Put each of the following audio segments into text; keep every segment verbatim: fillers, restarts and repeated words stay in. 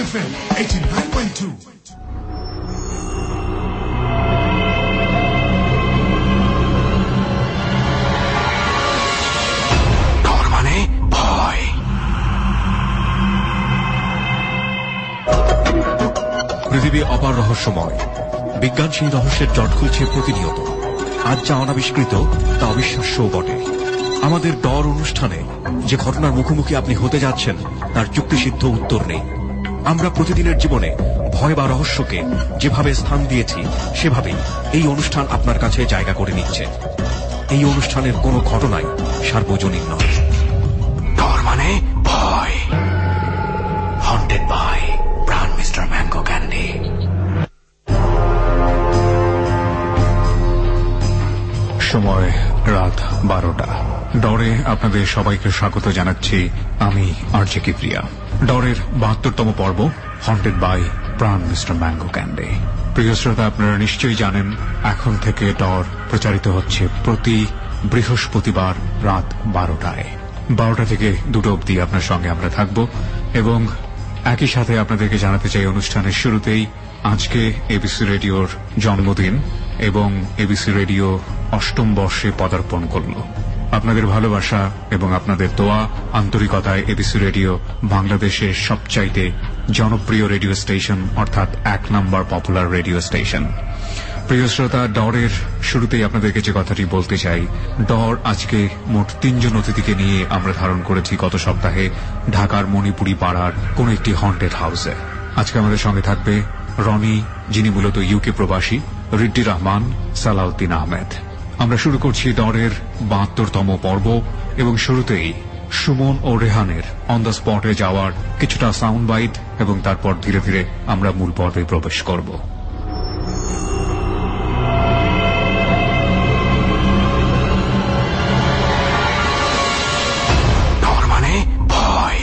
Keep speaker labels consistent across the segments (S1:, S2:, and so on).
S1: F M eighty nine point two.
S2: Dar মানে ভয়।
S3: পৃথিবী অপার রহস্যময়। বিজ্ঞান সেই রহস্যের জট খুলছে প্রতিনিয়ত। আজ যা অনাবিষ্কৃত তা অবিশ্বাস্যও বটে। আমাদের ডর অনুষ্ঠানে যে ঘটনার মুখোমুখি আপনি হতে যাচ্ছেন তার যুক্তিসিদ্ধ উত্তর নেই। আমরা প্রতিদিনের জীবনে ভয় বা রহস্যকে যেভাবে স্থান দিয়েছি সেভাবেই এই অনুষ্ঠান আপনার কাছে জায়গা করে নিচ্ছে। এই অনুষ্ঠানের কোনো ঘটনাই সার্বজনীন নয়।
S2: ডর মানে ভয়। Haunted by Pran mister mango Candy.
S4: সময় রাত বারোটা। ডরে আপনাদের সবাইকে স্বাগত জানাচ্ছি আমি আরজে কিপ্রিয়া। ডরের বাহাত্তরতম পর্ব, haunted by Pran mister mango candy. প্রিয় শ্রোতা, আপনারা নিশ্চয়ই জানেন এখন থেকে ডর প্রচারিত হচ্ছে প্রতি বৃহস্পতিবার রাত বারোটায়। বারোটা থেকে দুটো অবধি আপনার সঙ্গে আমরা থাকব এবং একই সাথে আপনাদেরকে জানাতে চাই অনুষ্ঠানের শুরুতেই আজকে এবিসি রেডিওর জন্মদিন এবং এবিসি রেডিও অষ্টম বর্ষে পদার্পণ করল। আপনাদের ভালোবাসা এবং আপনাদের দোয়া আন্তরিকতায় এবিসি রেডিও বাংলাদেশের সবচাইতে জনপ্রিয় রেডিও স্টেশন, অর্থাৎ এক নম্বর পপুলার রেডিও স্টেশন। প্রিয় শ্রোতা, ডরের শুরুতেই আপনাদেরকে যে কথাটি বলতে চাই, ডর আজকে মোট তিনজন অতিথিকে নিয়ে আমরা ধারণ করেছি গত সপ্তাহে ঢাকার মণিপুরি পাড়ার কোন একটি হন্টেড হাউসে। আজকে আমাদের সঙ্গে থাকবে রনি, যিনি মূলত ইউকে প্রবাসী, রিদ্দি রহমান, সালাউদ্দিন আহমেদ। আমরা শুরু করছি ডরের বাহাত্তরতম পর্ব এবং শুরুতেই সুমন ও রেহানের অন দ্য স্পটে যাওয়ার কিছুটা সাউন্ড বাইট এবং তারপর ধীরে ধীরে আমরা মূল পর্বে প্রবেশ করব।
S2: ডর মানে ভয়।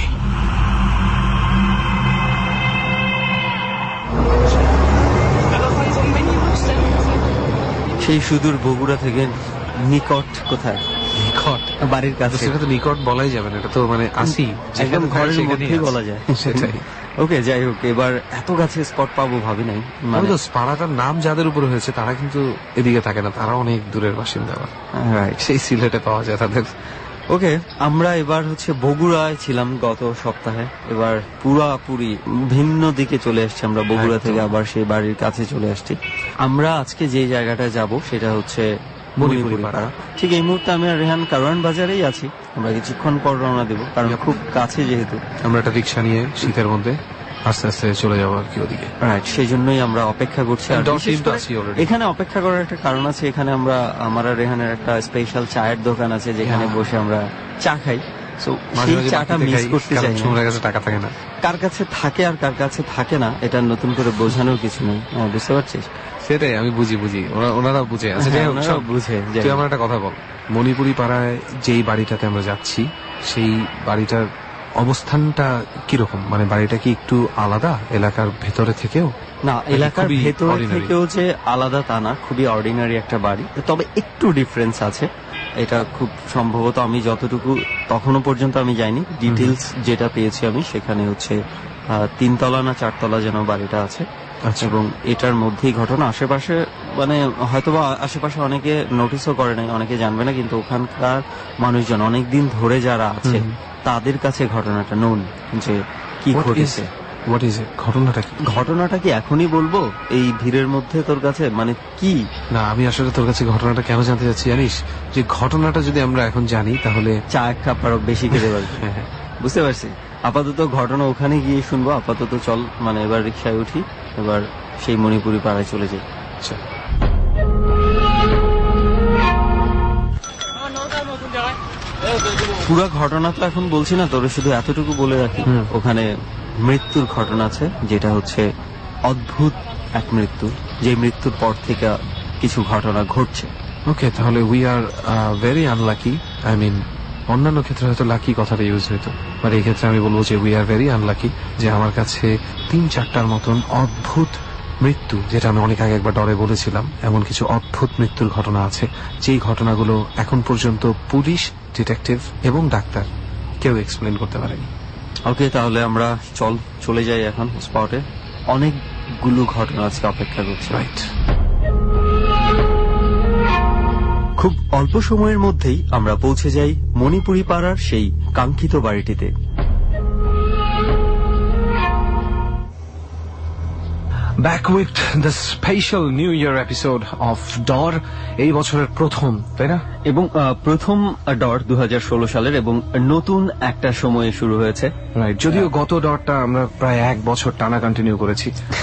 S5: সেই সুদূর বগুড়া থেকে নিকট কোথায়?
S6: নিকট
S5: বাড়ির কাছে।
S6: সেটা তো নিকট বলাই যাবে না, এটা তো মানে আসি
S5: একদম ঘরের মধ্যেই বলা যায়।
S6: সেটাই।
S5: ওকে, যাই হোক, এবার এত কাছে স্পট পাবো ভাবি নাই।
S6: মানে পাড়াটার নাম যাদের উপরে হয়েছে তারা কিন্তু এদিকে থাকে না, তারা অনেক দূরের বাসিন্দা। সেই সিলেটে পাওয়া যায় তাদের।
S5: ওকে, আমরা এবার হচ্ছে বগুড়ায় ছিলাম গত সপ্তাহে, এবার পুরাপুরি ভিন্ন দিকে চলে আসছি আমরা বগুড়া থেকে, আবার সেই বাড়ির কাছে চলে আসছি। আমরা আজকে যে জায়গাটা যাব সেটা হচ্ছে মণিপুরি পাড়া। ঠিক এই মুহূর্তে আমি আর রেহান কারওয়ান বাজারেই আছি। আমরা কিছুক্ষণ পর রওনা দেব, কারণ খুব কাছে যেহেতু। আমরা একটা রিক্সা নিয়ে শীতের মধ্যে আস্তে আস্তে চলে যাবো আর কি ওদিকে। রাইট, সেই জন্যই আমরা অপেক্ষা করছি। এখানে অপেক্ষা করার একটা কারণ আছে, এখানে আমরা আমার আর রেহানের একটা স্পেশাল চায়ের দোকান আছে যেখানে বসে আমরা চা খাই। চাটা মিস করতে চাই না। টাকা থাকে না, কার কাছে থাকে আর কার কাছে থাকে না এটা নতুন করে বোঝানোর কিছু নেই, বুঝতে পারছিস?
S6: সেটাই আমি বুঝি বুঝি ওনারা বুঝে আছে,
S5: বুঝে।
S6: তুই আমার একটা কথা বল, মণিপুরি পাড়ায় যেই বাড়িটাতে আমরা যাচ্ছি সেই বাড়িটার অবস্থানটা কিরকম? মানে বাড়িটা কি একটু আলাদা এলাকার ভেতরে থেকেও?
S5: না, এলাকার ভেতরে থেকেও যে আলাদা তা না, খুবই অর্ডিনারি একটা বাড়ি, তবে একটু ডিফারেন্স আছে। এটা খুব সম্ভবত, আমি যতটুকু তখনও পর্যন্ত আমি যাইনি, ডিটেলস যেটা পেয়েছি আমি সেখানে হচ্ছে তিনতলা না চারতলা যেন বাড়িটা আছে। এবং এটার মধ্যেই ঘটনা। আশেপাশে মানে হয়তোবা আশেপাশে অনেকে নোটিসও করে নাই, অনেকে জানবে না, কিন্তু ওখানকার মানুষজন অনেকদিন ধরে যারা আছে তাদের কাছে ঘটনাটা নোন যে কি ঘটেছে।
S6: ঘটনাটা কি?
S5: ঘটনাটা কি এখনই বলবো এই ভিড়ের মধ্যে তোর কাছে? মানে কি
S6: না, আমি আসলে তোর কাছে ঘটনাটা কেন জানতে চাচ্ছি জানিস? যে ঘটনাটা যদি আমরা এখন জানি তাহলে
S5: চা এক কাপ আরো বেশি খেতে পারবি। বুঝতে পারছি। আপাতত ঘটনা ওখানে গিয়ে শুনবো। আপাতত চল, মানে এবার রিক্সায় উঠি, এবার সেই মণিপুরি পাড়ায় চলে যাই। আচ্ছা, পুরো ঘটনা তো এখন বলছি না তোর, শুধু এতটুকু বলে রাখি, ওখানে মৃত্যুর ঘটনা আছে, যেটা হচ্ছে অদ্ভুত এক মৃত্যু, যে মৃত্যুর পর থেকে কিছু ঘটনা ঘটছে।
S6: ওকে, তাহলে we are very unlucky. I mean অন্যান্য ক্ষেত্রে হয়তো লাকি কথাটা ইউজ হইতো, বাট এই ক্ষেত্রে আমি বলবো যে উই আর ভেরি আনলাকি, যে আমার কাছে তিন চারটার মতন অদ্ভুত মৃত্যু, যেটা আমি অনেক আগে একবার ডরে বলেছিলাম, এমন কিছু অদ্ভুত মৃত্যুর ঘটনা আছে, যেই ঘটনাগুলো এখন পর্যন্ত পুলিশ, ডিটেকটিভ এবং ডাক্তার কেউ এক্সপ্লেন করতে পারেনি।
S5: ওকে, তাহলে আমরা চল চলে যাই এখন স্পটে। অনেকগুলো ঘটনা আজকে অপেক্ষা করছে।
S6: রাইট।
S5: খুব অল্প সময়ের মধ্যেই আমরা পৌঁছে যাই মণিপুরি পাড়ার সেই কাঙ্ক্ষিত বাড়িটিতে।
S6: Back with the special new year episode of Dar, এই বছরের প্রথম, তাই না?
S5: এবং প্রথম ডর দু হাজার ষোলো সালের, এবং নতুন একটা সময়ে শুরু হয়েছে।
S6: রাইট, যদিও গত ডরটা আমরা প্রায় এক বছর টানা কন্টিনিউ করেছি।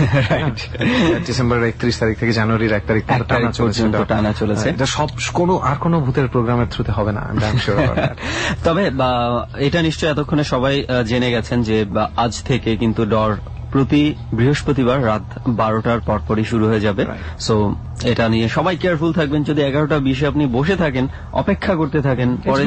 S6: ডিসেম্বর একত্রিশ তারিখ থেকে জানুয়ারির এক তারিখ টানা চলেছে
S5: টানা চলেছে
S6: এটা সব কোনো আর কোনো ভূতের প্রোগ্রামের থ্রুতে হবে না।
S5: তবে এটা নিশ্চয়ই এতক্ষণে সবাই জেনে গেছেন যে আজ থেকে কিন্তু ডর প্রতি বৃহস্পতিবার রাত বারোটার পরপরই শুরু হয়ে যাবে। সো এটা নিয়ে সবাই কেয়ারফুল থাকবেন। যদি এগারোটা বিশে আপনি বসে থাকেন, অপেক্ষা করতে থাকেন, পরে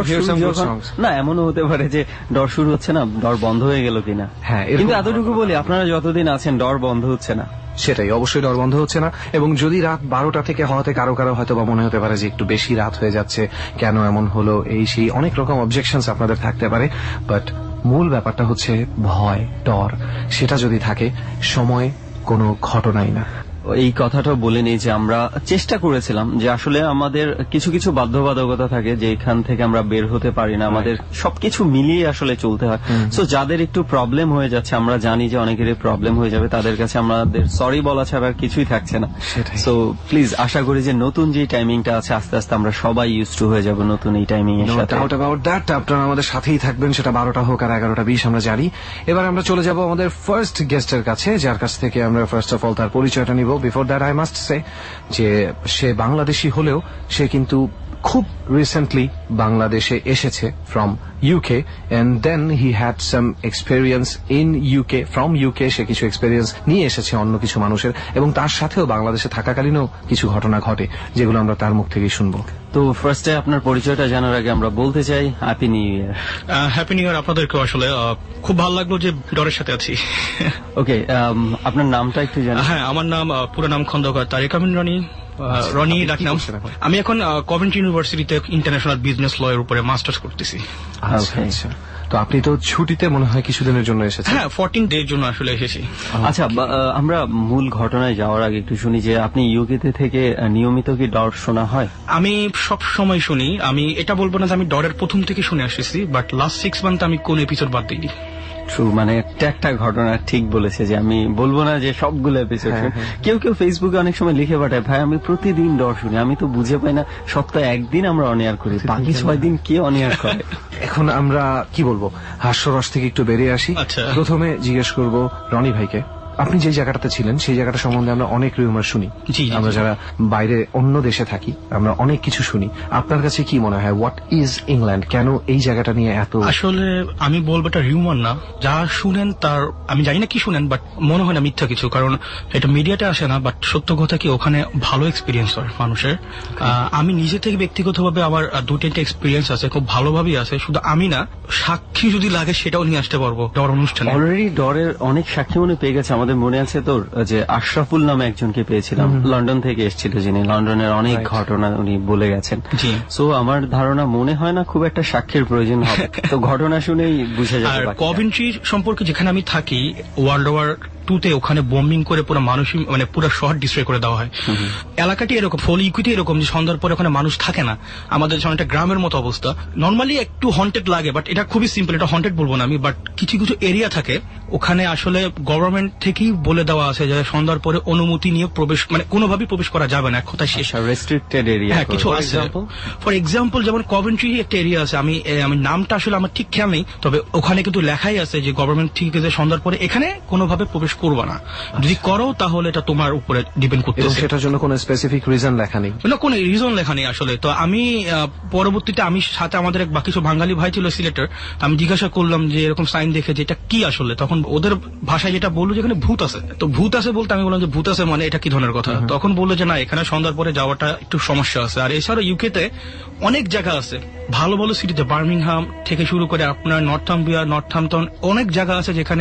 S5: না এমনও হতে পারে যে ডর শুরু হচ্ছে না, ডর বন্ধ হয়ে গেল কিনা।
S6: হ্যাঁ,
S5: কিন্তু এতটুকু বলি, আপনারা যতদিন আছেন ডর বন্ধ হচ্ছে না।
S6: সেটাই, অবশ্যই ডর বন্ধ হচ্ছে না। এবং যদি রাত বারোটা থেকে হওয়াতে কারো কারো হয়তো বা মনে হতে পারে যে একটু বেশি রাত হয়ে যাচ্ছে, কেন এমন হলো, এই সেই অনেক রকম অবজেকশনস আপনাদের থাকতে পারে, বাট মূল ব্যাপারটা হচ্ছে ভয়, ডর, সেটা যদি থাকে সময় কোনো ঘটনাই না।
S5: এই কথাটা বলে নিই যে আমরা চেষ্টা করেছিলাম যে আসলে আমাদের কিছু কিছু বাধ্যবাধকতা থাকে যে এখান থেকে আমরা বের হতে পারি না, আমাদের সবকিছু মিলিয়ে আসলে চলতে হয়। সো যাদের একটু প্রবলেম হয়ে যাচ্ছে, আমরা জানি যে অনেকেরই প্রবলেম হয়ে যাবে, তাদের কাছে আমাদের সরি বলা ছাড়া আর কিছুই থাকছে না। সো প্লিজ আশা করি যে নতুন যে টাইমিংটা আছে আস্তে আস্তে আমরা সবাই ইউজ টু হয়ে যাব নতুন এই টাইমিং এর সাথে।
S6: আপনারা আমাদের সাথেই থাকবেন, সেটা বারোটা হোক আর এগারোটা বিশ আমরা জানি। এবার আমরা চলে যাব আমাদের ফার্স্ট গেস্টের কাছে, যার কাছ থেকে আমরা ফার্স্ট অফ অল তার পরিচয়টা নিব। Before that I must say যে সে বাংলাদেশি হলেও সে কিন্তু খুব রিসেন্টলি বাংলাদেশে এসেছে from UK, and then he had some experience in UK. From UK সে কিছু এক্সপেরিয়েন্স নিয়ে এসেছে অন্য কিছু মানুষের, এবং তার সাথেও বাংলাদেশে থাকাকালীনও কিছু ঘটনা ঘটে যেগুলো আমরা তার মুখ থেকেই শুনবো।
S5: তো ফার্স্টে আপনার পরিচয়টা জানার আগে আমরা বলতে চাই happy new year.
S7: Happy new year আপনাদেরকেও। আসলে খুব ভালো লাগলো যে ডরের সাথে আছি।
S5: ওকে, আপনার নামটা একটু জানান।
S7: হ্যাঁ, আমার নাম পুরো নাম খন্দকার তারিক আমিন রনি, রনি রাখলাম। আমি এখন কভেন্ট্রি ইউনিভার্সিটিতে ইন্টারন্যাশনাল বিজনেস ল এর উপরে মাস্টার্স করতেছি।
S6: আচ্ছা, তো আপনি তো ছুটিতে মনে হয় কিছুদিনের জন্য এসেছেন?
S7: হ্যাঁ, ফোরটিন ডে জন্য আসলে এসেছি।
S5: আচ্ছা, আমরা মূল ঘটনায় যাওয়ার আগে একটু শুনি যে আপনি ইউকেতে থেকে নিয়মিত কি ডর শোনা হয়?
S7: আমি সব সময় শুনি। আমি এটা বলবো না যে আমি ডরের প্রথম থেকে শুনে আসছি, বাট লাস্ট সিক্স মান্থ আমি কোন এপিসোড বাদ দিইনি।
S5: মানে একটা একটা ঘটনা ঠিক বলেছে যে আমি বলবো না যে সবগুলো এপিসোড। কেউ কেউ ফেসবুকে অনেক সময় লিখে পাঠায়, ভাই আমি প্রতিদিন ডর শুনি, আমি তো বুঝে পাই না, সপ্তাহে একদিন আমরা অন এয়ার করি, বাকি ছয় দিন কে অন এয়ার করে।
S6: এখন আমরা কি বলবো, হাস্যরস থেকে একটু বেরিয়ে আসি। প্রথমে জিজ্ঞেস করব রনি ভাইকে, আপনি যে জায়গাটাতে ছিলেন সেই জায়গাটা সম্বন্ধে আমরা অনেক রিউমার শুনি। আমরা যারা বাইরে অন্য দেশে থাকি আমরা অনেক কিছু শুনি। আপনার কাছে কি মনে হয়, হোয়াট ইজ ইংল্যান্ড, কেন এই জায়গাটা নিয়ে এত?
S7: আসলে আমি বলবো এটা রিউমার না, যা শুনেন তার আমি জানি না কি শুনেন, বাট মনে হয় না মিথ্যা কিছু, কারণ এটা মিডিয়াতে আসে না। বাট সত্য কথা কি, ওখানে ভালো এক্সপিরিয়েন্স হয় মানুষের। আমি নিজে থেকে ব্যক্তিগতভাবে আমার দু তিনটা এক্সপিরিয়েন্স আছে, খুব ভালোভাবেই আছে। শুধু আমি না, সাক্ষী যদি লাগে সেটাও নিয়ে আসতে পারবো ডর অনুষ্ঠানে।
S5: অলরেডি ডরের অনেক সাক্ষী মনে পেয়ে গেছে। আমাদের মনে আছে তোর যে আশরাফুল নামে একজনকে পেয়েছিলাম, লন্ডন থেকে এসেছিল, যিনি লন্ডনের অনেক ঘটনা উনি বলে গেছেন। সো আমার ধারণা মনে হয় না খুব একটা সাক্ষীর প্রয়োজন হবে, তো ঘটনা শুনেই বুঝে যাবে।
S7: কভেন্ট্রি সম্পর্কে যেখানে আমি থাকি, ওয়ার্ল্ড ওয়ার টুতে ওখানে বোম্বিং করে পুরো মানুষ মানে পুরো শহর ডিস্ট্রয় করে দেওয়া হয়। এলাকাটি এরকম, ফল ইকুইটি এরকম যে সন্ধ্যার পরে ওখানে মানুষ থাকে না, আমাদের একটা গ্রামের মতো অবস্থা। নর্মালি একটু হন্টেড লাগে, বাট এটা খুবই সিম্পল, এটা হন্টেড বলবো না আমি। বাট কিছু কিছু এরিয়া থাকে ওখানে আসলে গভর্নমেন্ট থেকেই বলে দেওয়া আছে যে সন্ধ্যার পরে অনুমতি নিয়ে প্রবেশ মানে কোনোভাবেই প্রবেশ করা যাবে না, এক কথায় শেষ,
S5: রেস্ট্রিক্টেড এরিয়া।
S7: হ্যাঁ, কিছু আছে। ফর এক্সাম্পল যেমন কভেন্ট্রি একটা এরিয়া আছে, আমি আমি নামটা আসলে আমার ঠিক খেয়াল নেই, তবে ওখানে কিন্তু লেখাই আছে যে গভর্নমেন্ট থেকে যে সন্ধ্যার পরে এখানে কোনোভাবে প্রবেশ করবা না, যদি করো তাহলে এটা তোমার উপরে ডিপেন্ড করতেছে।
S6: সেটার জন্য কোনো স্পেসিফিক রিজন লেখা নেই?
S7: না, কোনো রিজন লেখা নেই আসলে। তো আমি পরবর্তীতে আমি সাথে আমাদের এক বাকি সব বাঙালি ভাই ছিল সিলেটের, আমি জিজ্ঞাসা করলাম যে এরকম সাইন দেখে যে এটা কি আসলে, তখন ওদের ভাষায় যেটা বললো যে এখানে ভূত আছে। তো ভূত আছে বলতে আমি বললাম যে ভূত আছে মানে এটা কি ধরনের কথা? তখন বললো যে না, এখানে সন্ধ্যার পরে যাওয়াটা একটু সমস্যা আছে। আর এছাড়া ইউকেতে অনেক জায়গা আছে ভালো ভালো সিটিতে, বার্মিংহাম থেকে শুরু করে আপনার নর্থাম্বিয়া, নর্থহ্যাম্পটন, অনেক জায়গা আছে যেখানে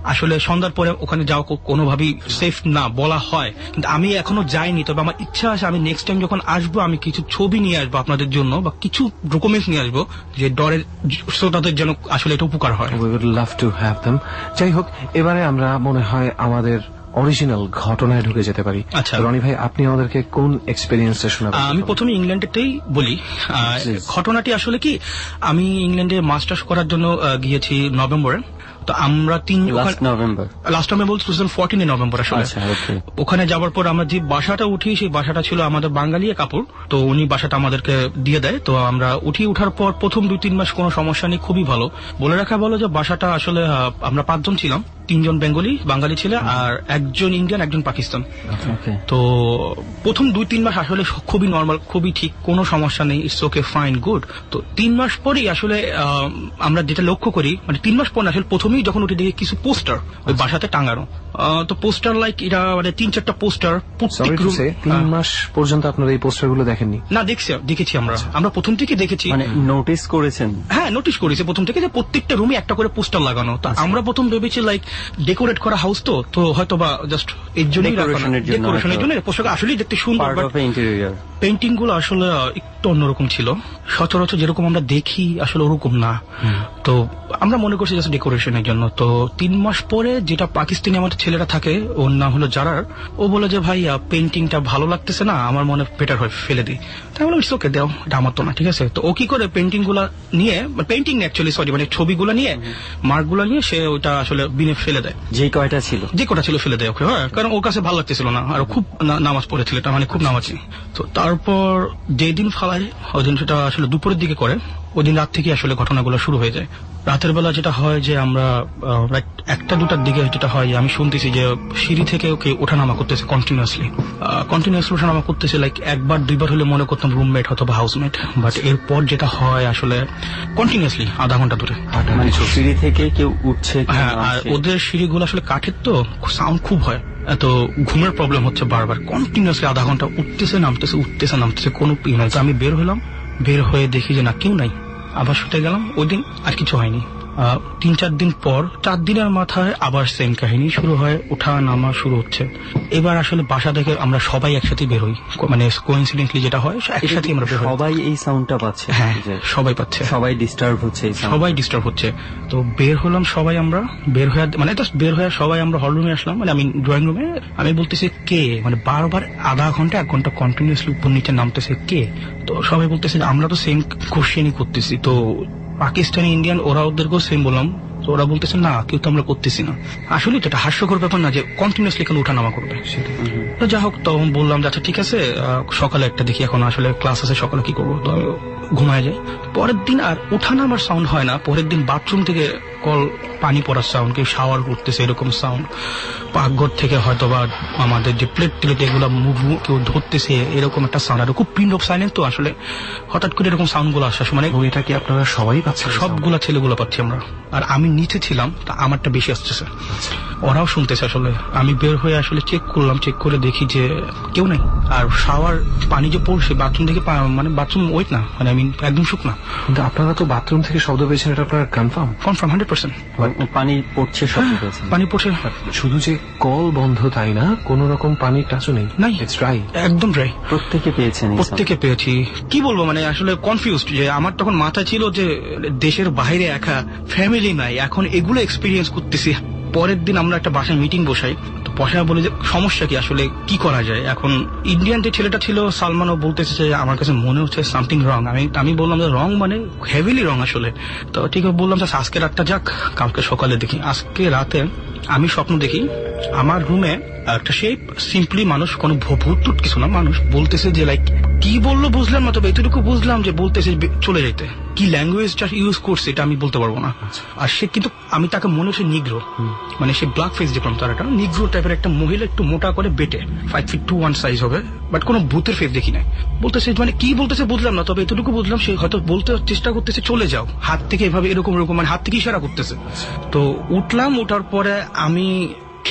S7: আসলে সন্ধ্যার পরে ওখানে যাওয়া কোনোভাবেই সেফ না বলা হয়, কিন্তু আমি এখনো যাইনি। তবে আমার ইচ্ছা আছে আমি নেক্সট টাইম যখন আসবো আমি কিছু ছবি নিয়ে আসবো আপনাদের জন্য বা কিছু ডকুমেন্টস নিয়ে আসবো যে ডরের শ্রোতাদের যেন আসলে এটা উপকার হয়।
S6: We would love to have them. যাই হোক, এবারে আমরা মনে হয় আমাদের অরিজিনাল ঘটনায় ঢুকে যেতে পারি।
S7: আচ্ছা
S6: রনি ভাই, আপনি আমাদেরকে কোন এক্সপেরিয়েন্সটা শোনাবেন?
S7: আমি প্রথমে ইংল্যান্ডেতেই বলি। ঘটনাটি আসলে কি, আমি ইংল্যান্ডে মাস্টার্স করার জন্য গিয়েছি নভেম্বরে। তো আমরা তিন
S5: নভেম্বর
S7: লাস্ট টাইমে বলছি টু থাউজেন্ড ফোরটিন এ নভেম্বর আসলে। ওখানে যাওয়ার পর আমরা যে বাসাটা উঠি সেই বাসাটা ছিল আমাদের বাঙালি কাপড়, তো উনি বাসাটা আমাদেরকে দিয়ে দেয়। তো আমরা উঠি, উঠার পর প্রথম দুই তিন মাস কোনো সমস্যা নেই, খুবই ভালো। বলে রাখা বলো যে বাসাটা আসলে আমরা পাঁচজন ছিলাম, তিনজন বেঙ্গলি বাঙালি ছিল আর একজন ইন্ডিয়ান একজন পাকিস্তান। তো প্রথম দুই তিন মাস আসলে খুবই নর্মাল, খুবই ঠিক, কোনো সমস্যা নেই, ইটস ওকে ফাইন গুড। তো তিন মাস পরেই আসলে আমরা যেটা লক্ষ্য করি, মানে তিন মাস পর আসলে প্রথমেই যখন উঠে দেখি কিছু পোস্টার ওই বাসাতে টাঙানো। তো পোস্টার লাইক এটা মানে তিন চারটা পোস্টার।
S6: তিন মাস পর্যন্ত আপনারা এই পোস্টার গুলো দেখেননি?
S7: না, দেখছি দেখেছি আমরা আমরা প্রথম থেকে দেখেছি।
S5: মানে নোটিস করেছেন?
S7: হ্যাঁ, নোটিস করেছি প্রথম থেকে যে প্রত্যেকটা রুমে একটা করে পোস্টার লাগানো। তো আমরা প্রথম ভেবেছি লাইক ডেকোরেট করা হাউস, তো তো হয়তো বা জাস্ট এর জন্যই ডেকোরেশনের জন্য পোস্টার আসলেই দেখতে সুন্দর। পেইন্টিং গুলো আসলে একটু অন্যরকম ছিল, সচরাচর যেরকম আমরা দেখি আসলে ওরকম না। তো আমরা মনে করছি জাস্ট ডেকোরেশনের জন্য। তো তিন মাস পরে যেটা পাকিস্তানি আমাদের ছেলেরা থাকে, ওর নাম হলো জারার, ও বলে যে ভাই পেইন্টিংটা ভালো লাগতেছে না, আমার মনে বেটার হয় ফেলে দিই। তাই বললাম ইটস ওকে, দেও, এটা আমার তো না, ঠিক আছে। তো ও কি করে পেইন্টিং গুলা নিয়ে, পেইন্টিং অ্যাকচুয়ালি সরি মানে ছবিগুলো নিয়ে, মার্ক গুলা নিয়ে সে ওইটা আসলে বিনে ফেলে দেয়।
S5: যে কয়টা ছিল
S7: যে কটা ছিল ফেলে দেয় ওকে, হ্যাঁ, কারণ ওর কাছে ভালো লাগতেছিল না, আর খুব নামাজ পড়েছিল, এটা মানে খুব নামাজি। তো তারপর যেদিন ফালাই ওই দিন সেটা আসলে দুপুরের দিকে করে, ওই দিন রাত থেকে আসলে ঘটনাগুলো শুরু হয়ে যায়। রাতের বেলা যেটা হয় যে আমরা একটা দুটার দিকে যেটা হয় আমি শুনতেছি যে সিঁড়ি থেকে ওকে ওঠানামা করতেছে কন্টিনিউয়াসলি কন্টিনিউয়াসলি ওঠানামা করতেছে, লাইক একবার দুইবার হলে মনে করতাম রুমমেট অথবা হাউসমেট, বাট এরপর যেটা হয় আসলে কন্টিনিউয়াসলি আধা ঘন্টা ধরে
S5: মানে সিঁড়ি থেকে কেউ উঠছে।
S7: হ্যাঁ, আর ওদের সিঁড়িগুলো আসলে কাঠের, তো সাউন্ড খুব হয়, এত ঘুমের প্রবলেম হচ্ছে, বারবার কন্টিনিউয়াসলি আধা ঘন্টা উঠতেছে নামতেছে উঠতেছে নামতেছে, কোনো পি নাই। তো আমি বের হলাম, বের হয়ে দেখি যে না কেউ নাই, আবার শুতে গেলাম। ওই দিন আর কিছু হয়নি। তিন চার দিন পর, চার দিনের মাথায় আবার সেম কাহিনী শুরু হয়, ওঠা নামা শুরু হচ্ছে। এবার আসলে বাসা থেকে আমরা সবাই একসাথে বের হই, মানে কোইন্সিডেন্টলি যেটা হয় একসাথে আমরা বের হই।
S5: সবাই এই সাউন্ডটা পাচ্ছে?
S7: হ্যাঁ, সবাই পাচ্ছে,
S5: সবাই ডিস্টার্ব হচ্ছে,
S7: সবাই ডিস্টার্ব হচ্ছে। তো বের হলাম সবাই, আমরা বের হয়ে মানে জাস্ট বের হয়ে সবাই আমরা হল রুমে আসলাম, মানে আমি ড্রয়িং রুমে। আমি বলতেছি কে, মানে বারবার আধা ঘন্টা এক ঘন্টা কন্টিনিউয়াসলি উপর নিচে নামতেছে কে। তো সবাই বলতেছে আমরা তো সেম কোশ্চেনই করতেছি। তো পাকিস্তানি ইন্ডিয়ান ওরা ওদেরকেও সেম বললাম, তো ওরা বলতেছে না কেউ তো আমরা করতেছি না। আসলে এটা হাস্যকর ব্যাপার না যে কন্টিনিউয়াসলি কেন ওঠা নামা করবে। তো যা হোক, তখন বললাম যে আচ্ছা ঠিক আছে, সকালে একটা দেখি, এখন আসলে ক্লাস আছে সকালে কি করবো, তো ঘুমায় যাই। পরের দিন আর ওঠা নামার সাউন্ড হয় না, পরের দিন বাথরুম থেকে কল পানি পড়ার সাউন্ড, কেউ শাওয়ার করতেছে এরকম সাউন্ড, পাকঘর থেকে হয়তো বা আমাদের যে প্লেট টেলেট এগুলো মুভ কেউ ধরতেছে এরকম একটা সাউন্ড। আর খুব পিন অফ সাইলেন্স, তো আসলে হঠাৎ করে এরকম সাউন্ড গুলো আসা মানে
S6: এটা কি আপনারা সবাই পাচ্ছেন?
S7: সবগুলা ছেলেগুলো পাচ্ছি আমরা, আর আমি নিচে ছিলাম, তা আমারটা বেশি আসতেছে, ওরাও শুনতেছে। আসলে আমি বের হয়ে আসলে চেক করলাম, চেক করে দেখি যে কেউ নেই। আর শাওয়ার পানি যে পড়ছে বাথরুম থেকে, মানে বাথরুম ওয়েট না, মানে আমি একদম শুকনা।
S6: কিন্তু আপনারা তো বাথরুম থেকে শব্দ পেয়েছেন, এটা আপনারা কনফার্ম?
S7: কনফার্ম, হান্ড্রেড পার্সেন্ট
S5: পানি পড়ছে,
S7: পানি পড়ছে।
S6: শুধু যে কল বন্ধ তাই না, কোন রকম পানির টাচও নেই?
S7: নাই,
S6: ইটস ড্রাই,
S7: একদম ড্রাই।
S5: প্রত্যেকে পেয়েছেন?
S7: প্রত্যেকে পেয়েছি। কি বলবো, মানে আসলে কনফিউজড, যে আমার তখন মাথায় ছিল যে দেশের বাইরে একা, ফ্যামিলি নাই, এখন এগুলো এক্সপিরিয়েন্স করতেছি। পরের দিন আমরা একটা বাসায় মিটিং বসাই, তো বসায় বলে যে সমস্যা কি, আসলে কি করা যায়। এখন ইন্ডিয়ান যে ছেলেটা ছিল সালমানও বলতেছে যে আমার কাছে মনে হচ্ছে সামথিং রং। আমি আমি বললাম যে রং মানে হেভিলি রং আসলে। তো ঠিক আছে, বললাম যে আজকে রাতটা যাক, কালকে সকালে দেখি। আজকে রাতে আমি স্বপ্ন দেখি আমার রুমে একটা শেপ, সিম্পলি মানুষ, কোনো ভূত টুট কিছু না, মানুষ বলতেছে যে লাইক কি বললো বুঝলাম না, তবে এতটুকু বুঝলাম যে বলতেছে চলে যেতে। কি ল্যাঙ্গুয়েজটা ইউজ করছে এটা আমি বলতে পারবো না। আর সে কিন্তু আমি তাকে মনে হচ্ছে নিগ্রো, মানে সে ব্ল্যাক ফেস দেখলাম, তার একটা নিগ্রো টাইপের একটা মহিলা, একটু মোটা করে বেটে, five feet two one size হবে, বাট কোনো ভূতের ফেস দেখি নাই। বলতেছে মানে কি বলতেছে বুঝলাম না, তবে এতটুকু বুঝলাম সে হয়তো বলতে চেষ্টা করতেছে চলে যাও, হাত থেকে এভাবে এরকম এরকম, মানে হাত থেকে ইশারা করতেছে। তো উঠলাম, উঠার পরে আমি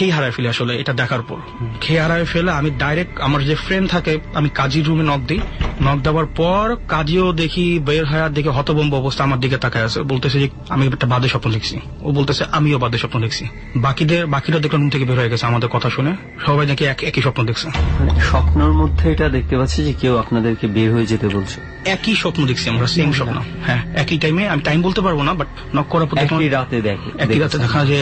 S7: খেয়ে হারায় ফেলে আসলে এটা দেখার পর খেয়ে হারায় ফেলে আমি ডাইরেক্ট আমার যে ফ্রেন্ড থাকে আমি কাজীর রুমে নক দিই নক দেওয়ার পর কাজীও দেখি বের হয়ে দেখে হতভম্ব অবস্থা আমার দিকে তাকায় আছে বলতেছে যে আমি একটা বাদে স্বপ্ন দেখছি ও বলতেছে আমিও বাদে স্বপ্ন দেখছি বাকিদের বাকিরা দেখলাম রুম থেকে বের হয়ে গেছে আমাদের কথা শুনে সবাই নাকি একই স্বপ্ন দেখছে
S5: স্বপ্নের মধ্যে এটা দেখতে পাচ্ছি যে কেউ আপনাদেরকে বের হয়ে যেতে বলছে
S7: একই স্বপ্ন দেখছি আমরা সেম স্বপ্ন হ্যাঁ একই টাইমে আমি টাইম বলতে পারবো না বাট নক করার পর
S5: একই রাতে দেখে
S7: একই রাতে দেখা যে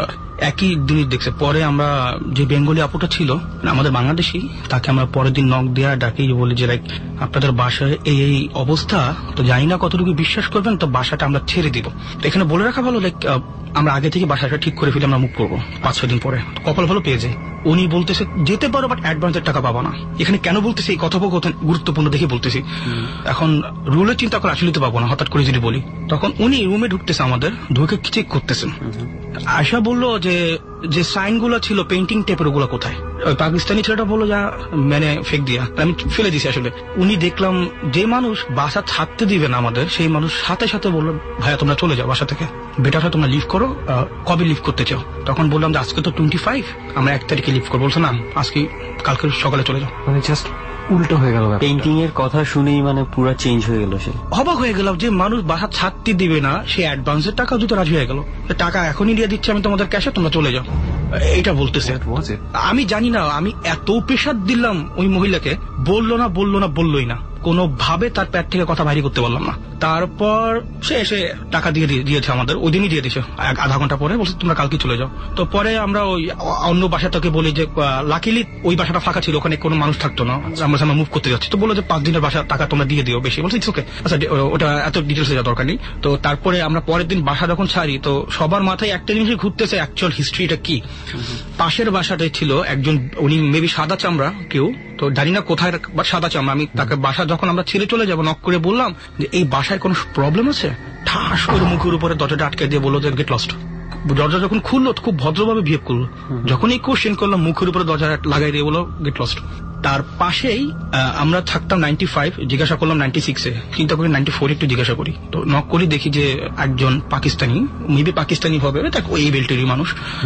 S7: একই জিনিস দেখছে পরে আমরা যে বেঙ্গলি আপুটা ছিল আমাদের বাংলাদেশি তাকে আমরা পরের দিন নক দেওয়া ডাকি বলি যে লাইক আপনাদের বাসায় এই এই অবস্থা তো জানি না কতটুকু বিশ্বাস করবেন তো বাসাটা আমরা ছেড়ে দিব তো এখানে বলে রাখা ভালো লাইক আমরা আগে থেকে বাসাটা ঠিক করে ফেলে আমরা মুভ করবো পাঁচ ছয় দিন পরে কপাল ভালো পেয়ে যাই উনি বলতেছে যেতে পারো বাট অ্যাডভান্সের টাকা পাবো না এখানে কেন বলতেছি এই কথোপকথন গুরুত্বপূর্ণ দেখে বলতেছি এখন রুলের চিন্তা করে আসলে তো পাবো না হঠাৎ করে যদি বলি তখন উনি রুমে ঢুকতেছে আমাদের ঢুকে চেক করতেছেন আয়শা বললো যে যে সাইন গুলো ছিল পেন্টিং টেপের ওগুলো কোথায় ওই পাকিস্তানি ছেলেটা বললো যা মানে ফেক দিয়া আমি ফেলে দিছি আসলে উনি দেখলাম যে মানুষ বাসা থাকতে দিবে না আমাদের সেই মানুষ সাথে সাথে বললো ভাইয়া তোমরা চলে যাও বাসা থেকে বেটার হয় তোমরা লিভ করো কবে লিভ করতে চাও তখন বললাম যে আজকে তো টোয়েন্টি ফাইভ আমরা এক তারিখে লিভ করবো বলছো না আজকে কালকে সকালে চলে যাও
S6: মানে জাস্ট উল্টো হয়ে গেল
S5: পেইন্টিং এর কথা শুনেই মানে পুরো চেঞ্জ হয়ে গেল সে
S7: অবাক হয়ে গেলাম যে মানুষ বাসা ছাড়তে দিবে না সে অ্যাডভান্সের টাকা দুটো রাজি হয়ে গেল টাকা এখনই দিয়ে দিচ্ছে আমি তোমাদের ক্যাশে তোমরা চলে যাও এটা বলতেছে আমি জানি না আমি এত প্রেসার দিলাম ওই মহিলাকে বললো না বললো না বললোই না কোনোভাবে তার প্যাট থেকে কথা বাইরে করতে পারলাম না তারপর সে এসে টাকা দিয়ে দিয়েছে আমাদের ওই দিনই দিয়ে দিয়েছে আধা ঘন্টা পরে বলছে তোমরা কালকে চলে যাও তো পরে আমরা ওই অন্য বাসাটাকে বলি যে লাকিলি ওই বাসাটা ফাঁকা ছিল ওখানে কোনো মানুষ থাকতো না আমরা সামনে মুভ করতে যাচ্ছি তো বললো যে পাঁচ দিনের বাসা টাকা তোমরা দিয়ে দিও বেশি বলছি ওকে আচ্ছা ওটা এত ডিটেলসে যাওয়া দরকার নেই তো তারপরে আমরা পরের দিন বাসা যখন ছাড়ি তো সবার মাথায় একটা জিনিসই ঘুরতেছে অ্যাকচুয়াল হিস্ট্রিটা কি পাশের বাসাটাই ছিল একজন উনি মেবি সাদা চামড়া কেউ তো জানি না কোথায় সাদা চামড়া আমি তাকে বাসা যখন আমরা ছেড়ে চলে যাবো নক করে বললাম যে এই বাসায় কোনো প্রবলেম আছে ঠাস করে মুখের উপরে দরজাটা আটকে দিয়ে বললো যে গেট লস্ট দরজা যখন খুললো খুব ভদ্রভাবে বিহেভ করলো যখন এই কোশ্চেন করলো মুখের উপরে দরজা লাগাই দিয়ে বললো গেট লস্ট তার পাশেই আমরা থাকতাম নাইনটি ফাইভ জিজ্ঞাসা করলাম নাইনটি সিক্সে চিন্তা করি নাইনটি ফোর একটু জিজ্ঞাসা করি তো নক করি দেখি যে একজন পাকিস্তানি মেবি পাকিস্তানি হবে তাকে ওই বেল্টেরই মানুষ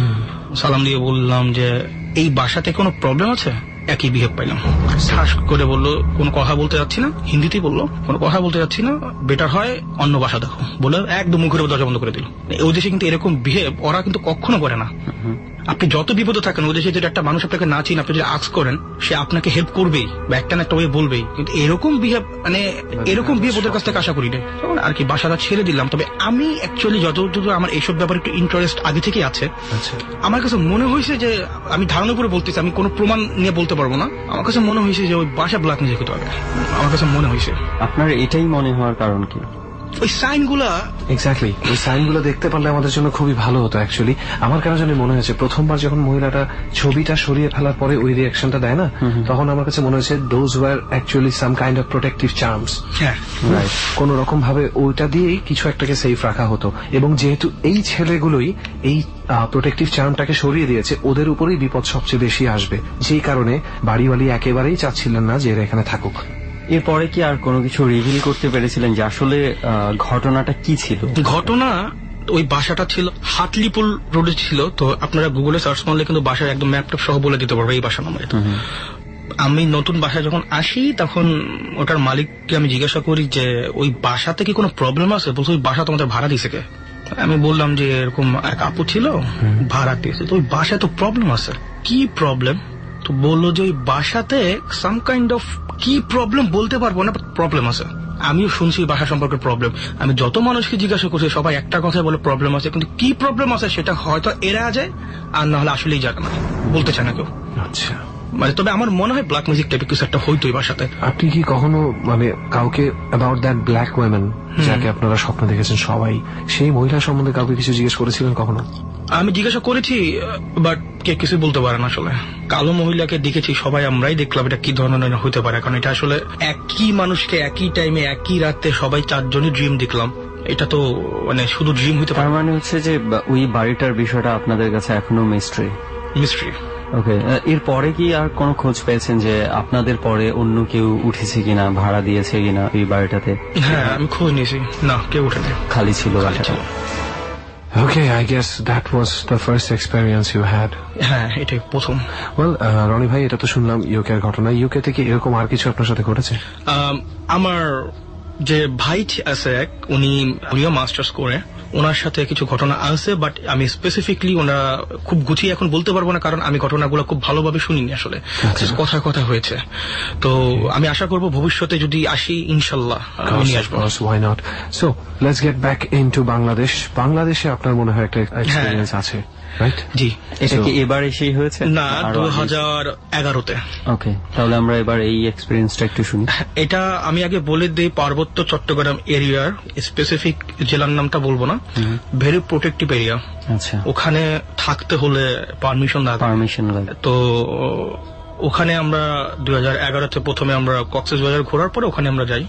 S7: সালাম দিয়ে বললাম যে এই বাসাতে কোনো প্রবলেম আছে একই বিহেভ পাইলাম শ্বাস করে বললো কোনো কথা বলতে যাচ্ছি না হিন্দিতেই বললো কোনো কথা বলতে যাচ্ছি না বেটার হয় অন্য বাসা দেখো বলে একদম মুখের দরজা বন্ধ করে দিল ওই দেশে কিন্তু এরকম বিহেভ ওরা কিন্তু কখনো করে না আপনি যত বিপদে থাকেন ওই দেশে যদি একটা মানুষ আপনাকে না চিন আপনি যদি আস্ক করেন সে আপনাকে হেল্প করবেই বা একটা না একটা ওয়ে বলবেই কিন্তু এরকম বিহেভ মানে এরকম বিহেভ ওদের কাছ থেকে আশা করি না আর কি বাসাটা ছেড়ে দিলাম তবে আমি অ্যাকচুয়ালি যতটুকু আমার এইসব ব্যাপারে একটু ইন্টারেস্ট আগে থেকেই আছে আমার কাছে মনে হয়েছে যে আমি ধারণা করে বলতেছি আমি কোনো প্রমাণ নিয়ে বলতে পারবো না আমার কাছে মনে হয়েছে যে ওই বাসা ব্ল্যাক মিউজিক হতে হবে আমার কাছে মনে হয়েছে
S5: আপনার এটাই মনে হওয়ার কারণ কি
S7: ওই সাইনগুলা
S6: এক্স্যাক্টলি ওই সাইনগুলো দেখতে পারলে আমাদের জন্য খুবই ভালো হতো অ্যাকচুয়ালি আমার কেন জানি মনে হয়েছে প্রথমবার যখন মহিলাটা ছবিটা সরিয়ে ফেলার পরে ওই রিয়াকশনটা দেয় না তখন আমার কাছে মনে হয়েছে those were actually some kind of protective charms right কোন রকম ভাবে ওইটা দিয়েই কিছু একটাকে সেফ রাখা হতো এবং যেহেতু এই ছেলেগুলোই এই প্রোটেক্টিভ চার্মটাকে সরিয়ে দিয়েছে ওদের উপরেই বিপদ সবচেয়ে বেশি আসবে যেই কারণে বাড়িওয়ালি একেবারেই চাচ্ছিলেন না যে এরা এখানে থাকুক
S5: এরপরে কি আর কোনো কিছু রিভিল করতে পেরেছিলেন যে আসলে ঘটনাটা কি ছিল
S7: ঘটনা ওই বাসাটা ছিল হাটলিপুল রোডে ছিল তো আপনারা গুগলে সার্চ করলে কিন্তু বাসার একদম ম্যাপটপ সহ বলে দিতে পারবে এই বাসা নাম্বার আমি নতুন বাসায় যখন আসি তখন ওটার মালিককে আমি জিজ্ঞাসা করি যে ওই বাসাতে কি কোনো প্রবলেম আছে বলছে ওই বাসা তোমাদের ভাড়া দিয়েছে কে আমি বললাম যে এরকম এক আপু ছিল ভাড়া দিয়েছে তো ওই বাসায় তো প্রবলেম আছে কি প্রবলেম তো বললো যে ওই বাসাতে সাম কাইন্ড অফ কি প্রবলেম বলতে পারবো না প্রবলেম আছে আমিও শুনছি বাসা সম্পর্কে প্রবলেম আমি যত মানুষকে জিজ্ঞাসা করছি সবাই একটা কথাই বলে প্রবলেম আছে কিন্তু কি প্রবলেম আছে সেটা হয়তো এরা যায় আর না হলে আসলেই জানে না বলতে চায় না কেউ
S6: আচ্ছা
S7: মানে তবে আমার মনে হয় ব্ল্যাক মিউজিক টাইপের কিছু একটা হইতো এই বাসাতে
S6: আপনি কি কখনো মানে কাউকে অ্যাবাউট দ্যাট ব্ল্যাক ওয়েমেন যাকে আপনারা স্বপ্ন দেখেছেন সবাই সেই মহিলা সম্বন্ধে কাউকে কিছু জিজ্ঞেস করেছিলেন কখনো
S7: আমি জিজ্ঞাসা করেছি বাট কে কিছু বলতে পারে না আসলে কালো মহিলাকে দেখেছি সবাই আমরাই দেখলাম এটা কি ধরনের হতে পারে কারণ এটা আসলে একই মানুষকে একই টাইমে একই রাতে সবাই চারজনই ড্রিম দেখলাম এটা তো মানে শুধু ড্রিম হতে পারে
S5: মানে হচ্ছে যে ওই বাড়িটার বিষয়টা আপনাদের কাছে এখনো মিস্ট্রি
S7: মিস্ট্রি
S5: ওকে এরপরে কি আর কোনো খোঁজ পেয়েছেন যে আপনাদের পরে অন্য কেউ উঠেছে কিনা ভাড়া দিয়েছে কিনা এই বাড়িটাতে
S7: হ্যাঁ আমি খোঁজ নিয়েছি না কেউ উঠেনি
S5: খালি ছিল বাসাটা
S6: Okay, I guess that was the first experience you had.
S7: হ্যাঁ, এটাই প্রথম।
S6: Well, রনি ভাই, এটা তো শুনলাম ইউকের ঘটনা। ইউকে থেকে এরকম আর কিছু আপনার সাথে ঘটেছে?
S7: আমার যে ভাই আছে এক, উনি উনিও মাস্টার্স করে, ওনার সাথে কিছু ঘটনা আছে, বাট আমি স্পেসিফিকলি ওনারা খুব গুছিয়ে এখন বলতে পারবো না, কারণ আমি ঘটনাগুলো খুব ভালোভাবে শুনিনি আসলে, কথা কথা হয়েছে। তো আমি আশা করবো ভবিষ্যতে যদি আসি ইনশাল্লাহ নিয়ে আসবো।
S6: Why not? So let's get back into Bangladesh. বাংলাদেশে আপনার মনে হয় একটা এক্সপেরিয়েন্স আছে, রাইট?
S5: জি। এটা কি এবার এসেই হয়েছে?
S7: না, দু হাজার এগারোতে।
S5: ওকে, তাহলে আমরা এবার এই এক্সপেরিয়েন্সটা একটু শুনি।
S7: এটা আমি আগে বলে দিই, পার্বত্য চট্টগ্রাম এরিয়ার স্পেসিফিক জেলার নামটা বলবো না, ভেরি প্রোটেক্টিভ এরিয়া।
S5: আচ্ছা।
S7: ওখানে থাকতে হলে পারমিশন লাগে।
S5: পারমিশন লাগে।
S7: তো ওখানে আমরা দুই হাজার এগারোতে প্রথমে আমরা কক্সবাজার ঘোরার পরে ওখানে আমরা যাই,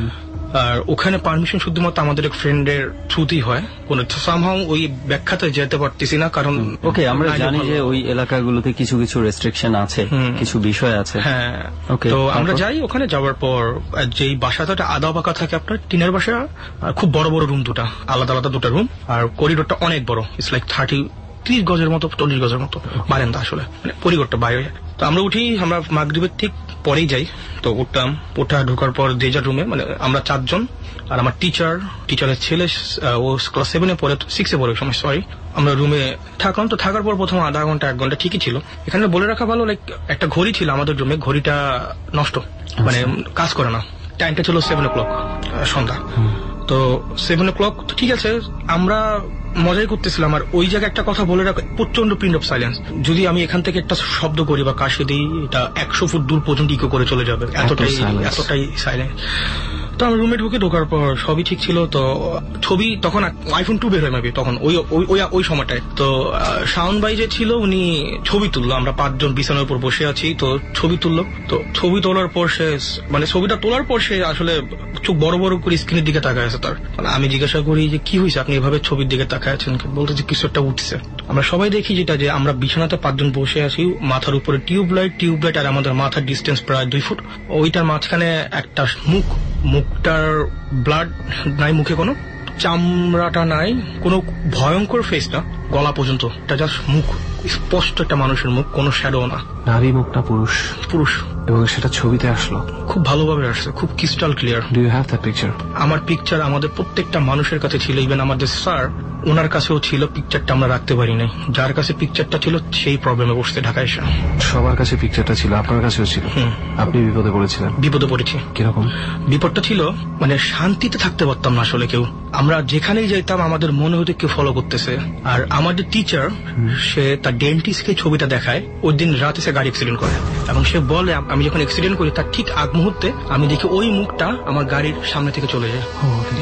S7: আর ওখানে পারমিশন শুধুমাত্র আমাদের এক ফ্রেন্ডের থ্রুতেই হয়। কোন সামহাউ ওই ব্যাখ্যাতে যেতে পারতেছি না, কারণ
S5: ওকে আমরা জানি যে ওই এলাকাগুলোতে কিছু কিছু রেস্ট্রিকশন আছে, কিছু বিষয় আছে।
S7: হ্যাঁ, তো আমরা যাই ওখানে, যাওয়ার পর যেই বাসাটা আদা বাঁকা থাকে, আপনার টিনের বাসা, খুব বড় বড় রুম দুটা, আলাদা আলাদা দুটা রুম, আর করিডোরটা অনেক বড়, ইটস লাইক থার্টি ত্রিশ গজের মতো, চল্লিশ গজের মতো বারান্দা আসলে, মানে পরিগরটা বাইরে। তো আমরা উঠি, আমরা মাগরিবের ঠিক পরেই যাই। তো উঠতাম, ওঠা ঢোকার পর যে যার রুমে, মানে আমরা চারজন, আর আমার টিচার, টিচারের ছেলে, ও ক্লাস সেভেনে পড়ে, সিক্সে পড়ে ওই সময়, সরি। আমরা রুমে থাকলাম। তো থাকার পর প্রথম আধা ঘন্টা এক ঘন্টা ঠিকই ছিল। এখানে বলে রাখা ভালো, লাইক একটা ঘড়ি ছিল আমাদের রুমে, ঘড়িটা নষ্ট, মানে কাজ করে না। টাইমটা ছিল সেভেন ও ক্লক সন্ধ্যা। তো সেভেন ও ক্লক তো ঠিক আছে, আমরা মজাই করতেছিলাম। আর ওই জায়গায় একটা কথা বলে রাখো, প্রচন্ড পিন অফ সাইলেন্স। যদি আমি এখান থেকে একটা শব্দ করি বা কাশি দিই, এটা একশো ফুট দূর পর্যন্ত ইকো করে চলে যাবে, এতটাই এতটাই সাইলেন্ট। তো আমার রুমে ঢুকে ঢোকার পর সবই ঠিক ছিল। তো ছবি তখন আইফোন টু বের হয় মেবি তখন, ওই ওই সময়টায়। তো শাওন ভাই যে ছিল, উনি ছবি তুললো, আমরা পাঁচজন বিছানার উপর বসে আছি, তো ছবি তুললো। তো ছবি তোলার পর সে, মানে ছবিটা তোলার পর সে আসলে চোখ বড় বড় করে স্ক্রিনের দিকে তাকায় আছে তার। মানে আমি জিজ্ঞাসা করি যে কি হয়েছে, আপনি এভাবে ছবির দিকে তাকায় আছেন? বলতে যে কিছু একটা উঠছে। আমরা সবাই দেখি যেটা, যে আমরা বিছানাতে পাঁচজন বসে আছি, মাথার উপরে টিউবলাইট, টিউবলাইট আর আমাদের মাথার ডিস্টেন্স প্রায় দুই ফুট। ওইটার মাঝখানে একটা মুখ, মুখটার ব্লাড নাই, মুখে কোনো চামড়াটা নাই, কোনো ভয়ঙ্কর ফেস না, গলা পর্যন্ত, এটা জাস্ট মুখ, স্পষ্ট একটা মানুষের মুখ, কোনো শ্যাডো না।
S6: নারী মুখ না পুরুষ? পুরুষ। এবং সেটা ছবিতে আসলো
S7: খুব ভালোভাবে আসছে, খুব crystal clear.
S6: Do you have that picture?
S7: আমার পিকচার আমাদের প্রত্যেকটা মানুষের কাছে ছিল, ইভেন আমাদের স্যার, ওনার কাছেও ছিল। পিকচারটা আমরা রাখতে পারি নাই, যার কাছে পিকচারটা ছিল সেই প্রবলেমে বসতে ঢাকায় এসে।
S6: সবার কাছে পিকচারটা ছিল, আপনার কাছেও ছিল। আপনি বিপদে পড়েছিলেন?
S7: বিপদে পড়েছি।
S6: কিরকম
S7: বিপদটা ছিল? মানে শান্তিতে থাকতে পারতাম না আসলে কেউ। আমরা যেখানেই যাইতাম আমাদের মনে হতো কেউ ফলো করতেছে। আর আমাদের টিচার, সে তার ডেন্টিস্টকে ছবিটা দেখায়, ওই দিন রাতে সে গাড়ি অ্যাক্সিডেন্ট করে, এবং সে বলে আমি যখন অ্যাক্সিডেন্ট করি তার ঠিক আগ মুহূর্তে আমি দেখি ওই মুখটা আমার গাড়ির সামনে থেকে চলে যায়।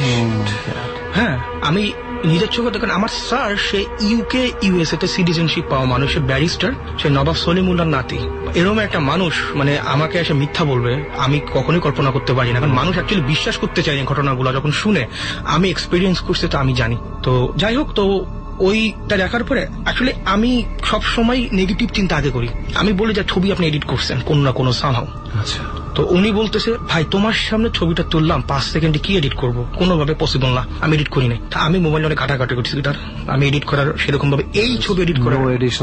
S7: হ্যাঁ, আমি নিজের চোখে দেখেন। আমার স্যার, সে ইউকে ইউএসএ তে সিটিজেনশিপ পাওয়া মানুষ, সে ব্যারিস্টার, সে নবাব সলিমুল্লাহর নাতি। এরকম একটা মানুষ মানে আমাকে এসে মিথ্যা বলবে, আমি কখনোই কল্পনা করতে পারি না। কারণ মানুষ অ্যাকচুয়ালি বিশ্বাস করতে চায় না ঘটনাগুলো, যখন শুনে। আমি এক্সপিরিয়েন্স করছি তো আমি জানি। তো যাই হোক, তো ওইটা দেখার পরে অ্যাকচুয়ালি আমি সব সময় নেগেটিভ চিন্তা আগে করি। আমি বলি যে ছবি আপনি এডিট করছেন কোন না কোনো সামহাউ।
S6: আচ্ছা।
S7: তো উনি বলতেছে, ভাই তোমার সামনে ছবিটা তুললাম, পাঁচ সেকেন্ডে কি এডিট করবো? কোনোভাবে পসিবল না, আমি এডিট করি নাই। আমি মোবাইলে অনেক ঘাটাঘাটি করছি, আমি এডিট করার সেরকম ভাবে এই ছবি এডিট করার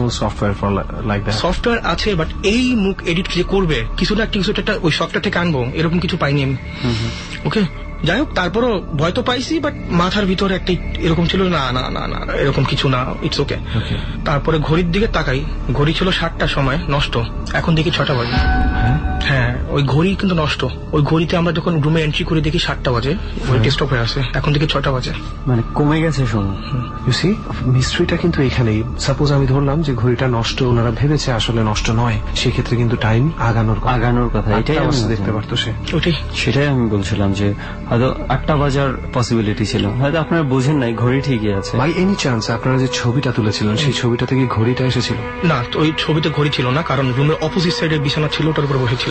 S7: সফটওয়্যার আছে, বাট এই মুখ এডিট যে করবে, কিছু না কিছু একটা ওই সফটওয়্যার থেকে আনবো, এরকম কিছু পাইনি আমি। ওকে, যাই হোক, তারপরও ভয় তো পাইছি, বাট মাথার ভিতরে একটা এরকম ছিল, না না না না এরকম কিছু না, ইটস ওকে। তারপরে ঘড়ির দিকে তাকাই, ঘড়ি ছিল সাতটার সময় নষ্ট, এখন দেখি ছটা বাজে। হ্যাঁ, ওই ঘড়ি কিন্তু নষ্ট। ওই ঘড়িতে আমরা যখন রুমে এন্ট্রি করে দেখি সাতটা বাজে, ঘড়িটা স্টপ হয়ে আছে, এখন দেখি ছটা বাজে,
S5: মানে কমে গেছে সময়।
S6: ইউ সি, মিস্ট্রিটা কিন্তু এখানেই। সাপোজ আমি ধরলাম যে ঘড়িটা নষ্ট, ওনারা ভেবেছে আসলে নষ্ট নয়, সেক্ষেত্রে কিন্তু টাইম আগানোর
S5: আগানোর কথা, এটাই আমি
S6: দেখতে পারতো সে।
S7: ওটাই
S5: সেটাই আমি বলছিলাম যে হয়তো আটটা বাজার পসিবিলিটি ছিল, হয়তো আপনারা বোঝেন নাই, ঘড়ি ঠিকই আছে।
S6: বাই এনি চান্স আপনারা যে ছবিটা তুলেছিলেন, সেই ছবিটা থেকে ঘড়িটা এসেছিল?
S7: না, ওই ছবিতে ঘড়ি ছিল না, কারণ রুমের অপোজিট সাইডে বিছানা ছিল, ওটার উপরে বসেছিল।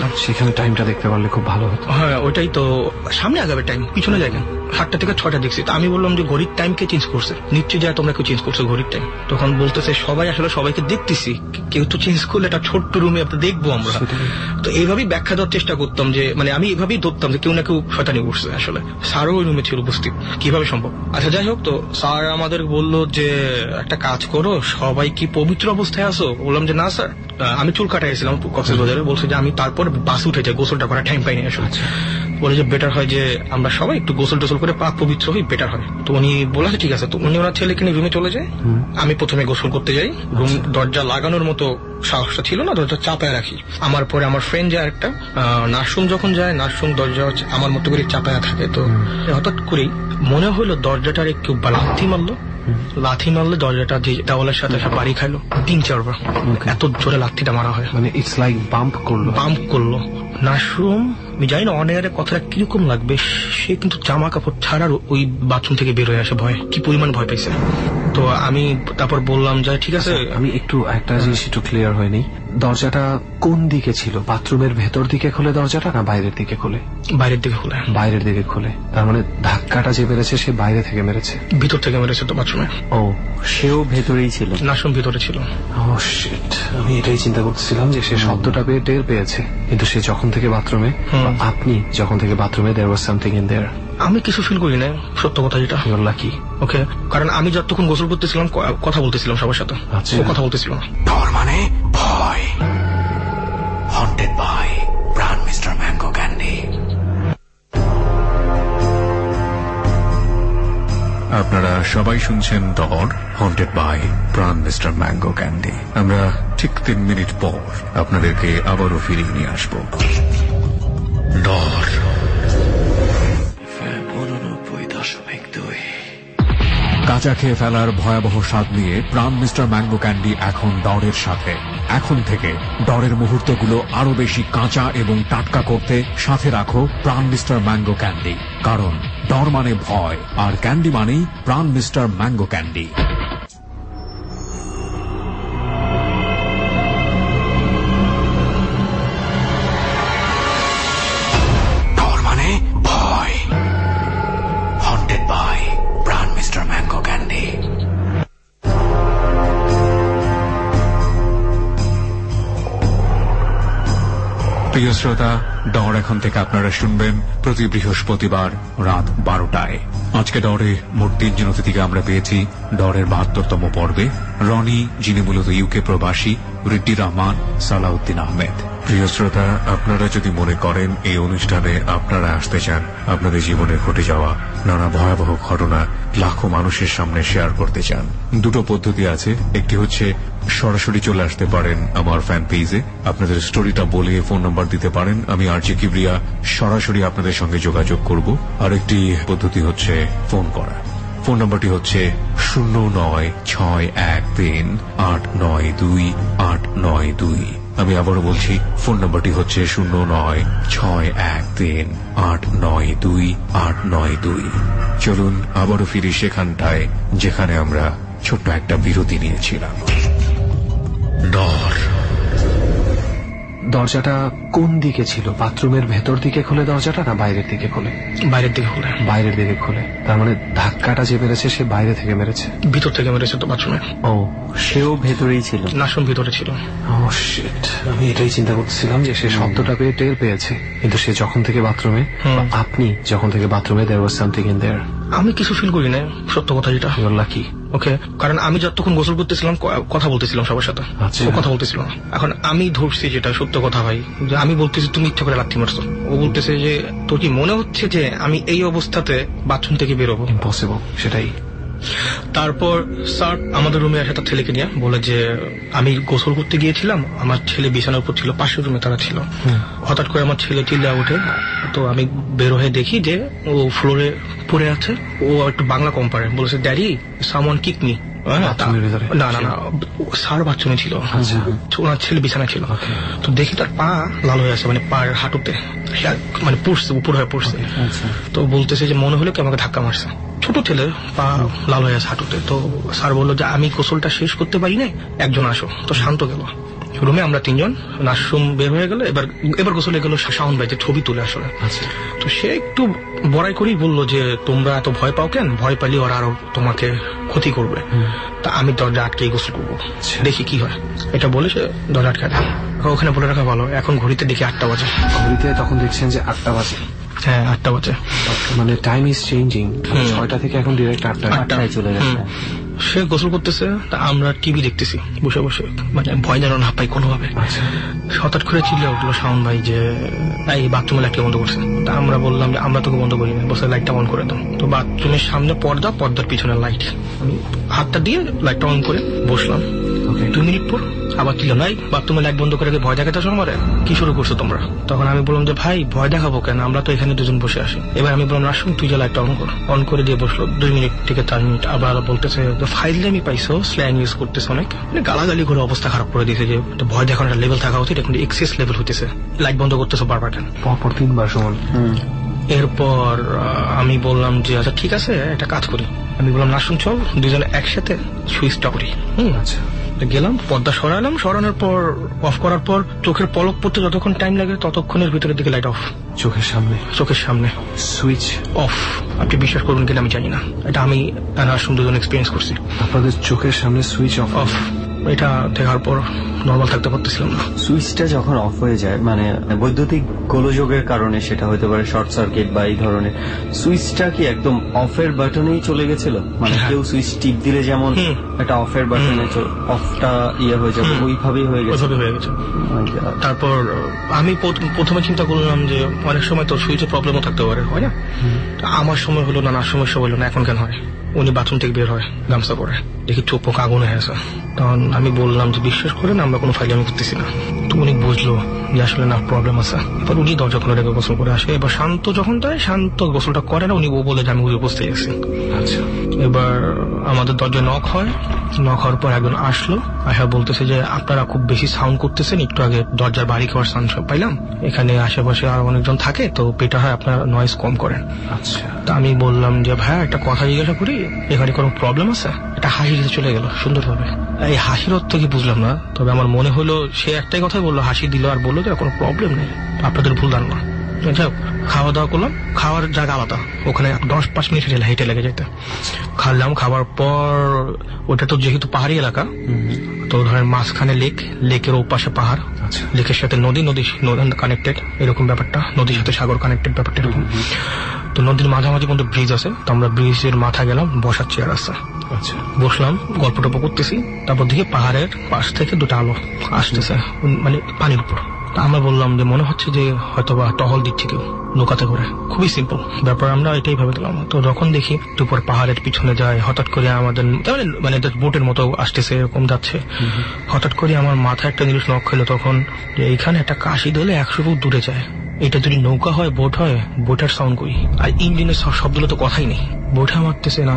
S6: সেখানে টাইমটা দেখতে পারলে খুব ভালো হতো।
S7: হ্যাঁ ওইটাই তো, সামনে আগাবে টাইম, পিছনে যায় না। সাতটা থেকে ছয়টা দেখছি, তো আমি বললাম যে ঘড়ির টাইম কে চেঞ্জ করছে, নিশ্চয়ই যায় তোমরা কেউ চেঞ্জ করছো ঘড়ির টাইম। তখন বলতেছে সবাই আসলে সবাইকে দেখতেছি, কেউ তো চেঞ্জ করলে একটা ছোট্ট রুমে আপনি দেখবো আমরা। তো এইভাবেই ব্যাখ্যা দেওয়ার চেষ্টা করতাম যে মানে আমি এইভাবেই ধরতাম যে কেউ না কেউ শয়তানি করছে। আসলে স্যারও ওই রুমে ছিল উপস্থিত, কিভাবে সম্ভব? আচ্ছা যাই হোক, তো স্যার আমাদের বললো যে একটা কাজ করো, সবাই কি পবিত্র অবস্থায় আসো? বললাম যে না স্যার, আমি চুল কাটাইছিলাম কক্সবাজারে, বলছে যে আমি তারপর বাস উঠে যাই, গোসলটা করার টাইম পাইনি আসলে। বলে যে বেটার হয় যে আমরা সবাই একটু গোসল টোসল করে পাক পবিত্র হই, বেটার হয়। তো উনি বলেছে ঠিক আছে। তো উনি ওনার ছেলেকে নিয়ে রুমে চলে যায়, আমি প্রথমে গোসল করতে যাই। রুম দরজা লাগানোর মতো সাহসটা ছিল না, দরজা চাপায় রাখি। আমার পরে আমার ফ্রেন্ড যায় একটা, নার্সরুম যখন যায়, নার্সরুম দরজা হচ্ছে আমার মতো করে চাপায় থাকে। তো হঠাৎ করেই মনে হলো দরজাটার একটু লাথি মারলো, লাথি মারলে দরজাটা যে দেওয়ালের সাথে সে বাড়ি খাইলো তিন চারবার, এত জোরে লাথিটা মারা হয়।
S6: মানে ইটস লাইক বাম্প করলো,
S7: বাম্প করলো। নার্সরুম আমি জানি না অনেয়ারে কথাটা কিরকম লাগবে, সে কিন্তু জামা কাপড় ছাড়ার ওই বাথরুম থেকে বের হয়ে আসে, ভয় কি পরিমাণ ভয় পাইছে। তো আমি তারপর বললাম যে ঠিক আছে।
S6: আমি একটু একটা জিনিস একটু ক্লিয়ার হয়নি, দরজাটা কোন দিকে ছিল? বাথরুমের ভেতর দিকে খোলে দরজাটা না বাইরের দিকে খোলে?
S7: বাইরের দিকে খোলে।
S6: বাইরের দিকে খোলে, তার মানে ধাক্কাটা যে মেরেছে সে বাইরে থেকে মেরেছে?
S7: ভিতর থেকে মেরেছে তো বাথরুমে।
S6: ও,
S5: সেও ভেতরেই ছিল,
S7: নার্সরুম ভিতরে ছিল।
S6: ও শিট, আমি এটাই চিন্তা করতেছিলাম যে সে শব্দটা পেয়ে টের পেয়েছে, কিন্তু সে যখন থেকে বাথরুমে, আপনি যখন থেকে বাথরুমে, দেয়ার ওয়াজ সামথিং ইন দেয়ার।
S7: আমি কিছু ফিল করি না, সত্য কথা যেটা।
S6: Your lucky.
S7: ওকে, কারণ আমি যতক্ষণ গোসল করতেছিলাম কথা বলতেছিলাম সবার সাথে, ও কথা বলতেছিল না।
S2: ডর মানে ভয়। Haunted by Pran mister mango Candy.
S4: আপনারা সবাই শুনছেন Dar, haunted by Pran mister mango Candy. আমরা ঠিক তিন মিনিট পর আপনাদেরকে আবারও ফিরিয়ে নিয়ে আসবো। ডর কাঁচা খেয়ে ফেলার ভয়াবহ স্বাদ নিয়ে প্রাণ মিস্টার ম্যাঙ্গো ক্যান্ডি এখন ডরের সাথে। এখন থেকে ডরের মুহূর্তগুলো আরো বেশি কাঁচা এবং টাটকা করতে সাথে রাখো প্রাণ মিস্টার ম্যাঙ্গো ক্যান্ডি, কারণ ডর মানে ভয় আর ক্যান্ডি মানেই Pran mister mango Candy.
S2: Dar মানে ভয়। Haunted by Pran mister mango candy.
S4: প্রিয় শ্রোতা, ডর এখন থেকে আপনারা শুনবেন প্রতি বৃহস্পতিবার রাত বারোটায়। আজকে ডরে মোট তিনজন অতিথিকে আমরা পেয়েছি ডরের বাহাত্তরতম পর্বে। রনি, যিনি মূলত ইউকে প্রবাসী, রিড্ডি রহমান, সালাউদ্দিন আহমেদ। প্রিয় শ্রোতা, আপনারা যদি মনে করেন এই অনুষ্ঠানে আপনারা আসতে চান, আপনাদের জীবনে ঘটে যাওয়া নানা ভয়াবহ ঘটনা লাখো মানুষের সামনে শেয়ার করতে চান, দুটো পদ্ধতি আছে। একটি হচ্ছে সরাসরি চলে আসতে পারেন আমার ফ্যান পেজে, আপনাদের স্টোরিটা বলে ফোন নাম্বার দিতে পারেন, আমি আরজে কিবরিয়া সরাসরি আপনাদের সঙ্গে যোগাযোগ করব। আরেকটি পদ্ধতি হচ্ছে ফোন করা। ফোন নাম্বারটি হচ্ছে শূন্য নয় ছয় এক তিন আট নয় দুই আট নয় দুই। আমি আবারও বলছি, ফোন নাম্বারটি হচ্ছে শূন্য নয় ছয় এক তিন আট নয় দুই আট নয় দুই। চলুন আবারও ফিরি সেখানটায় যেখানে আমরা ছোট্ট একটা বিরতি নিয়েছিলাম। ডর
S6: দরজাটা কোন দিকে ছিল? বাথরুমের ভেতর দিকে খোলে দরজাটা না বাইরের দিকে খোলে?
S7: বাইরের দিকে খোলে।
S6: বাইরের দিকে খোলে, তার মানে ধাক্কাটা যে মেরেছে সে বাইরে থেকে মেরেছে?
S7: ভিতর থেকে মেরেছে তো বাথরুমে।
S6: ও,
S5: সেও ভেতরেই ছিল,
S7: নার্সরুম ভিতরে ছিল।
S6: ও শিট, আমি এটাই চিন্তা করতেছিলাম যে সে শব্দটা পেয়ে টের পেয়েছে, কিন্তু সে যখন থেকে বাথরুমে, আপনি যখন থেকে বাথরুমে, দেয়ার ওয়াজ সামথিং ইন দেয়ার।
S7: আমি কিছু ফিল করি না, সত্য কথা যেটা।
S6: Your lucky.
S7: ওকে, কারণ আমি যতক্ষণ গোসল করতেছিলাম কথা বলতেছিলাম সবার সাথে, ও কথা বলতেছিল না। এখন আমি ধরছি যেটা সত্য কথা ভাই, যে আমি বলতেছি তুমি ইচ্ছা করে লাথি মারছো, ও বলতেছে যে তোর কি মনে হচ্ছে যে আমি এই অবস্থাতে বাথরুম থেকে বেরোবো?
S6: ইম্পসিবল, সেটাই।
S7: তারপর স্যার আমাদের রুমে আসে তার ছেলেকে নিয়ে, বলে যে আমি গোসল করতে গিয়েছিলাম, আমার ছেলে বিছানার উপর ছিল, পাশের রুমে তারা ছিল। হঠাৎ করে আমার ছেলে চিল্লা ওঠে, তো আমি বের হয়ে দেখি যে ও ফ্লোরে পড়ে আছে। ও একটু বাংলা কম পারে, বলেছে ড্যাডি সামওয়ান কিক মি। না না না, স্যার বাথরুমে ছিল, ওনার ছেলে বিছানা ছিল। তো দেখি তার পা লাল হয়ে আছে, মানে পার হাঁটুতে মানে পড়ছে, উপর হয়ে পড়ছে। তো বলতেছে যে মনে হলো কি আমাকে ধাক্কা মারছে। ছোট ছেলে, পা লাল হয়ে আছে হাঁটুতে। তো স্যার বললো যে আমি গোসলটা শেষ করতে পারি না, একজন আসো। তো শান্ত গেল, রুমে আমরা তিনজন, নাশরুম বের হয়ে গেল, এবার এবার গোসলে গেল শাওন ভাই যে ছবি তুলে আসলে। তো সে একটু বড়াই করেই বললো যে তোমরা এত ভয় পাও কেন, ভয় পালি ওরা আরো তোমাকে ক্ষতি করবে, তা আমি দরজা আটকেই গোসল করবো, দেখি কি হয়। এটা বলে সে দরজা আটকে দেয়। ওখানে বলে রাখা ভালো, এখন ঘড়িতে দেখি আটটা বাজে।
S6: ঘড়িতে তখন দেখছেন যে আটটা বাজে?
S7: হ্যাঁ আটটা বাজে,
S6: মানে টাইম ইজ চেঞ্জিং, ছয়টা থেকে এখন ডিরেক্ট আটটা
S5: আটটায় চলে গেছে।
S7: সে গোসল করতেছে, তা আমরা টিভি দেখতেছি বসে বসে, মানে ভয় যেন না পাই কোনোভাবে। হঠাৎ করে চিল্লে উঠলো শাওন ভাই যে এই বাথরুমে লাইটটা বন্ধ করছে। তা আমরা বললাম যে আমরা তোকে বন্ধ করি না, বসে লাইটটা অন করে দাও। তো বাথরুমের সামনে পর্দা, পর্দার পিছনে লাইট, আমি হাতটা দিয়ে লাইটটা অন করে বসলাম। দু মিনিট পর আবার ছিল নাই, বাথরুমে লাইট বন্ধ করে ভয় দেখাতে আসো আমারে, কি শুরু করছো তোমরা? তখন আমি বললাম যে ভাই ভয় দেখাবো কেন, আমরা তো এখানে দুজন বসে আসি। এবার আমি বললাম আসুন তুই যে লাইটটা অন কর, অন করে দিয়ে বসলো। দুই মিনিট থেকে চার মিনিট আবার বলতেছে ফাইলে আমি পাইছো, স্ল্যাং ইউজ করতেছে অনেক, মানে গালাগালি করে অবস্থা খারাপ করে দিয়েছে যে ভয় দেখানোর লেভেল থাকা উচিত, এখন এক্সেস লেভেল হইতেছে, লাইট বন্ধ করতেছো বারবার কেন,
S6: পরপর তিনবার সমান।
S7: এরপর আমি বললাম যে আচ্ছা ঠিক আছে একটা কাজ করি, আমি বললাম না শুন চল দুজনে একসাথে সুইচটা করি। হম আচ্ছা গেলাম, পর্দা সরালাম, সরানোর পর অফ করার পর চোখের পলক পড়তে যতক্ষণ টাইম লাগে ততক্ষণের ভিতরের দিকে লাইট অফ।
S6: চোখের সামনে? চোখের সামনে
S7: সুইচ অফ। আপনি বিশ্বাস করবেন কিনা আমি জানি না, এটা আমি নাশরুম দুজন এক্সপিরিয়েন্স করছি।
S6: আপনাদের চোখের সামনে সুইচ অফ?
S7: অফ। এটা দেখার পর নর্মাল থাকতে পারতেছিলাম না।
S5: সুইচটা যখন অফ হয়ে যায়, মানে বৈদ্যুতিক গোলযোগের কারণে সেটা হতে পারে শর্ট সার্কিট বা এই ধরনের, সুইচটা কি একদম অফের বাটনেই চলে গেছিল? মানে কেউ সুইচ টিপ দিলে যেমন একটা অফের বাটনে অফটা ইয়ে হয়ে যাবে, ওইভাবেই হয়ে গেছে।
S7: হয়ে গেছে। তারপর আমি প্রথমে চিন্তা করলাম যে অনেক সময় তো সুইচের প্রবলেমও থাকতে পারে, হয় না? আমার সময় হলো না, না সমস্যা হলো না, এখন কেন হয়? উনি বাথরুম থেকে বের হয় গামছা পরে, দেখি চোখ পোক আগুন হয়ে আছে। তখন আমি বললাম যে বিশ্বাস করেন আমরা কোনো ফাইল আমি করতেছি না। তো উনি বুঝলো যে আসলে না প্রবলেম আছে। এবার উনি দরজা খুলে রেখে গোসল করে আসে। এবার শান্ত যখন দেয়, শান্ত গোসলটা করে না, উনি ও বলে যে আমি ওই অবস্থায় আছি। আচ্ছা। এবার আমাদের দরজায় নক হয়, নক হওয়ার পর একজন আসলো, আশা বলতেছে যে আপনারা খুব বেশি সাউন্ড করতেছেন, একটু আগে দরজার বাড়ি খাওয়ার সাউন্ড পাইলাম, এখানে আশেপাশে আর অনেকজন থাকে, তো বেটার হয় আপনারা নয়েজ কম করেন। আচ্ছা। তা আমি বললাম যে ভাইয়া একটা কথা জিজ্ঞাসা করি, এখানে কোনো প্রবলেম আছে? এটা হাসি দিতে চলে গেল সুন্দরভাবে। এই হাসির অর্থ কি বুঝলাম না, তবে আমার মনে হলো সে একটাই কথাই বললো, হাসি দিল আর বললো যে কোনো প্রবলেম নেই, আপনাদের ভুল ধারণা। যাই হোক, খাওয়া দাওয়া করলাম, খাওয়ার জায়গা আলাদা, ওখানে দশ পাঁচ মিনিট হেঁটে লেগে যেতে। খাওয়ালাম, খাওয়ার পর ওটা তো যেহেতু পাহাড়ি এলাকা, তো ধরেন মাঝখানে লেক, লেকের ওপাশে পাহাড়, লেকের সাথে নদী, নদী কানেক্টেড, এরকম ব্যাপারটা, নদীর সাথে সাগর কানেক্টেড ব্যাপারটা এরকম। তো নদীর মাঝামাঝি পর্যন্ত ব্রিজ আছে, তো আমরা ব্রিজের মাথা গেলাম, বসার চেয়ার আছে, বসলাম, গল্প টল্প করতেছি। তারপর দেখি পাহাড়ের পাশ থেকে দুটো আলো আসতেছে, মানে পানির উপর। আমরা বললাম যে মনে হচ্ছে যে হয়তো বা টহল দিচ্ছে কেউ নৌকাতে করে, খুবই সিম্পল ব্যাপার, আমরা এটাই ভেবে দিলাম। তো যখন দেখি দুপুর পাহাড়ের পিছনে যায়, হঠাৎ করে আমাদের মানে বোটের মতো আসতেছে, এরকম যাচ্ছে, হঠাৎ করে আমার মাথায় একটা জিনিস নক খেলো তখন, যে এইখানে একটা কাশি দলে একশো ফুট দূরে যায়, এটা যদি নৌকা হয়, বোট হয়, বোটের সাউন্ড কই? আর ইঞ্জিনের শব্দগুলো তো কথাই নেই, বোঠা মারতেছে না,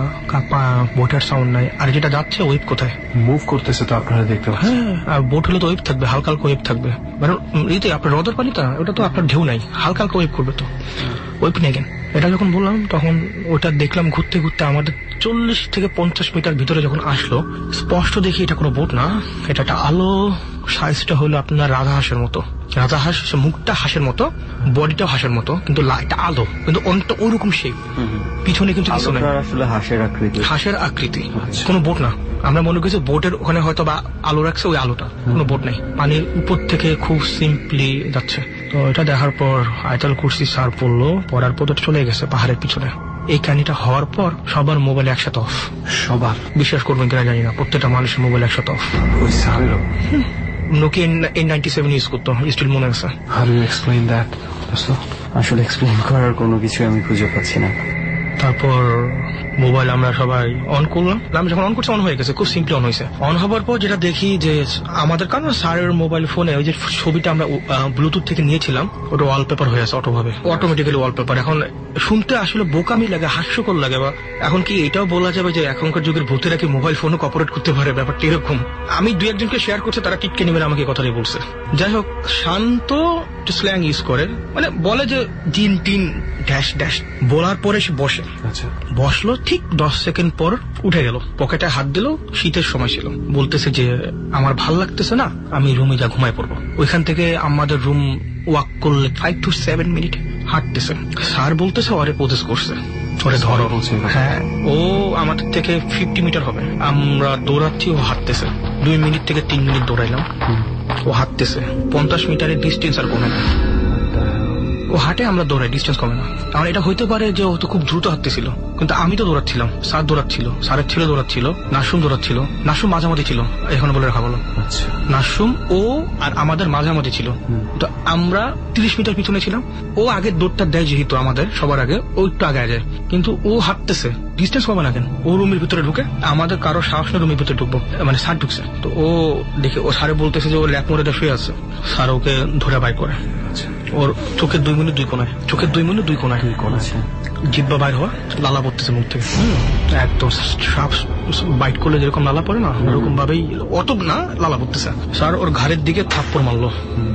S7: বোটের সাউন্ড নাই, আর যেটা যাচ্ছে ওয়েভ কোথায়?
S6: মুভ করতেছে, তো আপনারা দেখতে পাচ্ছেন।
S7: হ্যাঁ, আর বোট হলে তো ওয়েভ থাকবে, হালকা হালকা ওয়েভ থাকবে, মানে এইতে আপনার হ্রদের পানিটা, ওটা তো আপনার ঢেউ নাই, হালকা হালকা ওয়েভ করবে, তো ওয়েভ নেই কেন? এটা যখন বললাম তখন ওটা দেখলাম ঘুরতে ঘুরতে আমাদের চল্লিশ থেকে পঞ্চাশ মিটার ভিতরে যখন আসলো, স্পষ্ট দেখি এটা কোনো বোট না, এটা একটা আলো, সাইজটা হলো আপনার রাজা হাঁসের মতো, রাজা হাঁস মুখটা হাঁসের মতো, বডিটাও হাঁসের মতো, কিন্তু লাইটটা আলো, কিন্তু অনেকটা ওইরকম শেপ, পিছনে কিন্তু কিছু নেই,
S5: আসলে হাঁসের আকৃতি,
S7: হাঁসের আকৃতি, কোনো বোট না। আমরা মনে করছি বোটের ওখানে হয়তো বা আলো রাখছে, ওই আলোটা, কোনো বোট নেই, পানির উপর থেকে খুব সিম্পলি যাচ্ছে। তো এটা দেখার পর আয়াতুল কুরসি সার পড়লো, পড়ার পর চলে গেছে পাহাড়ের পিছনে। এই কাহিনীটা হওয়ার পর সবার মোবাইল একসাথে অফ, সবার, বিশ্বাস করবেন কিনা জানি না, প্রত্যেকটা মানুষের মোবাইল একসাথে অফ। ওই সারেরও Nokia N ninety seven use করতো, স্টিল মনে আছে।
S6: How do you explain that?
S5: আসলে এক্সপ্লেইন করার কোনো কিছু আমি খুঁজে পাচ্ছি না।
S7: তারপর মোবাইল আমরা সবাই অন করলাম, আমি যখন অন করছি অন হয়ে গেছে, খুব সিম্পলি অন হয়েছে। অন হবার পর যেটা দেখি যে আমাদের কারণ স্যারের মোবাইল ফোনে ওই যে ছবিটা আমরা ব্লুটুথ থেকে নিয়েছিলাম, ওটা ওয়ালপেপার হয়ে আছে অটোভাবে, অটোমেটিক্যালি ওয়ালপেপার। এখন শুনতে আসলে বোকামি লাগে, হাস্যকর লাগে, বা এখন কি এটাও বলা যাবে যে এখনকার যুগের ভূতেরা কি মোবাইল ফোনও অপারেট করতে পারে, ব্যাপারটা এরকম। আমি দুই একজনকে শেয়ার করছি, তারা টিটকে নেবেন আমাকে কথাটাই বলছে। যাই হোক, শান্ত একটু স্ল্যাং ইউজ করে, মানে বলে যে জিন টিন ড্যাশ ড্যাশ, বলার পরে সে বসে।
S6: আচ্ছা,
S7: বসলো, ঠিক দশ সেকেন্ড পর উঠে গেল, পকেটে হাত দিল, শীতের সময় ছিল, বলতেছে যে আমার ভাল লাগতেছে না, আমি রুমে যা ঘুমায় পড়বো। ওইখান থেকে আমাদের রুম ওয়াক করলে ফাইভ টু সেভেন মিনিট হাঁটতেছে। স্যার বলতেছে ওরে প্রসেস করছে, ওরে ধরো। হ্যাঁ, ও আমাদের থেকে ফিফটি মিটার হবে, আমরা দৌড়াচ্ছি, ও হাঁটতেছে। দুই মিনিট থেকে তিন মিনিট দৌড়াইলাম, ও হাঁটতেছে। পঞ্চাশ মিটারের ডিস্টেন্স আর কমে না, ও হাঁটে, আমরা দৌড়াই, ডিস্টেন্স কমে না। আমার এটা হইতে পারে যে ও তো খুব দ্রুত হাঁটতেছিল, কিন্তু আমি তো দৌড়াচ্ছিলাম, স্যার দৌড়াচ্ছিল, স্যারের ছেলে দৌড়াচ্ছিল, নাসুম দৌড়াচ্ছিল। নাসুম মাঝামাঝি ছিল, এখন বলে রাখা বলো। নাসুম ও আর আমাদের মাঝামাঝি ছিল, তো আমরা তিরিশ মিটার পিছনে ছিলাম। ও আগে দৌড়টা দেয় যেহেতু আমাদের সবার আগে, ও একটু আগে যায়, কিন্তু ও হাঁটতেছে, ডিস্টেন্স কমে না কেন। ও রুমের ভিতরে ঢুকে, আমাদের কারো সাহস না রুমের ভিতরে ঢুকবো, মানে স্যার ঢুকছে, তো ও দেখে ও স্যারে বলতেছে যে ও ল্যাপ মোড়ে শুয়ে আছে। স্যার ওকে ধরে বাই করে, ওর চোখের দুই মিনিট দুই কোনায়, চোখের দুই মিনিট দুই কোনায় জিব্বা বাইর হওয়া, লালা পড়তেছে মুখ থেকে, একদম সাপ বাইট করলে যেরকম লালা পড়ে না, ওরকম ভাবেই, অত না লালা পড়তেছে। স্যার ওর ঘাড়ের দিকে থাপ্পড় মারলো,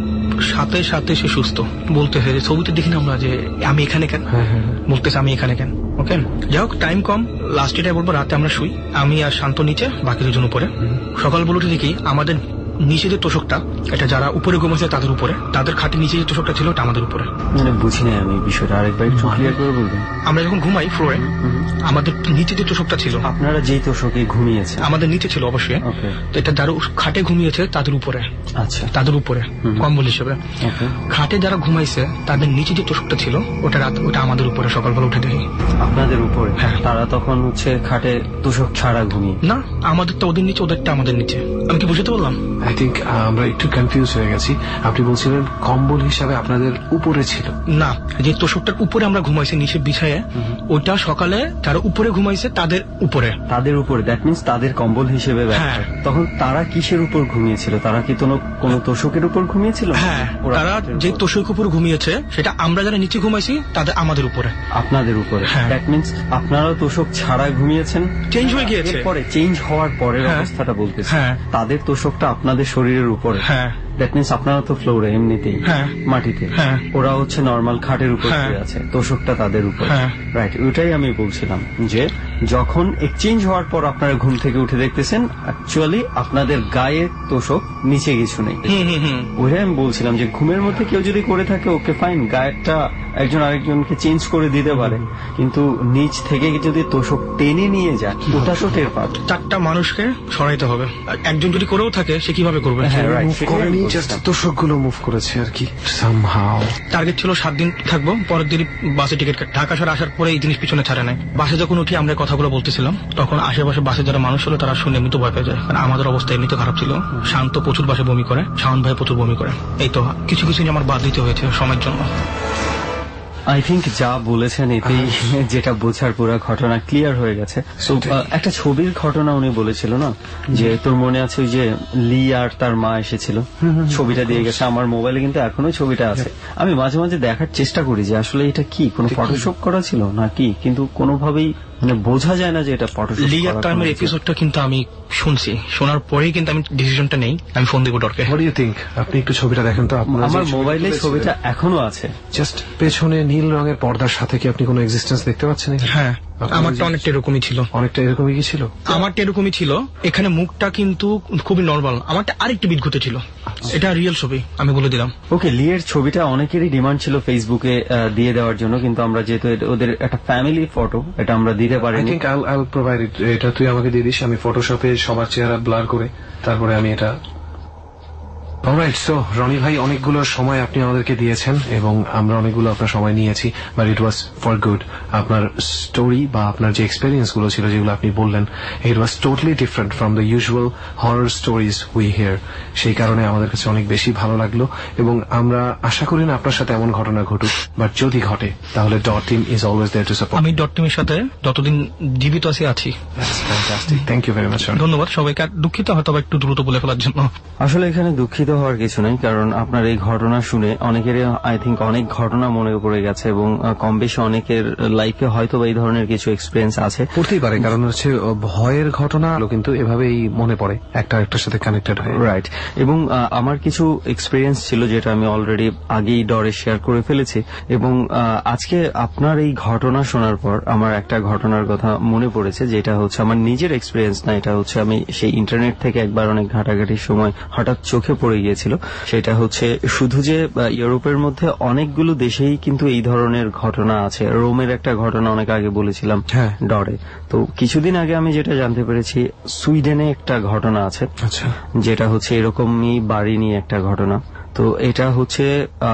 S7: সাথে সাথে সে সুস্থ। বলতেছে যে ছবিতে দেখি না আমরা যে আমি এখানে কেন, বলতেছে আমি এখানে কেন। ওকে, যাই হোক, টাইম কম, লাস্ট এটাই বলবো, রাতে আমরা শুই, আমি আর শান্ত নিচে, বাকি দুজন উপরে। সকাল বলে উঠে দেখি আমাদের নিচে যে তোষকটা, এটা যারা উপরে ঘুমাচ্ছে তাদের উপরে, তাদের খাটের নিচে যে তোষকটা ছিল ওটা আমাদের উপরে।
S5: মানে বুঝি নাই আমি বিষয়টা, আরেকবার একটু ক্লিয়ার করে বলবেন।
S7: আমরা যখন ঘুমাই ফ্লোরে, আমাদের নিচে যে তোষকটা ছিল,
S5: আপনারা যেই তোষকে ঘুমিয়েছে
S7: আমাদের নিচে ছিল অবশ্যই, তো এটা যারা খাটে ঘুমিয়েছে তাদের উপরে। আচ্ছা, তাদের উপরে কম্বল হিসেবে। খাটে যারা ঘুমাইছে তাদের নিচে যে তোষকটা ছিল ওটা রাত, ওটা আমাদের উপরে। সকালবেলা উঠে দেখি
S5: আপনাদের উপরে। হ্যাঁ, তারা তখন হচ্ছে খাটে তোষক ছাড়া ঘুমিয়ে
S7: না, আমাদের তো ওদের নিচে, ওদেরটা আমাদের নিচে। আমি কি বুঝতে বললাম?
S6: আই থিঙ্ক আমরা একটু কনফিউজ হয়ে গেছি। আপনি বলছিলেন কম্বল হিসাবে আপনাদের উপরে ছিল?
S7: না, যে তোষকটার উপরে আমরা ঘুমাইছি নিচে বিছায়ে, ওইটা সকালে যারা উপরে ঘুমাইছে তাদের উপরে।
S5: তাদের উপরে, দ্যাট মিনস তাদের কম্বল হিসেবে। তখন তারা কিসের উপর ঘুমিয়েছিল? তারা কি কোনো তোষকের উপর ঘুমিয়েছিল?
S7: হ্যাঁ, তারা যে তোষক উপর ঘুমিয়েছে সেটা আমরা যারা নিচে ঘুমাইছি তাদের আমাদের উপরে।
S5: আপনাদের উপরে, দ্যাট মিনস আপনারাও তোষক ছাড়া ঘুমিয়েছেন,
S7: চেঞ্জ হয়ে গিয়েছে।
S5: পরে চেঞ্জ হওয়ার পরের অবস্থাটা বলতেছে, তাদের তোষকটা আপনাদের শরীরের উপরে। হ্যাঁ, দ্যাট মিনস আপনারা তো ফ্লোরে এমনিতেই মাটিতে, ওরা হচ্ছে নর্মাল খাটের উপর শুয়ে আছে, তোষকটা তাদের উপর। রাইট, ওইটাই আমি বলছিলাম যে যখন এক্সচেঞ্জ হওয়ার পর আপনারা ঘুম থেকে উঠে দেখতেছেন অ্যাকচুয়ালি আপনাদের গায়ে তোষক, নিচে কিছু নেই। ওইটাই আমি বলছিলাম যে ঘুমের মধ্যে কেউ যদি করে থাকে ওকে ফাইন, গায়েরটা একজন আরেকজনকে চেঞ্জ করে দিতে পারে, কিন্তু নিচ থেকে যদি তোষক টেনে নিয়ে যায় ওটা তো টের পাবে।
S7: চারটা মানুষকে সরাইতে হবে, একজন যদি করেও থাকে সে কিভাবে করবে?
S6: তোষক গুলো মুভ করেছে আর কি সামহাও।
S7: টার্গেট ছিল সাত দিন থাকবো, পরের দিন বাসে টিকিট, ঢাকা শহরে আসার পরে এই জিনিস পিছনে ছাড়ে নাই। বাসে যখন উঠি আমরা কথাগুলো বলতেছিলাম, তখন আশেপাশে বাসে যারা মানুষ ছিল তারা শুনে এমনিতে ভয় পেয়ে যায়, কারণ আমাদের অবস্থা এমনিতে খারাপ ছিল। শান্ত প্রচুর বাসে বমি করে, শাওন ভাই প্রচুর বমি করে। এই তো কিছু কিছু আমার বাদ দিতে হয়েছে সময়ের জন্য।
S5: আই থিঙ্ক যা বলেছেন এতেই যেটা বোঝার পুরো ঘটনা ক্লিয়ার হয়ে গেছে। তো একটা ছবির ঘটনা উনি বলেছিল না, যে তোর মনে আছে ওই যে লি আর তার মা এসেছিল, ছবিটা দিয়ে গেছে, আমার মোবাইলে কিন্তু এখনো ছবিটা আছে। আমি মাঝে মাঝে দেখার চেষ্টা করি যে আসলে এটা কি কোনো ফটোশপ করা ছিল নাকি, কিন্তু কোনোভাবেই মানে বোঝা যায় না যে এটা ফটোশপ।
S7: লি আর তার মায়ের এপিসোডটা কিন্তু আমি শুনছি, শোনার পরেই কিন্তু আমি ডিসিশনটা নেই, আমি ফোন দিব ডরকে।
S6: What do you think? আপনি একটু ছবিটা দেখেন তো।
S5: আমার মোবাইলে ছবিটা এখনো আছে,
S6: জাস্ট পেছনে নীল রঙের পর্দার সাথে কি আপনি কোনো এক্সিস্টেন্স দেখতে পাচ্ছেন?
S7: হ্যাঁ, আমারটা অনেকটা এরকমই ছিল।
S6: অনেকটা এরকমই কি ছিল?
S7: আমারটা এরকমই ছিল, এখানে মুখটা কিন্তু খুবই নর্মাল, আমারটা আরেকটু বিদঘুটে ছিল। এটা রিয়েল ছবি, আমি বলে দিলাম।
S5: ওকে, লিয়ের ছবিটা অনেকেরই ডিমান্ড ছিল ফেসবুকে দিয়ে দেওয়ার জন্য, কিন্তু আমরা যেহেতু ওদের একটা ফ্যামিলি ফটো, এটা আমরা দিতে পারিনি।
S6: I think I will provide it. এটা তুই আমাকে দিয়ে দিস, আমি ফটোশপে সবার চেহারা ব্লার করে তারপরে আমি এটা। অলরাইট, সো রনি ভাই, অনেকগুলো সময় আপনি আমাদেরকে দিয়েছেন এবং আমরা অনেকগুলো আপনার সময় নিয়েছি, but it was for good. আপনার স্টোরি বা আপনার যে এক্সপেরিয়েন্স গুলো ছিল যেগুলো আপনি বললেন, it was totally different from the usual horror stories we hear. সেই কারণে আমাদের কাছে অনেক বেশি ভালো লাগলো এবং আমরা আশা করি না আপনার সাথে এমন ঘটনা ঘটুক, বাট যদি ঘটে তাহলে dot team is always there to support.
S7: আমি ডট টিমের সাথে যতদিন জীবিত আছি আছি।
S6: Thank you very much.
S7: ধন্যবাদ সবাইকে, দুঃখিত হয়তো একটু দ্রুত বলে ফেলার জন্য।
S5: আসলে এখানে দুঃখিত হওয়ার কিছু নেই, কারণ আপনার এই ঘটনা শুনে অনেকেরই আই থিঙ্ক অনেক ঘটনা মনে পড়ে গেছে এবং কম বেশি অনেকের লাইফে হয়তো এই ধরনের কিছু এক্সপিরিয়েন্স আছে,
S6: পড়তেই পারে। কারণ হচ্ছে ভয়ের ঘটনা কিন্তু এভাবেই মনে পড়ে, একটা একটার সাথে কানেক্টেড হয়।
S5: রাইট। এবং আমার কিছু এক্সপিরিয়েন্স ছিল যেটা আমি অলরেডি আগেই ডরে শেয়ার করে ফেলেছি, এবং আজকে আপনার এই ঘটনা শোনার পর আমার একটা ঘটনার কথা মনে পড়েছে, যেটা হচ্ছে আমার নিজের এক্সপিরিয়েন্স না, এটা হচ্ছে আমি সেই ইন্টারনেট থেকে একবার অনেক ঘাটাঘাটির সময় হঠাৎ চোখে পড়ে গিয়েছিল। সেটা হচ্ছে শুধু যে ইউরোপের মধ্যে অনেকগুলো দেশেই কিন্তু এই ধরনের ঘটনা আছে। রোমের একটা ঘটনা অনেক আগে বলেছিলাম ডরে, তো কিছুদিন আগে আমি যেটা জানতে পেরেছি সুইডেনে একটা ঘটনা আছে, যেটা হচ্ছে এরকমই বাড়ি নিয়ে একটা ঘটনা। তো এটা হচ্ছে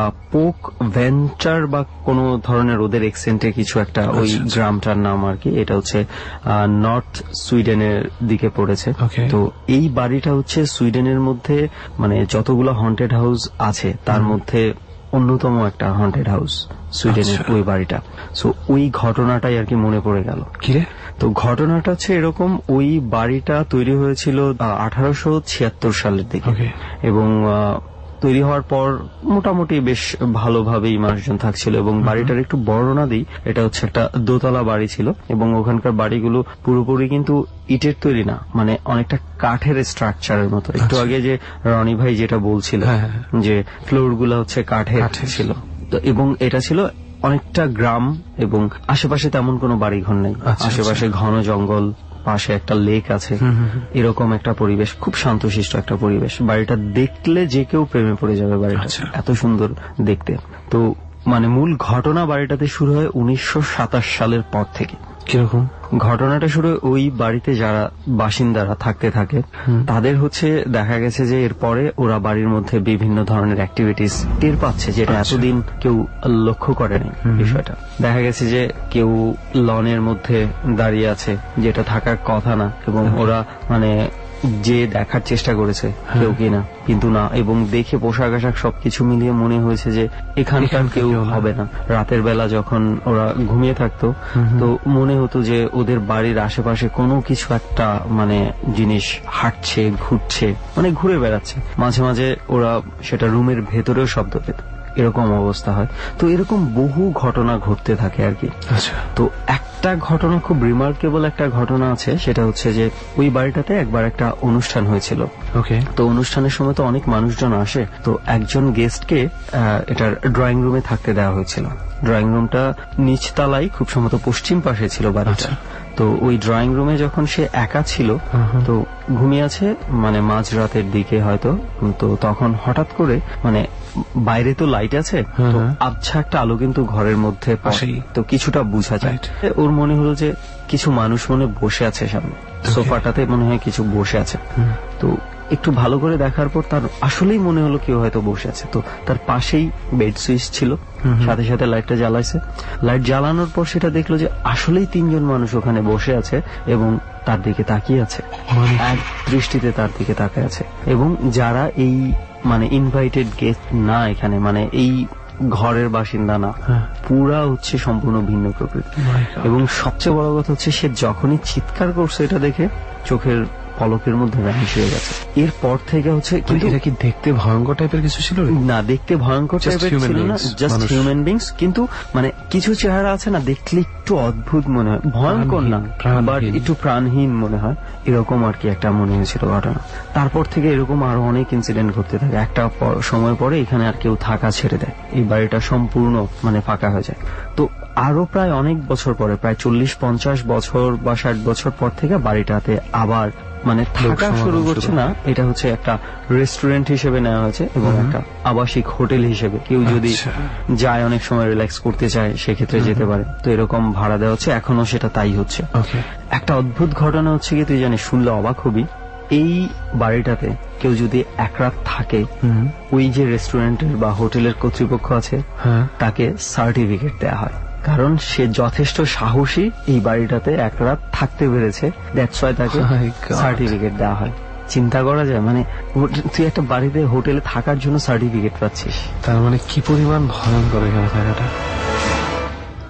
S5: পোক ভেন্টার বা কোন ধরনের ওদের এক্সেন্টে কিছু একটা, ওই গ্রামটার নাম আর কি। এটা হচ্ছে নর্থ সুইডেনের দিকে পড়েছে। তো এই বাড়িটা হচ্ছে সুইডেনের মধ্যে মানে যতগুলো হন্টেড হাউস আছে তার মধ্যে অন্যতম একটা হন্টেড হাউস সুইডেনের ওই বাড়িটা। সো ওই ঘটনাটাই আর কি মনে পড়ে গেল।
S6: কিরে?
S5: তো ঘটনাটা হচ্ছে এরকম, ওই বাড়িটা তৈরি হয়েছিল আঠারোশো ছিয়াত্তর সালের দিকে, এবং তৈরি হওয়ার পর মোটামুটি বেশ ভালোভাবেই মানুষজন থাকছিল। এবং বাড়িটার একটু বর্ণনা দিই, এটা হচ্ছে একটা দোতলা বাড়ি ছিল, এবং ওখানকার বাড়িগুলো পুরোপুরি কিন্তু ইটের তৈরি না, মানে অনেকটা কাঠের স্ট্রাকচারের মতো। একটু আগে যে রনি ভাই যেটা বলছিল যে ফ্লোর গুলা হচ্ছে কাঠের ছিল, তো এবং এটা ছিল অনেকটা গ্রাম, এবং আশেপাশে তেমন কোনো বাড়িঘর নেই, আশেপাশে ঘন জঙ্গল, পাশে একটা লেক আছে, এরকম একটা পরিবেশ, খুব শান্তশিষ্ট একটা পরিবেশ। বাড়িটা দেখলে যে কেউ প্রেমে পড়ে যাবে, বাড়িটা এত সুন্দর দেখতে। তো মানে মূল ঘটনা বাড়িটাতে শুরু হয় উনিশশো সাতাশ সালের পর থেকে।
S6: কিরকম
S5: ঘটনাটা শুরু ওই বাড়িতে যারা বাসিন্দারা থাকতে থাকে তাদের হচ্ছে দেখা গেছে যে এরপরে ওরা বাড়ির মধ্যে বিভিন্ন ধরনের অ্যাক্টিভিটিস টের পাচ্ছে, যেটা এতদিন কেউ লক্ষ্য করেনি বিষয়টা। দেখা গেছে যে কেউ লনের মধ্যে দাঁড়িয়ে আছে, যেটা থাকার কথা না, এবং ওরা মানে যে দেখার চেষ্টা করেছে কেউ কিনা, কিন্তু না। এবং দেখে পোশাক আশাক সবকিছু মিলিয়ে মনে হয়েছে যে এখানকার কেউ হবে না। রাতের বেলা যখন ওরা ঘুমিয়ে থাকতো, তো মনে হতো যে ওদের বাড়ির আশেপাশে কোনো কিছু একটা মানে জিনিস হাঁটছে, ঘুরছে, মানে ঘুরে বেড়াচ্ছে। মাঝে মাঝে ওরা সেটা রুমের ভেতরেও শব্দ পেত, এরকম অবস্থা হয়। তো এরকম বহু ঘটনা ঘটতে থাকে আর কি। তো একটা ঘটনা খুব রিমার্কেবল একটা ঘটনা আছে, সেটা হচ্ছে যে ওই বাড়িটাতে একবার একটা অনুষ্ঠান হয়েছিল। ওকে। তো অনুষ্ঠানের সময় তো অনেক মানুষজন আসে, তো একজন গেস্টকে এটার ড্রয়িং রুমে থাকতে দেওয়া হয়েছিল। ড্রয়িং রুমটা নিচতলায়, খুব সম্ভবত পশ্চিম পাশে ছিল বাড়িটা। তো ওই ড্রয়িং রুমে যখন সে একা ছিল, তো ঘুমিয়ে আছে মানে মাঝ রাতের দিকে হয়তো, তো তখন হঠাৎ করে মানে বাইরে তো লাইট আছে, তো আবছা একটা আলো কিন্তু ঘরের মধ্যে পাশেই, তো কিছুটা বোঝা যায়। ওর মনে হলো যে কিছু মানুষ মনে বসে আছে সামনে সোফাটাতে, মনে হয় কিছু বসে আছে। তো একটু ভালো করে দেখার পর তার আসলেই মনে হলো কেউ হয়তো বসে আছে। তো তার পাশেই বেড সুইচ ছিল, সাথে সাথে লাইটটা জ্বালাইছে। লাইট জ্বালানোর পর সেটা দেখলো যে আসলেই তিনজন মানুষ ওখানে বসে আছে এবং তার দিকে তাকিয়ে আছে, এক দৃষ্টিতে তার দিকে তাকিয়ে আছে। এবং যারা এই মানে ইনভাইটেড গেস্ট না, এখানে মানে এই ঘরের বাসিন্দা না, পুরা হচ্ছে সম্পূর্ণ ভিন্ন প্রকৃতি। এবং সবচেয়ে বড় কথা হচ্ছে সে যখনই চিৎকার করছে এটা দেখে চোখের পলকের মধ্যে ভ্যানিশ হয়ে গেছে। এরপর থেকে হচ্ছে, কিন্তু
S6: এটা কি দেখতে ভয়ঙ্কর টাইপের কিছু ছিল
S5: না? দেখতে ভয়ঙ্কর টাইপের ছিল না, জাস্ট হিউম্যান বিংস। কিন্তু মানে কিছু চেহারা আছে না, দেখলে একটু অদ্ভুত মনে হয়, ভয়ঙ্কর না বাট একটু প্রাণহীন মনে হয়, এরকম আর কি একটা মনে হয়েছিল ঘটনা। তারপর থেকে এরকম আরো অনেক ইনসিডেন্ট ঘটতে থাকে। একটা সময় পরে এখানে আর কেউ থাকা ছেড়ে দেয়, এই বাড়িটা সম্পূর্ণ মানে ফাঁকা হয়ে যায়। তো আরো প্রায় অনেক বছর পরে, প্রায় চল্লিশ পঞ্চাশ বছর বা ষাট বছর পর থেকে বাড়িটাতে আবার মানে থাকা শুরু করছে না, এটা হচ্ছে একটা রেস্টুরেন্ট হিসেবে নেওয়া হয়েছে এবং একটা আবাসিক হোটেল হিসেবে কেউ যদি যায়, অনেক সময় রিল্যাক্স করতে চায়, সেক্ষেত্রে যেতে পারে। তো এরকম ভাড়া দেওয়া হচ্ছে, এখনো সেটা তাই হচ্ছে। একটা অদ্ভুত ঘটনা হচ্ছে কি, তুই জানিস, শুনলে অবাক হবি, এই বাড়িটাতে কেউ যদি এক রাত থাকে, ওই যে রেস্টুরেন্টের বা হোটেলের কর্তৃপক্ষ আছে তাকে সার্টিফিকেট দেওয়া হয়, কারণ সে যথেষ্ট সাহসী, এই বাড়িটাতে এক রাত থাকতে পেরেছে, দ্যাটস ওয়াই তাকে সার্টিফিকেট দেওয়া হয়। চিন্তা করা যায়, মানে তুই একটা বাড়িতে হোটেলে থাকার জন্য সার্টিফিকেট পাচ্ছিস,
S6: তার মানে কি পরিমাণ ভয়ঙ্কর এখানে থাকাটা।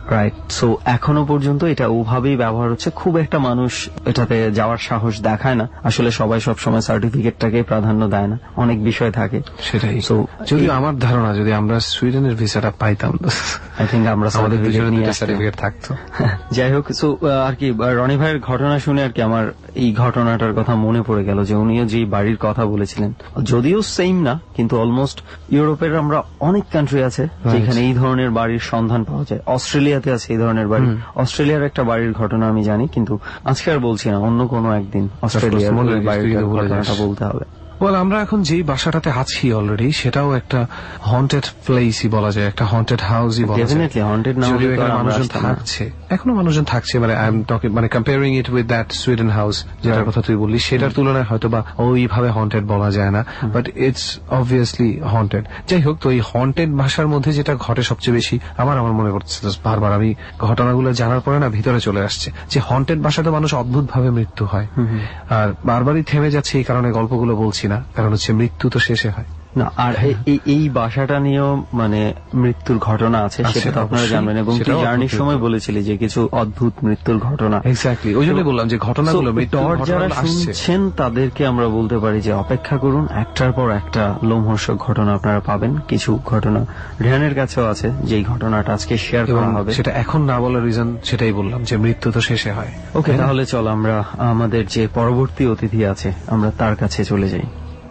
S5: রাইট। সো এখনো পর্যন্ত এটা ওভাবেই ব্যবহার হচ্ছে, খুব একটা মানুষ এটাতে যাওয়ার সাহস দেখায় না। আসলে সবাই সব সময় সার্টিফিকেটটাকে প্রাধান্য দেয় না, অনেক বিষয় থাকে।
S6: সেটাই।
S5: সো
S6: যদি আমার ধারণা যদি আমরা সুইডেনের ভিসাটা পাইতাম,
S5: আই থিঙ্ক আমরা
S6: আমাদের
S5: সার্টিফিকেট
S6: দুজনের
S5: নিয়ে
S6: দুটো
S5: আসতাম।
S6: সার্টিফিকেট থাকতো।
S5: যাই হোক, সো আর কি রনি ভাইয়ের ঘটনা শুনে আর কি আমার এই ঘটনাটার কথা মনে পড়ে গেল যে উনিও যে বাড়ির কথা বলেছিলেন, যদিও সেম না কিন্তু অলমোস্ট ইউরোপের আমরা অনেক কান্ট্রি আছে যেখানে এই ধরনের বাড়ির সন্ধান পাওয়া যায়। অস্ট্রেলিয়াতে আছে এই ধরনের বাড়ি। অস্ট্রেলিয়ার একটা বাড়ির ঘটনা আমি জানি, কিন্তু আজকে আর বলছি না, অন্য কোনো একদিন অস্ট্রেলিয়ার বাড়ির ঘটনাটা বলতে হবে।
S6: বল, আমরা এখন যেই বাসাটাতে আছি অলরেডি সেটাও একটা হন্টেড প্লেসই বলা যায়, একটা হন্টেড হাউসই বলা যায়।
S5: ডেফিনেটলি হন্টেড না হলে তো আমরা
S6: মানুষজন
S5: আসতাম না।
S6: থাকছে, এখনো মানুষজন থাকছে, মানে আই এম টকিং মানে comparing it with that Sweden house যেটার কথা তুই বললি, সেটার তুলনায় হয়তো বা ওইভাবে হন্টেড বলা যায় না, বাট ইটস অবভিয়াসলি হন্টেড। যাই হোক, তো এই হন্টেড ভাষার মধ্যে যেটা ঘটে সবচেয়ে বেশি, আমার আমার মনে করছে বারবার আমি ঘটনাগুলো জানার পরে না ভিতরে চলে আসছে যে হন্টেড ভাষাতে মানুষ অদ্ভুত ভাবে মৃত্যু হয়। আর বারবারই থেমে যাচ্ছে এই কারণে গল্পগুলো বলছি না, কারণ হচ্ছে মৃত্যু তো শেষে হয়
S5: না। আর এই এই বাসাটা নিয়েও মানে মৃত্যুর ঘটনা আছে, সেটা তো আপনারা জানবেন, এবং তুই জার্নির সময় বলেছিলি যে কিছু অদ্ভুত মৃত্যুর ঘটনা।
S6: এক্স্যাক্টলি, ওই জন্য বললাম যে ঘটনাগুলো
S5: ডর যারা শুনছেন তাদেরকে আমরা বলতে পারি যে অপেক্ষা করুন, একটার পর একটা লোমহর্ষক ঘটনা আপনারা পাবেন। কিছু ঘটনা রেহানের কাছেও আছে যেই ঘটনাটা আজকে শেয়ার করা হবে,
S6: সেটা এখন না বলার রিজন সেটাই বললাম যে মৃত্যু তো শেষে হয়।
S5: ওকে, তাহলে চল আমরা আমাদের যে পরবর্তী অতিথি আছে আমরা তার কাছে চলে যাই।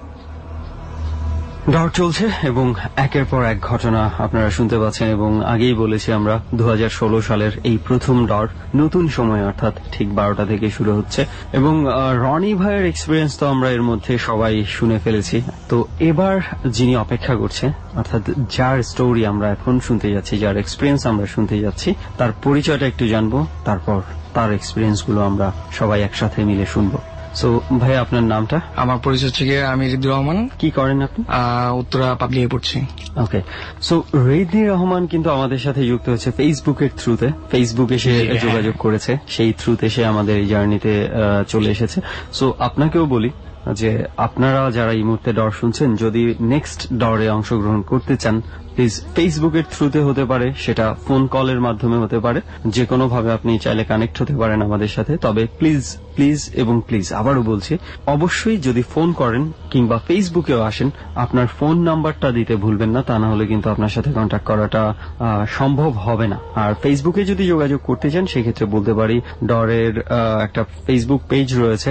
S5: ডর চলছে এবং একের পর এক ঘটনা আপনারা শুনতে পাচ্ছেন, এবং আগেই বলেছি আমরা দু হাজার ষোলো সালের এই প্রথম ডর নতুন সময় অর্থাৎ ঠিক বারোটা থেকে শুরু হচ্ছে, এবং রনি ভাইয়ের এক্সপিরিয়েন্স তো আমরা এর মধ্যে সবাই শুনে ফেলেছি। তো এবার যিনি অপেক্ষা করছে অর্থাৎ যার স্টোরি আমরা এখন শুনতে যাচ্ছি, যার এক্সপিরিয়েন্স আমরা শুনতে যাচ্ছি, তার পরিচয়টা একটু জানবো, তারপর তার এক্সপিরিয়েন্স গুলো আমরা সবাই একসাথে মিলে শুনবো। সো ভাই, আপনার নামটা?
S7: আমার পরিচয় হচ্ছে গিয়ে আমি রিদুর রহমান।
S5: কি করেন আপনি?
S7: উত্তরা পাবলিকে পড়ছি।
S5: ওকে, সো রিদি রহমান কিন্তু আমাদের সাথে যুক্ত হচ্ছে ফেসবুকের থ্রুতে। ফেসবুকে সে যোগাযোগ করেছে, সেই থ্রুতে সে আমাদের এই জার্নিতে চলে এসেছে। সো আপনাকেও বলি যে আপনারা যারা এই মুহূর্তে ডর শুনছেন, যদি নেক্সট ডরে অংশগ্রহণ করতে চান, প্লিজ ফেসবুকের থ্রুতে হতে পারে, সেটা ফোন কলের মাধ্যমে হতে পারে, যে কোনো ভাবে আপনি চাইলে কানেক্ট হতে পারেন আমাদের সাথে। তবে প্লিজ প্লিজ এবং প্লিজ আবারও বলছি, অবশ্যই যদি ফোন করেন কিংবা ফেসবুকেও আসেন, আপনার ফোন নাম্বারটা দিতে ভুলবেন না, তা না হলে কিন্তু আপনার সাথে কন্ট্যাক্ট করাটা সম্ভব হবে না। আর ফেসবুকে যদি যোগাযোগ করতে চান সেক্ষেত্রে বলতে পারি ডরের একটা ফেসবুক পেজ রয়েছে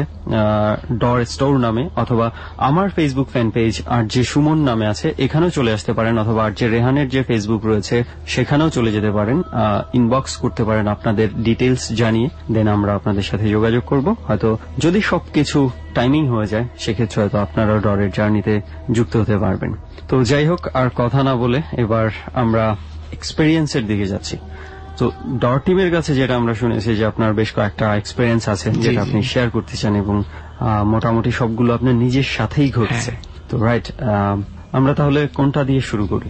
S5: ডর স্টোর নামে, অথবা আমার ফেসবুক ফ্যান পেজ আর যে সুমন নামে আছে এখানেও চলে আসতে পারেন, অথবা আর যে রেহানের যে ফেসবুক রয়েছে সেখানেও চলে যেতে পারেন, ইনবক্স করতে পারেন আপনাদের ডিটেলস জানিয়ে, দেন আমরা আপনাদের সাথে যোগাযোগ করব। হয়তো যদি সবকিছু টাইমিং হয়ে যায় সেক্ষেত্রে হয়তো আপনারাও ডরের জার্নিতে যুক্ত হতে পারবেন। তো যাই হোক, আর কথা না বলে এবার আমরা এক্সপেরিয়েন্সের দিকে যাচ্ছি। তো ডর টিমের কাছে যেটা আমরা শুনেছি যে আপনার বেশ কয়েকটা এক্সপেরিয়েন্স আছে যেটা আপনি শেয়ার করতে চান, এবং মোটামুটি সবগুলো আপনার নিজের সাথেই ঘটছে। তো রাইট, আমরা তাহলে কোনটা দিয়ে শুরু করি?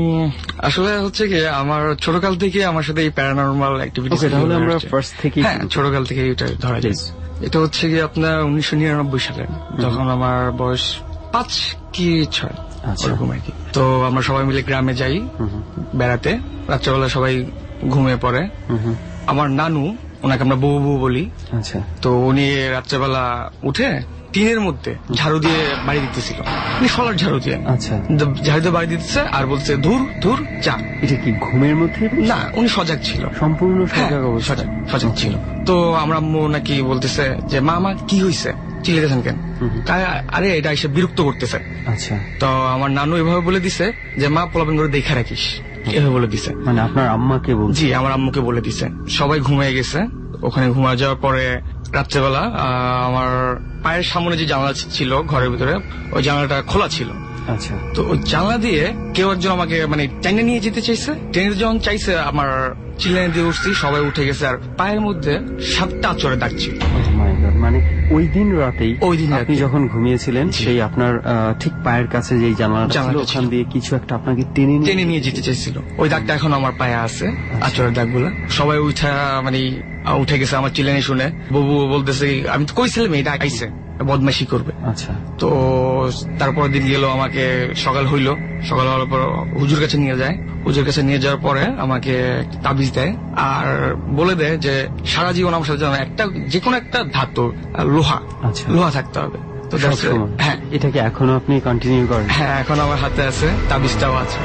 S7: আসলে হচ্ছে কি, আমার ছোটকাল থেকে আমার সাথে এই প্যারানরমাল অ্যাক্টিভিটিস,
S5: তাহলে আমরা ফার্স্ট থেকে
S7: ছোটকাল থেকে এটা ধরা যায়। এটা হচ্ছে কি আপনার উনিশশো নিরানব্বই সালে, যখন আমার বয়স পাঁচ কি ছয় ওরকম আর কি। তো আমরা সবাই মিলে গ্রামে যাই বেড়াতে, রাত্রেবেলা সবাই ঘুমিয়ে পড়ে। আমার নানু, ওনাকে আমরা বউ বউ বলি,
S5: আচ্ছা,
S7: তো উনি রাত্রেবেলা উঠে টিনের মধ্যে ঝাড়ু দিয়ে বাড়ি দিতেছিল, উনি সলার ঝাড়ু দিয়ে,
S5: আচ্ছা,
S7: ঝাড়ু দিয়ে বাড়ি দিতেছে আর বলছে ধুর ধুর চা।
S5: এটা কি ঘুমের মধ্যে?
S7: না, উনি সজাগ ছিল,
S5: সম্পূর্ণ সজাগ অবস্থা,
S7: সজাগ ছিল। তো আমরা আম্মু নাকি বলতেছে যে মা মা কি হয়েছে, চিল্লাতেছেন কেন? আরে এটা এসে বিরক্ত করতেছে।
S5: আচ্ছা,
S7: তো আমার নানু এভাবে বলে দিছে যে মা পোলাপেন করে দেখা রাখিস, এভাবে বলে দিছে।
S5: মানে আপনার আম্মাকে বলছে?
S7: জি, আমার আম্মুকে বলে দিছে। সবাই ঘুমিয়ে গেছে। ওখানে ঘুমিয়ে যাওয়ার পরে রাত্রেবেলা আমার পায়ের সামনে যে জানলা ছিল ঘরের ভিতরে, ওই জানলাটা খোলা ছিল।
S5: আচ্ছা, তো
S7: ওই জানলা দিয়ে কেউ একজন আমাকে মানে টেনে নিয়ে যেতে চাইছে। টেনে যখন চাইছে, আমার চিল্লানি দিয়ে উঠছি, সবাই উঠে গেছে, আর পায়ের মধ্যে সাতটা আচরের দাগ ছিল।
S5: মানে ওই দিন রাতেই,
S7: ওই দিন
S5: আপনি যখন ঘুমিয়েছিলেন, সেই আপনার ঠিক পায়ের কাছে যেই জানলাটা ছিল ওখান দিয়ে কিছু একটা আপনাকে টেনে
S7: টেনে নিয়ে যেতে চাইছিল। ওই দাগটা এখন আমার পায়ে আছে, আচরের দাগগুলো। সবাই উঠা মানে উঠে গেছে আমার চিল্লানি শুনে। বাবু বলতেছে, আমি তো কইছিলাম এটা আইছে, বদমাইশি করবে।
S5: আচ্ছা।
S7: তো তারপর দিন গেল, আমাকে সকাল হইলো, সকাল হওয়ার পর হুজুর কাছে নিয়ে যায়। হুজুর কাছে নিয়ে যাওয়ার পরে আমাকে তাবিজ দেয় আর বলে দেয় যে সারা জীবন আমার সাথে যেন একটা যে কোনো একটা ধাতু, লোহা লোহা থাকতে হবে। তো
S5: হ্যাঁ, এটা কি এখনো আপনি কন্টিনিউ করেন?
S7: হ্যাঁ, এখন আমার হাতে আছে, তাবিজটাও আছে।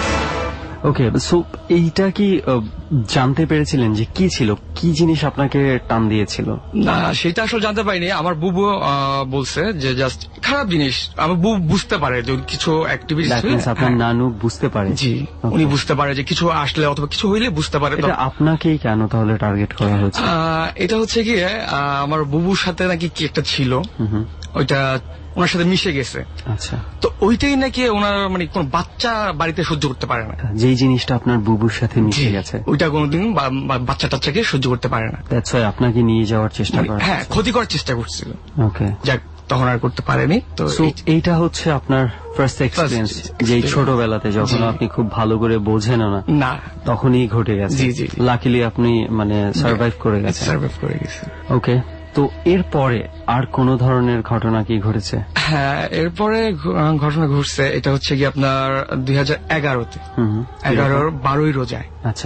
S5: ওকে, সো এইটা কি জানতে পেরেছিলেন যে কি ছিল, কি জিনিস আপনাকে টান দিয়েছিল?
S7: না, সেটা আসলে জানতে পারিনি। আমার বুবু বলছে যে জাস্ট খারাপ জিনিস। আমার বুবু বুঝতে পারে যে কিছু অ্যাক্টিভিটি,
S5: আপনার নানু বুঝতে পারে।
S7: জি, উনি বুঝতে পারে যে কিছু আসলে অথবা কিছু হইলে বুঝতে পারে।
S5: এটা আপনাকেই কেন তাহলে টার্গেট করা হয়েছে?
S7: এটা হচ্ছে গিয়ে আমার বুবুর সাথে নাকি কি একটা ছিল, ওইটা ওনার সাথে মিশে গেছে।
S5: আচ্ছা।
S7: তো ওইটাই নাকি ওনার মানে কোন বাচ্চা বাড়িতে সহ্য করতে পারে না।
S5: যেই জিনিসটা আপনার বুবুর সাথে মিশে গেছে
S7: ওইটা কোনোদিন বাচ্চা টাচ্চাকে সহ্য করতে পারে না।
S5: দ্যাটস ওয়াই আপনাকে নিয়ে যাওয়ার চেষ্টা করে।
S7: হ্যাঁ, ক্ষতি করার চেষ্টা করছিল।
S5: ওকে,
S7: যাক, তখন আর করতে পারেনি। তো
S5: এইটা হচ্ছে আপনার ফার্স্ট এক্সপেরিয়েন্স, যে ছোটবেলাতে যখন আপনি খুব ভালো করে বোঝেন না, তখনই ঘটে গেছে।
S7: জি জি,
S5: লাকিলি আপনি মানে সার্ভাইভ করে গেছেন।
S7: সার্ভাইভ করে গেছে।
S5: ওকে, তো এরপরে আর কোন ধরনের ঘটনা কি ঘটেছে?
S7: হ্যাঁ, এরপরে ঘটনা ঘটছে, এটা হচ্ছে কি আপনার দুই হাজার এগারোতে এগারোর বারোই রোজায়।
S5: আচ্ছা।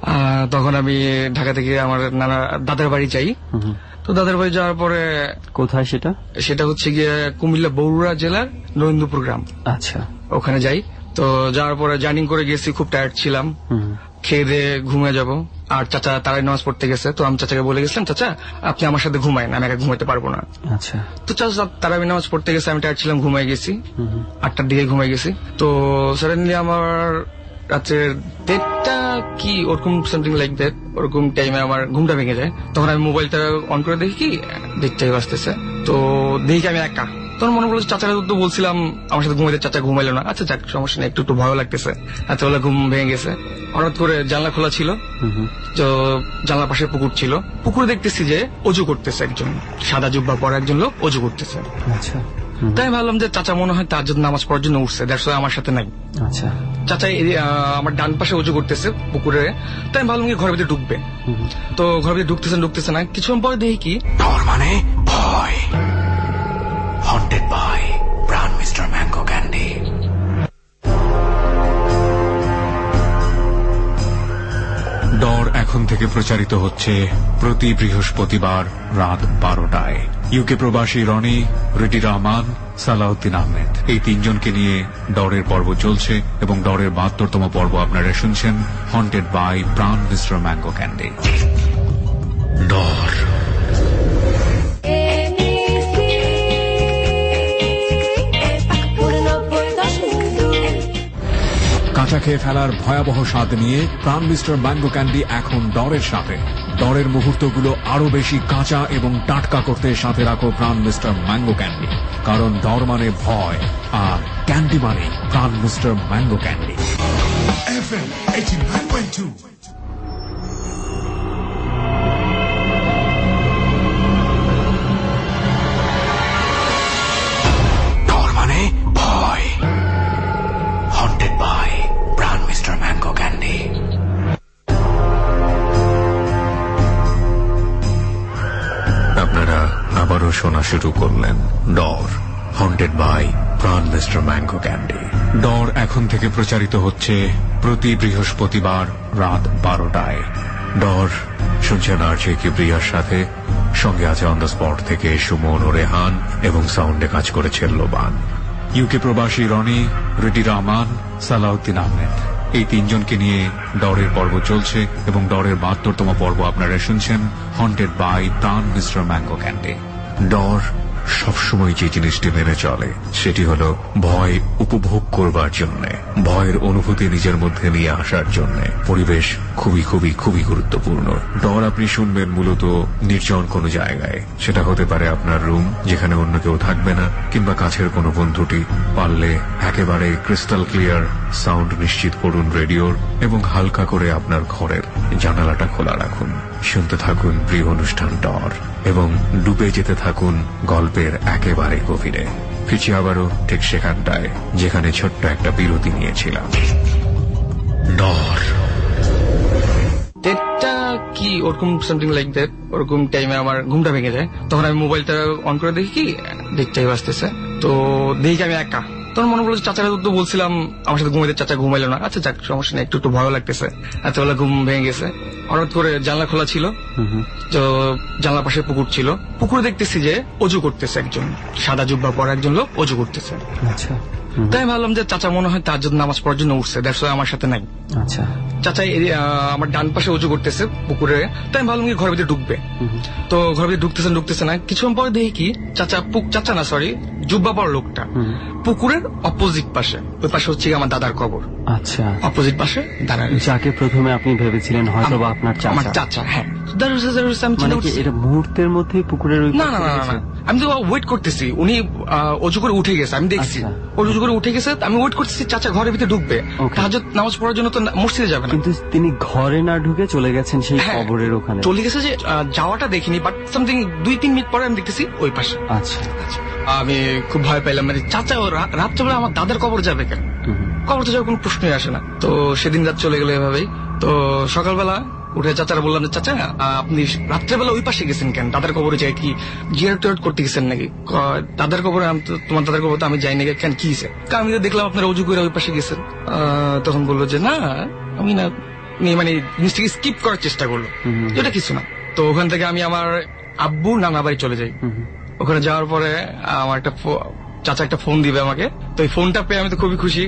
S7: তখন আমি ঢাকা থেকে আমার নানা দাদার বাড়ি যাই। তো দাদার বাড়ি যাওয়ার পরে,
S5: কোথায় সেটা?
S7: সেটা হচ্ছে গিয়ে কুমিল্লা বগুড়া জেলার নরেন্দ্রপুর গ্রাম।
S5: আচ্ছা।
S7: ওখানে যাই। তো যাওয়ার পরে জার্নি করে গেছি, খুব টায়ার্ড ছিলাম, খেয়ে দিয়ে ঘুমিয়ে যাব। আর চাচা তারাই নামাজ পড়তে গেছে। তো আমি চাচাকে বলে গেছিলাম, চাচা আপনি আমার সাথে ঘুমায়েন, আমি একা ঘুমাইতে পারবো না।
S5: আচ্ছা।
S7: তো চাচা তারা নামাজ পড়তে গেছে, আমি টায়ার্ড ছিলাম, ঘুমাই গেছি। আটটার দিকে ঘুমাই গেছি। তো সাডেনলি আমার রাত্রের দেড়টা কি ওরকম সামথিং লাইক দ্যাট, ওরকম টাইমে আমার ঘুমটা ভেঙে যায়। তখন আমি মোবাইলটা অন করে দেখি কি দেড়টাই বাজতেছে। তো দেখি আমি একা। তখন মনে করলো চাচারা তো বলছিলাম আমার সাথে ঘুমাইতে, চাচা ঘুমাইলো না। আচ্ছা যাক, সমস্যা নেই, একটু একটু ভয় লাগতেছে। আচ্ছা, ওলা ঘুম ভেঙে গেছে। হঠাৎ করে জানলা খোলা ছিল, তো জানলার পাশে পুকুর ছিল। পুকুরে দেখতেছি যে অজু করতেছে একজন, সাদা জুব্বা পরা একজন লোক অজু করতেছে।
S5: আচ্ছা।
S7: তাই ভাবলাম যে চাচা মনে হয় তার জন্য নামাজ পড়ার জন্য উঠছে, দ্যাটস ওয়াই আমার সাথে নাই।
S5: আচ্ছা।
S7: চাচা আমার ডান পাশে অজু করতেছে পুকুরে। তাই আমি ভাবলাম কি ঘরের ভিতরে ঢুকবে। তো ঘরের ভিতরে ঢুকতেছে ঢুকতেছে না কিছুক্ষণ পরে দেখি কি
S2: ডর মানে ভয়, haunted by Brown Mister Mango Candy।
S4: ডর এখন থেকে প্রচারিত হচ্ছে প্রতি বৃহস্পতিবার রাত বারোটায়। ইউকে প্রবাসী রনি, রেডি রহমান, সালাউদ্দিন আহমেদ, এই তিনজনকে নিয়ে ডরের পর্ব চলছে এবং ডরের বাহাত্তরতম পর্ব আপনারা শুনছেন, haunted by Pran mister mango Candy. Dar. কাঁচা খেয়ে ফেলার ভয়াবহ স্বাদ নিয়ে প্রাণ মিস্টার ম্যাঙ্গো ক্যান্ডি এখন ডরের সাথে। ডরের মুহূর্তগুলো আরো বেশি কাঁচা এবং টাটকা করতে সাথে রাখো প্রাণ মিস্টার ম্যাঙ্গো ক্যান্ডি, কারণ ডর মানে ভয় আর ক্যান্ডি মানে Pran mister mango Candy.
S1: F M eighty nine point two.
S2: Dar মানে ভয়, haunted by Brown Mister Mango Candy।
S4: আপনারা আবারও শোনা শুরু করলেন Dar, haunted by Pran mister mango Candy. Dar এখন থেকে প্রচারিত হচ্ছে প্রতি বৃহস্পতিবার রাত বারোটায়। ডর শুনছেন আরজে কিবরিয়ার সাথে, সঙ্গে আছে অন দ্য স্পট থেকে সুমন ও রেহান এবং সাউন্ডে কাজ করেছেন লোবান। ইউকে প্রবাসী রনি, রেডি রহমান, সালাউদ্দিন আহমেদ, এই তিনজনকে নিয়ে ডরের পর্ব চলছে এবং ডরের বাহাত্তরতম পর্ব আপনারা শুনছেন, haunted by Pran mister mango Candy. Dar সবসময় যে জিনিসটি মেনে চলে সেটি হল ভয় উপভোগ করবার জন্য, ভয়ের অনুভূতি নিজের মধ্যে নিয়ে আসার জন্য পরিবেশ খুবই খুবই খুবই গুরুত্বপূর্ণ। ডর আপনি শুনবেন মূলত নির্জন কোনো জায়গায়, সেটা হতে পারে আপনার রুম যেখানে অন্য কেউ থাকবে না, কিংবা কাছের কোনো বন্ধুটি। পারলে একেবারে ক্রিস্টাল ক্লিয়ার সাউন্ড নিশ্চিত করুন রেডিওর এবং হালকা করে আপনার ঘরের জানালাটা খোলা রাখুন। শুনতে থাকুন প্রিয় অনুষ্ঠান ডর এবং ডুবে যেতে থাকুন গল্পের একেবারে গভীরে। ফিরছি আবারও ঠিক সেখানটায় যেখানে ছোট্ট একটা বিরতি নিয়েছিলাম। ডর।
S7: দেড়টা কি দেখি ওরকম সামথিং লাইক দ্যাট, ওরকম টাইমে আমার ঘুমটা ভেঙে যায়। তখন আমি মোবাইলটা অন করে দেখি কি দেখতেই বাজতেছে, তো দেখি আমি একা। তখন মনে পড়লো চাচারা তো বলছিলাম আমার সাথে ঘুমাইতে, চাচা ঘুমাইলো না। আচ্ছা যাক সমস্যা নেই, একটু একটু ভয় লাগতেছে। এতবেলা ঘুম ভেঙে গেছে, হঠাৎ করে জানলা খোলা ছিল, তো জানলার পাশে পুকুর ছিল। পুকুরে দেখতেছি যে অজু করতেছে একজন, সাদা জুব্বা পরা একজন লোক অজু করতেছে।
S5: আচ্ছা,
S7: তাই আমি ভাবলাম যে চাচা মনে হয় তাহাজ্জুদ নামাজ পড়ার জন্য উঠছে, দ্যাটস ওয়াই আমার সাথে নাই।
S5: আচ্ছা,
S7: চাচা আমার ডান পাশে উঁচু করতেছে পুকুরে, তাই আমি ভাবলাম কি ঘরের ভিতরে ঢুকবে। তো ঘরের ভিতরে ঢুকতেছে ঢুকতেছে না, কিছুক্ষণ পরে দেখি কি চাচা চাচা না সরি জুব্বা পরা লোকটা পুকুরের অপোজিট পাশে, ওই পাশে হচ্ছে আমার দাদার কবর।
S5: আচ্ছা,
S7: অপোজিট পাশে দাঁড়ায়,
S5: যাকে প্রথমে আপনি ভেবেছিলেন হয়তো বা আপনার চাচা।
S7: আমার চাচা, হ্যাঁ।
S5: মানে কি এটা মুহূর্তের মধ্যে পুকুরের ওই
S7: না না না না, আমি তো ওয়েট করতেছি, উনি অজু করে উঠে গেছে, আমি দেখছি অজু করে উঠে গেছে, আমি ওয়েট করতেছি চাচা ঘরের ভিতরে ঢুকবে, তাহাজ্জুদ নামাজ পড়ার জন্য তো মসজিদে যাবে না।
S5: কিন্তু তিনি ঘরে না ঢুকে চলে গেছেন সেই কবরের ওখানে।
S7: চলে গেছে যে যাওয়াটা দেখিনি, বাট সামথিং দুই তিন মিনিট পরে আমি দেখতেছি ওই পাশে।
S5: আচ্ছা,
S7: আমি খুব ভয় পাইলাম, মানে চাচা রাত্রেবেলা আমার দাদার কবর যাবে কেন? কবর তো যাওয়ার কোনো প্রশ্নই আসে না। তো সেদিন রাত চলে গেল এভাবেই। তো সকালবেলা উঠে চাচারা বললাম যে চাচা আপনি রাত্রেবেলা ওই পাশে গেছেন কেন? দাদার কবরে যাই কি জিয়ারত টিয়ারত করতে গেছেন নাকি? দাদার কবরে তোমার দাদার কবর তো আমি যাই নাকি, কেন কি হয়েছে? আমি তো দেখলাম আপনারা অজু করে ওই পাশে গেছেন। তখন বললো যে না আমি না, মানে জিনিসটাকে স্কিপ করার চেষ্টা করলো, এটা কিছু না। তো ওখান থেকে আমি আমার আব্বু নানা বাড়ি চলে যাই। ওখানে যাওয়ার পরে আমার একটা চাচা একটা ফোন দিবে আমাকে, তো এই ফোনটা পেয়ে আমি তো খুবই খুশি।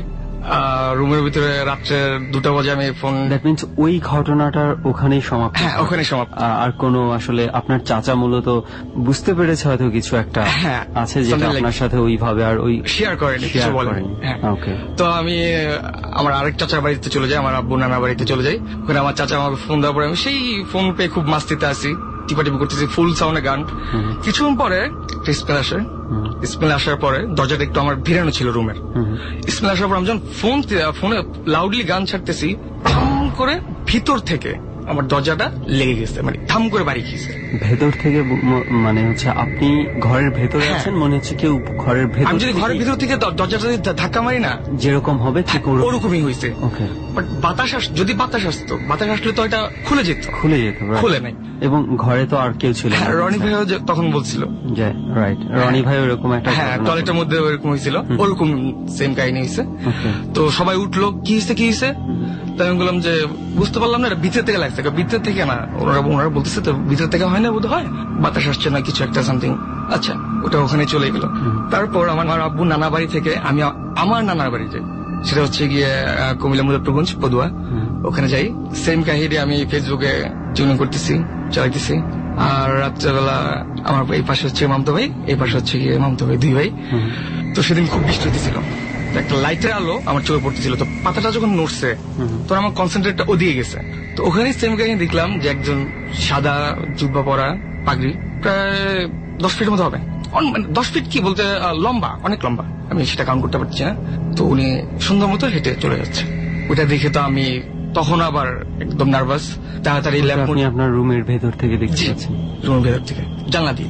S7: রুমের ভিতরে রাত্রে দুটা বাজে আমি ফোন। দ্যাট মিনস
S5: ওই ঘটনাটার ওখানেই সমাপ্ত?
S7: হ্যাঁ, ওখানে সমাপ্ত।
S5: আর কোনো আসলে আপনার চাচা মূলত বুঝতে পেরেছে হয়তো কিছু একটা আছে যেটা আপনার সাথে ওইভাবে আর ওই
S7: শেয়ার করেনি, কিছু বলেনি। ওকে, তো আমি আমার আরেক চাচার বাড়িতে চলে যাই, আমার আব্বু নানা বাড়িতে চলে যাই। ওখানে আমার চাচা আমাকে ফোন দেওয়ার পরে আমি সেই ফোন পেয়ে খুব মাস্তিতে আসি, টিপাটিপি করতেছি, ফুল সাউন্ডে গান। কিছুক্ষণ পরে স্মেল আসে, স্মেল আসার পরে দরজাটা একটু আমার ভিড়ানো ছিল রুমের। স্মেল আসার পর আমি যখন ফোন ফোনে লাউডলি গান ছাড়তেছি, থাম করে ভিতর থেকে আমার দরজাটা লেগে গেছে, মানে থাম করে বাড়ি খেয়েছে
S5: ভেতর থেকে। মানে হচ্ছে আপনি ঘরের ভেতরে আছেন, মনে হচ্ছে কেউ ঘরের ভেতর।
S7: আমি যদি ঘরের ভিতর থেকে দরজাটা ধাক্কা মারি না,
S5: যেরকম হবে ঠিক
S7: ওরকমই হয়েছে। ওকে, বাট বাতাস আস যদি বাতাস আসতো, বাতাস আসলে তো এটা খুলে যেত,
S5: খুলে যেত,
S7: খুলে নাই।
S5: এবং ঘরে তো আর কেউ ছিল না।
S7: রনি ভাইও তখন বলছিল,
S5: রাইট, রনি ভাই ওরকম একটা,
S7: হ্যাঁ টয়লেটের মধ্যে ওরকম হয়েছিল, ওরকম সেম কাহিনী হয়েছে। তো সবাই উঠলো, কি হয়েছে কি হয়েছে? তাই আমি বললাম যে বুঝতে পারলাম না, এটা ভিতর থেকে লাগছে। ভিতর থেকে না, ওনারা ওনারা বলতেছে তো ভিতর থেকে হয় না বোধ হয়, বাতাস আসছে না কিছু একটা সামথিং। আচ্ছা, ওটা ওখানে চলে গেল। তারপর আমার আব্বু নানা বাড়ি থেকে আমি আমার নানার বাড়ি যাই, সেটা হচ্ছে গিয়ে কুমিল্লা মুজফ্ফরগঞ্জ পদুয়া। ওখানে যাই, সেম কাহিনী আমি ফেসবুকে টিউনিং করতেছি, চালাইতেছি। আর রাত্রেবেলা আমার এই পাশে হচ্ছে মামতো ভাই, এই পাশে হচ্ছে গিয়ে মামতো ভাই, দুই ভাই। তো সেদিন খুব বৃষ্টি হতেছিল, একটা লাইটের আলো আমার চোখে পড়তেছিল। তো পাতাটা যখন নড়ছে তখন আমার কনসেন্ট্রেটটা ওদিকে গেছে। তো ওখানে সেম কাহিনী দেখলাম যে একজন সাদা জুব্বা পরা, পাগড়ি, প্রায় দশ ফিটের মতো হবে, দশ ফিট কি বলতে লম্বা, অনেক লম্বা, আমি সেটা কাউন্ট করতে পারছি না। তো উনি সুন্দর মতো হেঁটে চলে যাচ্ছে। ওইটা দেখে তো আমি তখন আবার একদম নার্ভাস। তাড়াতাড়ি
S5: আপনি আপনার রুমের ভেতর থেকে দেখতে পাচ্ছেন?
S7: রুমের ভেতর থেকে জানলা দিয়ে।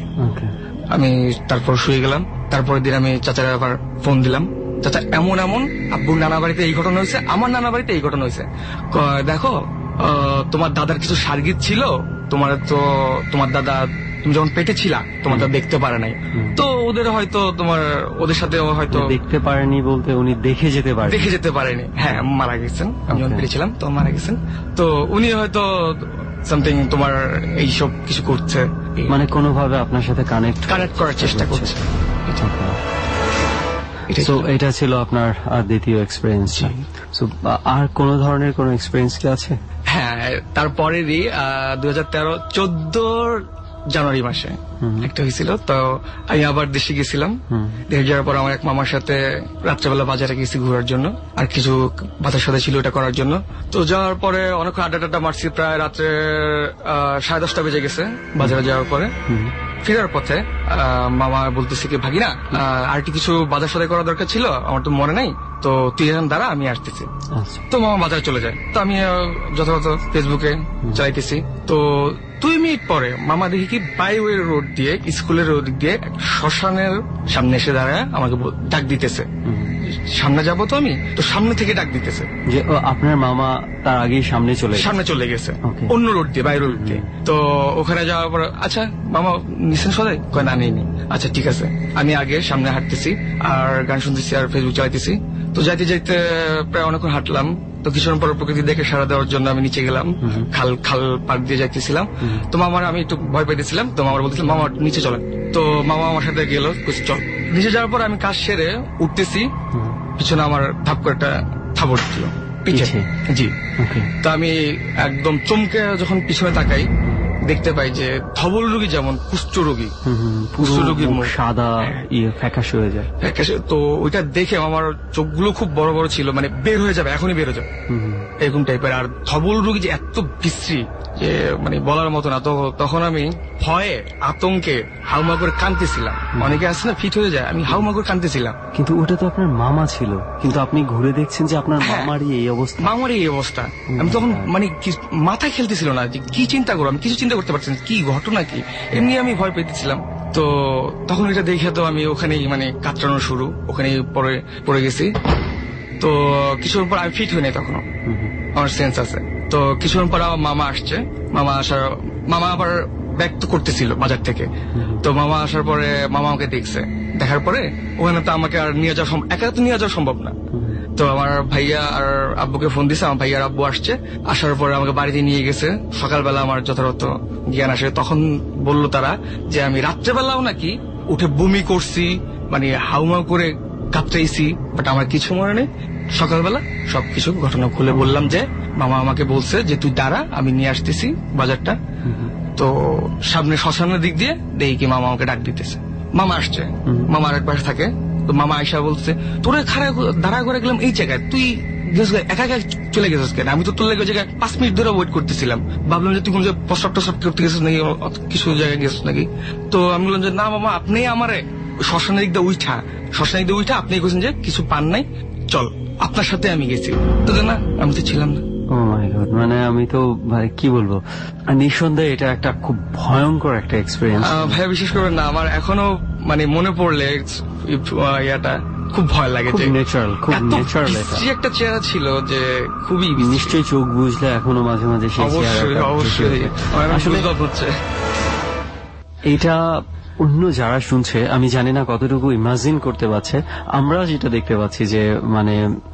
S7: আমি তারপর শুয়ে গেলাম। তারপরের দিন আমি চাচার আবার ফোন দিলাম, চাচা এমন এমন আব্বুর নানা বাড়িতে এই ঘটনা হয়েছে, আমার নানা বাড়িতে এই ঘটনা হয়েছে। দেখো তোমার দাদার কিছু সার্গিত ছিল, তোমার তো তোমার দাদা তুমি যখন পেটে ছিলা তোমার দাদা দেখতে পারে নাই, তো ওদের হয়তো তোমার ওদের সাথে হয়তো
S5: দেখতে পারেনি বলতে উনি দেখে যেতে পারে
S7: দেখে যেতে পারেনি হ্যাঁ, মারা গেছেন। আমি যখন পেটেছিলাম তখন মারা গেছেন। তো উনি হয়তো সামথিং তোমার এইসব কিছু করছে,
S5: মানে কোনোভাবে আপনার সাথে কানেক্ট
S7: কানেক্ট করার চেষ্টা করছে।
S5: তো এটা ছিল আপনার দ্বিতীয় এক্সপিরিয়েন্স। আর কোন ধরনের কোন এক্সপিরিয়েন্স কি আছে?
S7: হ্যাঁ, তারপরেরই দুই হাজার তেরো চোদ্দোর জানুয়ারি মাসে একটা হয়েছিল। তো আমি আবার দেশে গেছিলাম। দেশে যাওয়ার পর আমার এক মামার সাথে রাত্রেবেলা বাজারে গেছি ঘোরার জন্য, আর কিছু বাজার সাথে ছিল ওটা করার জন্য। তো যাওয়ার পরে অনেকক্ষণ আড্ডা টাড্ডা মারছি, প্রায় রাত্রে সাড়ে দশটা বেজে গেছে বাজারে যাওয়ার পরে। ফেরার পথে মামা বলতেছে কি ভাগিনা আর কি কিছু বাজার সদাই করা দরকার ছিল, আমার তো মনে নাই, তো তুই এখন দাঁড়া আমি আসতেছি। তো মামা বাজারে চলে যায়। তো আমি যথাযথ ফেসবুকে চালাইতেছি, তো দুই মিনিট পরে মামা দেখি কি বাইওয়ে রোড দিয়ে স্কুলের রোড দিয়ে শ্মশানের সামনে এসে দাঁড়ায় আমাকে ডাক দিতেছে, সামনে যাবো তো আমি, তো সামনে থেকে ডাক দিতেছে
S5: যে আপনার মামা তার আগেই সামনে চলে
S7: সামনে চলে গেছে অন্য রোড দিয়ে, বাইরে রোড দিয়ে। তো ওখানে যাওয়ার পর আচ্ছা মামা নিছেন সদাই, কয় না নেই নি। আচ্ছা ঠিক আছে, আমি আগে সামনে হাঁটতেছি আর গান শুনতেছি আর ফেসবুক চালাইতেছি। তো যাইতে যাইতে প্রায় অনেকক্ষণ হাঁটলাম। তো কিছুক্ষণ পর প্রকৃতি দেখে সাড়া দেওয়ার জন্য আমি নিচে গেলাম, খাল খাল পার দিয়ে যাইতেছিলাম। তো মামার আমি একটু ভয় পাইতেছিলাম, তো মামার বলতেছিলাম মামা নিচে চলেন। তো মামা আমার সাথে গেল, চল। নিচে যাওয়ার পর আমি কাজ সেরে উঠতেছি, পিছনে আমার ধাপ করে একটা থাবড় দিল পিছে। জি, তো আমি একদম চমকে যখন পিছনে তাকাই দেখতে পাই যে ধবল রোগী যেমন কুষ্ঠ রোগী, কুষ্ঠ রোগীর মুখ
S5: সাদা ইয়ে ফ্যাকাশে হয়ে যায়।
S7: ফ্যাকাশে, তো ওইটা দেখে আমার চোখগুলো খুব বড় বড় ছিল, মানে বের হয়ে যাবে, এখনই বের হয়ে যাবে এরকম টাইপের। আর ধবল রোগী যে এত বিশ্রী যে মানে বলার মতো না। তো তখন আমি ভয়ে আতঙ্কে হাউমা করে কাঁদতেছিলাম। অনেকে আছে না ফিট হয়ে যায়, আমি হাউমা করে কাঁদতেছিলাম।
S5: কিন্তু ওটা তো আপনার মামা ছিল, কিন্তু আপনি ঘুরে দেখছেন যে আপনার মামারই এই অবস্থা।
S7: মামারই এই অবস্থা। আমি তখন মানে মাথায় খেলতেছিল না যে কি চিন্তা করবো, আমি কিছু চিন্তা করতে পারছি না, কি ঘটনা কি, এমনি আমি ভয় পেতেছিলাম। তো তখন এটা দেখে তো আমি ওখানেই মানে কাতরানো শুরু, ওখানেই পরে পড়ে গেছি। তো কিছুক্ষণ পর আমি ফিট হই নাই, তখনও আমার সেন্স আছে। তো কিছুক্ষণ পর আমার মামা আসছে, মামা আসার মামা আবার ব্যাক তো করতেছিল বাজার থেকে। তো মামা আসার পরে মামা আমাকে দেখছে, দেখার পরে ওখানে তো আমাকে আর নিয়ে যাওয়া সম্ভব, একা তো নিয়ে যাওয়া সম্ভব না। তো আমার ভাইয়া আর আব্বুকে ফোন দিছে, আমার ভাইয়া আর আব্বু আসছে। আসার পরে আমাকে বাড়িতে নিয়ে গেছে। সকালবেলা আমার যথাযথ জ্ঞান আসে, তখন বললো তারা যে আমি রাত্রেবেলাও নাকি উঠে বমি করছি, মানে হাউমাউ করে কাঁপতেইছি, বাট আমার কিছু মনে নেই। সকালবেলা সবকিছু ঘটনা খুলে বললাম যে মামা আমাকে বলছে যে তুই দাঁড়া, আমি নিয়ে আসতেছি বাজারটা। তো সামনে শ্মশানের দিক দিয়ে দেখি কি মামা আমাকে ডাক দিতেছে। মামা আসছে, মামা আরেক পাশে থাকে। তো মামা আয়সা বলছে তোরা খাড়া দাঁড়া করে গেলাম এই জায়গায়, তুই একা একা চলে গেছিস কেন? আমি তো তোর লেগে জায়গায় পাঁচ মিনিট ধরে ওয়েট করতেছিলাম, ভাবলাম যে তুই কোন জায়গায় প্রস্রাব টস্রাব করতে গেছিস নাকি, কিছু জায়গায় গেছিস নাকি। তো আমি বললাম যে না মামা, আপনি আমারে শ্মশানের দিক দিয়ে উঠা, শ্মশানের দিক দিয়ে উঠা আপনি বলছেন যে কিছু পান নাই, চল আপনার সাথে আমি গেছি। তো না, আমি তো ছিলাম না।
S5: ও মাই গড, মানে আমি তো ভাই কি বলবো, নিঃসন্দেহে এটা একটা খুব ভয়ঙ্কর একটা এক্সপিরিয়েন্স।
S7: ভাইয়া বিশেষ করবেন না, আমার এখনো মানে মনে পড়লে ইয়াটা খুব ভয় লাগে।
S5: খুব ন্যাচারাল, খুব ন্যাচারাল
S7: একটা চেহারা ছিল যে খুবই,
S5: নিশ্চয়ই চোখ বুঝলে এখনো মাঝে মাঝে সেই
S7: অবশ্যই অবশ্যই আসলে হচ্ছে
S5: এটা। অন্য যারা শুনছে আমি জানি না কতটুকু ইমাজিন করতে পারছে। আমরা যেটা দেখতে পাচ্ছি যে মানে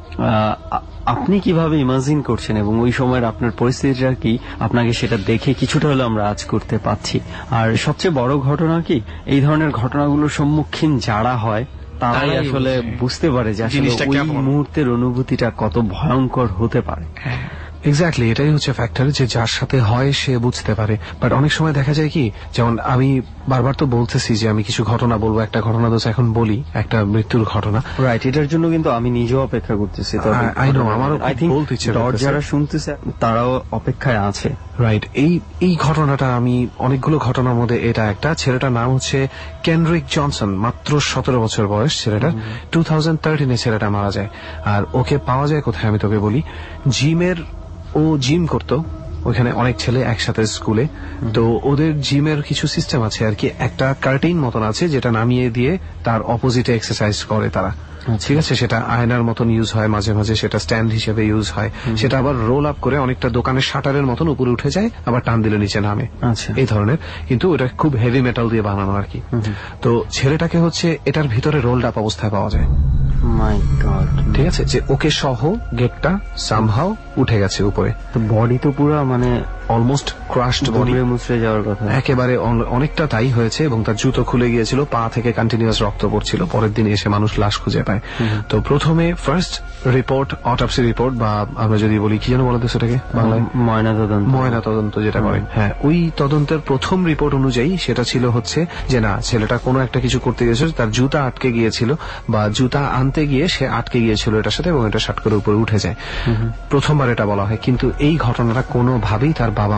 S5: আপনি কিভাবে ইমাজিন করছেন এবং ওই সময়ের আপনার পরিস্থিতিটা কি, আপনাকে সেটা দেখে কিছুটা হলেও আমরা আজ করতে পারছি। আর সবচেয়ে বড় ঘটনা কি, এই ধরনের ঘটনাগুলোর সম্মুখীন যারা হয় তারাই আসলে বুঝতে পারে যে আসলে ওই মুহূর্তের অনুভূতিটা কত ভয়ঙ্কর হতে পারে।
S6: এক্স্যাক্টলি, এটাই হচ্ছে ফ্যাক্টর, যে যার সাথে হয় সে বুঝতে পারে। বাট অনেক সময় দেখা যায় কি, যেমন আমি বারবার তো বলতেছি যে আমি কিছু ঘটনা বলবো, একটা ঘটনা তো এখন বলি, একটা মৃত্যুর ঘটনা।
S5: রাইট, এটার জন্য কিন্তু আমি নিজেও অপেক্ষা করতেছি।
S6: আই নো, আমারও বলতে ইচ্ছে করতেছে,
S5: যারা শুনতেছে তারাও অপেক্ষায় আছে।
S6: রাইট, এই এই ঘটনাটা আমি অনেকগুলো ঘটনার মধ্যে এটা একটা। ছেলেটার নাম হচ্ছে কেনরিক জনসন, মাত্র সতেরো বছর বয়স ছেলেটা। টু থাউজেন্ড থার্টিনে ছেলেটা মারা যায়। আর ওকে পাওয়া যায় কোথায় আমি তোকে বলি, জিমের, ও জিম করতো ওইখানে, অনেক ছেলে একসাথে স্কুলে। তো ওদের জিমের কিছু সিস্টেম আছে আর কি, একটা কার্টেইন মতন আছে যেটা নামিয়ে দিয়ে তার অপোজিটে এক্সারসাইজ করে তারা, ঠিক আছে। সেটা আয়নার মতন ইউজ হয়, মাঝে মাঝে সেটা স্ট্যান্ড হিসেবে ইউজ হয়, সেটা আবার রোল আপ করে অনেকটা দোকানের শাটারের মতন উপরে উঠে যায়, আবার টান দিলে নিচে নামে, এই ধরনের। কিন্তু ওটা খুব হেভি মেটাল দিয়ে বানানো আর কি। তো ছেলেটাকে হচ্ছে এটার ভিতরে রোলড আপ অবস্থায় পাওয়া যায়।
S5: মাই গড,
S6: ঠিক আছে, যে ওকে সহ গেটটা সামহাও উঠে গেছে উপরে।
S5: তো বডি তো পুরো মানে
S6: অলমোস্ট ক্রাশড বডি,
S5: মুছড়ে যাওয়ার কথা,
S6: একেবারে অনেকটা তাই হয়েছে। এবং তার জুতো খুলে গিয়েছিল, পা থেকে কন্টিনিউয়াস রক্ত পড়ছিল। পরের দিন এসে মানুষ লাশ খুঁজে পায়। তো প্রথমে ফার্স্ট রিপোর্ট, অটোপসি রিপোর্ট, বা আমরা যদি বলি কি যেন বলতে সেটাকে বাংলায়,
S5: ময়না তদন্ত,
S6: ময়না তদন্ত যেটা করে, হ্যাঁ, ওই তদন্তের প্রথম রিপোর্ট অনুযায়ী সেটা ছিল হচ্ছে যে না, ছেলেটা কোনো একটা কিছু করতে গিয়েছিল, তার জুতা আটকে গিয়েছিল বা জুতা আনতে গিয়ে সে আটকে গিয়েছিল এটার সাথে, এবং এটা শাট করে উপরে উঠে যায়। প্রথমবার এটা বলা হয়। কিন্তু এই ঘটনাটা কোনোভাবেই তার বাবা মা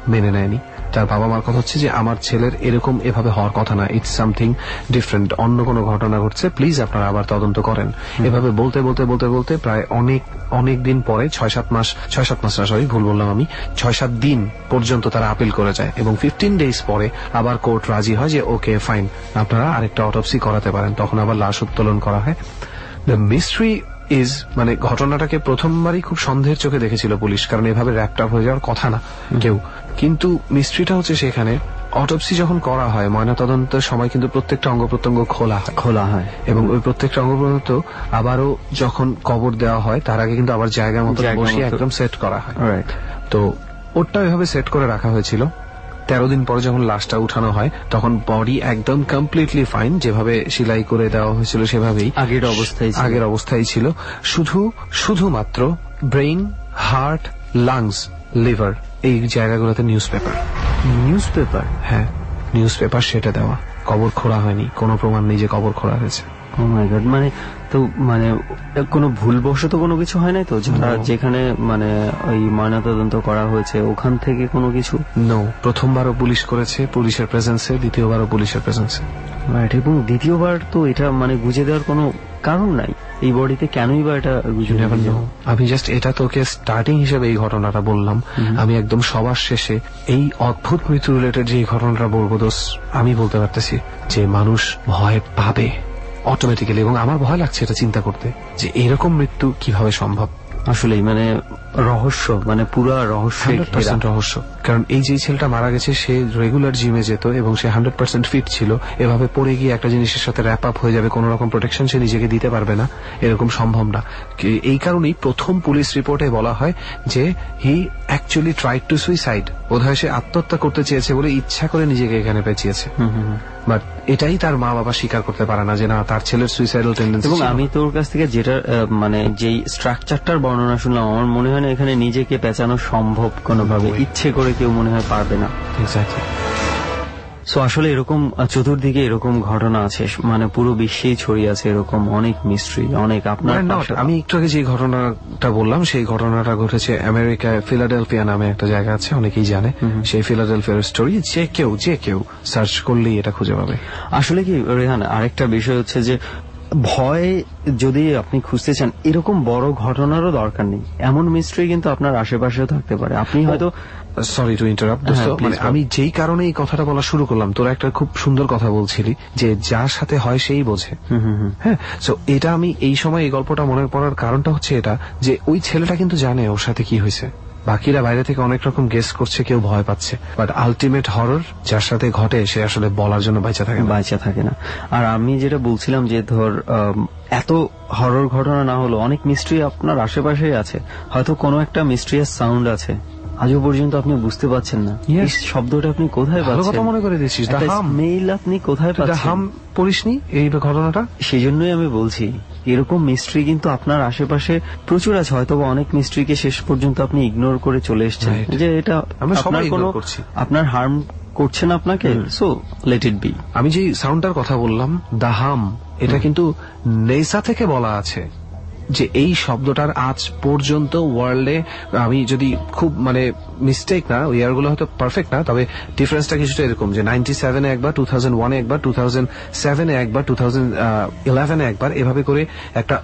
S6: মেনে নেয়নি। তার বাবা মার কথা হচ্ছে যে আমার ছেলের এরকম এভাবে হওয়ার কথা না, ইটস সামথিং ডিফারেন্ট, অন্য কোনো ঘটনা ঘটছে, প্লিজ আপনারা আবার তদন্ত করেন। এভাবে বলতে বলতে বলতে বলতে প্রায় অনেক অনেক দিন পরে ছয় সাত মাস ছয় সাত মাস না সরি ভুল বললাম আমি ছয় সাত দিন পর্যন্ত তারা আপিল করে যায় এবং ফিফটিন ডেজ পরে আবার কোর্ট রাজি হয় যে ওকে ফাইন, আপনারা আরেকটা অটোপসি করাতে পারেন। তখন আবার লাশ উত্তোলন করা হয়। দ্য মিস্ট্রি ইজ, মানে ঘটনাটাকে প্রথমবারই খুব সন্দেহের চোখে দেখেছিল পুলিশ, কারণ এভাবে র্যাপড আপ হয়ে যাওয়ার কথা না কেউ। কিন্তু মিস্ট্রিটা হচ্ছে সেখানে অটোপসি যখন করা হয়, ময়নাতদন্তের সময় কিন্তু প্রত্যেকটা অঙ্গ প্রত্যঙ্গ খোলা হয় খোলা হয় এবং ওই প্রত্যেকটা অঙ্গ প্রত্যঙ্গ আবারও যখন কবর দেওয়া হয় তার আগে কিন্তু আবার জায়গা মতো বসিয়ে একদম সেট করা হয়। তো ওটা এভাবে সেট করে রাখা হয়েছিল। তেরো দিন পরে যখন লাশটা উঠানো হয় তখন বডি একদম কমপ্লিটলি ফাইন, যেভাবে সেলাই করে দেওয়া হয়েছিল সেভাবেই
S5: আগের অবস্থায়
S6: আগের অবস্থায় ছিল। শুধু শুধুমাত্র ব্রেইন, হার্ট, লাংস, লিভার এই জায়গাগুলোতে নিউজ পেপার
S5: নিউজ পেপার
S6: হ্যাঁ নিউজ পেপার সেটা দেওয়া, কবর খোঁড়া হয়নি, কোনো প্রমাণ নেই যে কবর খোঁড়া হয়েছে।
S5: ও মাই গড, মানে তো মানে কোনো ভুলবশত কোনো কিছু হয় নাই তো, যেখানে মানে ওই ময়নাতদন্ত করা হয়েছে ওখান থেকে কোনো কিছু?
S6: নো, প্রথমবারও পুলিশ করেছে পুলিশের প্রেজেন্সে, দ্বিতীয়বারও পুলিশের প্রেজেন্সে।
S5: রাইট, এবং দ্বিতীয়বার তো এটা মানে গুজে দেওয়ার কোনো কারণ নাই, এই বডিতে কেনই বা এটা গুজে নেবেন?
S6: আমি জাস্ট এটা তোকে স্টার্টিং হিসেবে এই ঘটনাটা বললাম, আমি একদম সবার শেষে এই অদ্ভুত মৃত্যু রিলেটেড যে ঘটনাটা বলবো দোষ, আমি বলতে পারতেছি যে মানুষ ভয় পাবে অটোমেটিক্যালি, এবং আমার ভয় লাগছে এটা চিন্তা করতে যে এরকম মৃত্যু কিভাবে সম্ভব।
S5: আসলেই মানে রহস্য, মানে পুরো রহস্য
S6: রহস্য কারণ এই যে ছেলেটা মারা গেছে সে রেগুলার জিমে যেত এবং সে হান্ড্রেড পার্সেন্ট ফিট ছিল। এভাবে পড়ে গিয়ে একটা জিনিসের সাথে র্যাপ আপ হয়ে যাবে, কোন রকম প্রোটেকশন সে নিজেকে দিতে পারবে না, এরকম সম্ভব না। এই কারণেই প্রথম পুলিশ রিপোর্টে বলা হয় যে he actually tried to suicide, বোধহয় সে আত্মহত্যা করতে চেয়েছে বলে ইচ্ছা করে নিজেকে এখানে পেঁচিয়েছে। বাট এটাই তার মা বাবা স্বীকার করতে পারে না যে না তার ছেলের সুইসাইডাল টেন্ডেন্সি।
S5: এবং আমি তোর কাছ থেকে যেটা মানে যেই স্ট্রাকচারটার বর্ণনা শুনলাম, আমার মনে হয় না এখানে নিজেকে পেঁচানো সম্ভব কোনোভাবে, ইচ্ছে করে কেউ মনে হয় পারবে না।
S6: এক্স্যাক্টলি।
S5: সো আসলে এরকম চতুর্দিকে এরকম ঘটনা আছে, মানে পুরো বিশ্বেই ছড়িয়ে আছে এরকম অনেক মিস্ট্রি, অনেক। আপনার
S6: আমি একটু আগে যে ঘটনাটা বললাম সেই ঘটনাটা ঘটেছে আমেরিকায় ফিলাডেলফিয়া নামে একটা জায়গা আছে, অনেকেই জানে। সেই ফিলাডেলফিয়ার স্টোরি যে কেউ যে কেউ সার্চ করলেই এটা খুঁজে পাবে।
S5: আসলে কি রেহান, আরেকটা বিষয় হচ্ছে যে ভয় যদি আপনি খুঁজতে চান, এরকম বড় ঘটনারও দরকার নেই, এমন মিস্ট্রি কিন্তু আপনার আশেপাশেও থাকতে পারে। আপনি হয়তো
S6: সরি টু ইন্টারাপ্ট দোস্ত, মানে আমি যেই কারণে এই কথাটা বলা শুরু করলাম, তোরা একটা খুব সুন্দর কথা বলছিলি যে যার সাথে হয় সেই বোঝে। হ্যাঁ, সো এটা আমি এই সময় এই গল্পটা মনে পড়ার কারণটা হচ্ছে এটা যে ওই ছেলেটা কিন্তু জানে ওর সাথে কি হয়েছে, বাকিরা বাইরে থেকে অনেক রকম গেস করছে, কেউ ভয় পাচ্ছে, বাট আলটিমেট হরর যার সাথে ঘটে সে আসলে বলার জন্য বাইচা থাকে
S5: বাইচা থাকে না। আর আমি যেটা বলছিলাম যে ধর এত হরর ঘটনা না হলো অনেক মিস্ট্রি আপনার আশেপাশেই আছে, হয়তো কোনো একটা মিস্ট্রিয়াস সাউন্ড আছে আজও পর্যন্ত আপনি বুঝতে পারছেন না, এই শব্দটা আপনি কোথায় পাচ্ছেন,
S6: মনে করে দিচ্ছিস
S5: মেইল আপনি কোথায় পাচ্ছেন,
S6: হাম পড়িসনি এই ঘটনাটা।
S5: সেই জন্যই আমি বলছি এরকম মিস্ট্রি কিন্তু আপনার আশেপাশে প্রচুর আছে, হয়তো অনেক মিস্ট্রিকে শেষ পর্যন্ত আপনি ইগনোর করে চলে এসেছেন যে এটা আপনার কোনো আপনার হার্ম করছে না আপনাকে, সো লেট ইট বি।
S6: আমি যে সাউন্ডটার কথা বললাম দা হাম, এটা কিন্তু নেসা থেকে বলা আছে যে এই শব্দটার আজ পর্যন্ত ওয়ার্ল্ডে, আমি যদি খুব মানে মিস্টেক না, ওই ইয়ারগুলো হয়তো পারফেক্ট না, তবে ডিফারেন্সটা কিছুটা এরকম যে নাইনটি সেভেনে একবার, টু থাউজেন্ড ওয়ানে একবার, টু থাউজেন্ড সেভেনে একবার, টু থাউজেন্ড ইলেভেনে একবার, এভাবে করে একটা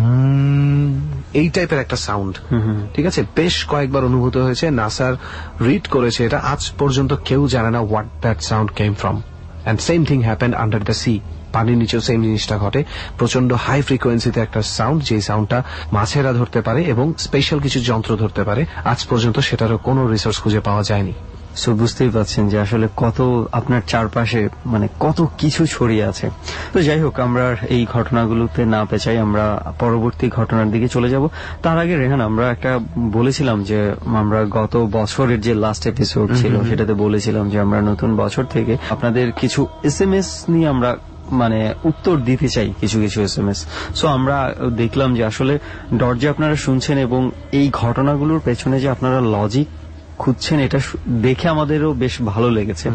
S6: এই টাইপের একটা সাউন্ড, ঠিক আছে, বেশ কয়েকবার অনুভূত হয়েছে। নাসার রিড করেছে এটা, আজ পর্যন্ত কেউ জানে না what that sound came from. And same thing happened under the sea, পানির নিচেও সেম জিনিসটা ঘটে। প্রচন্ড হাই ফ্রিকোয়েন্সিতে একটা সাউন্ড, যে সাউন্ডটা মাছেরা ধরতে পারে এবং স্পেশাল কিছু যন্ত্র ধরতে পারে, আজ পর্যন্ত সেটারও কোনো রিসোর্স খুঁজে পাওয়া যায়নি।
S5: সো বুঝতেই পারছেন যে আসলে কত আপনার চারপাশে মানে কত কিছু ছড়িয়ে আছে। তো যাই হোক, আমরা এই ঘটনাগুলোতে না পেঁচাই, আমরা পরবর্তী ঘটনার দিকে চলে যাব। তার আগে রেহান, আমরা একটা বলেছিলাম যে আমরা গত বছরের যে লাস্ট এপিসোড ছিল সেটাতে বলেছিলাম যে আমরা নতুন বছর থেকে আপনাদের কিছু এস এম এস নিয়ে আমরা মানে উত্তর দিতে চাই, কিছু কিছু এস এম এস। সো আমরা দেখলাম যে আসলে দরজা আপনারা শুনছেন এবং এই ঘটনাগুলোর পেছনে যে আপনারা লজিক খুঁজছেন, এটা দেখে আমাদেরও বেশ ভালো লেগেছে।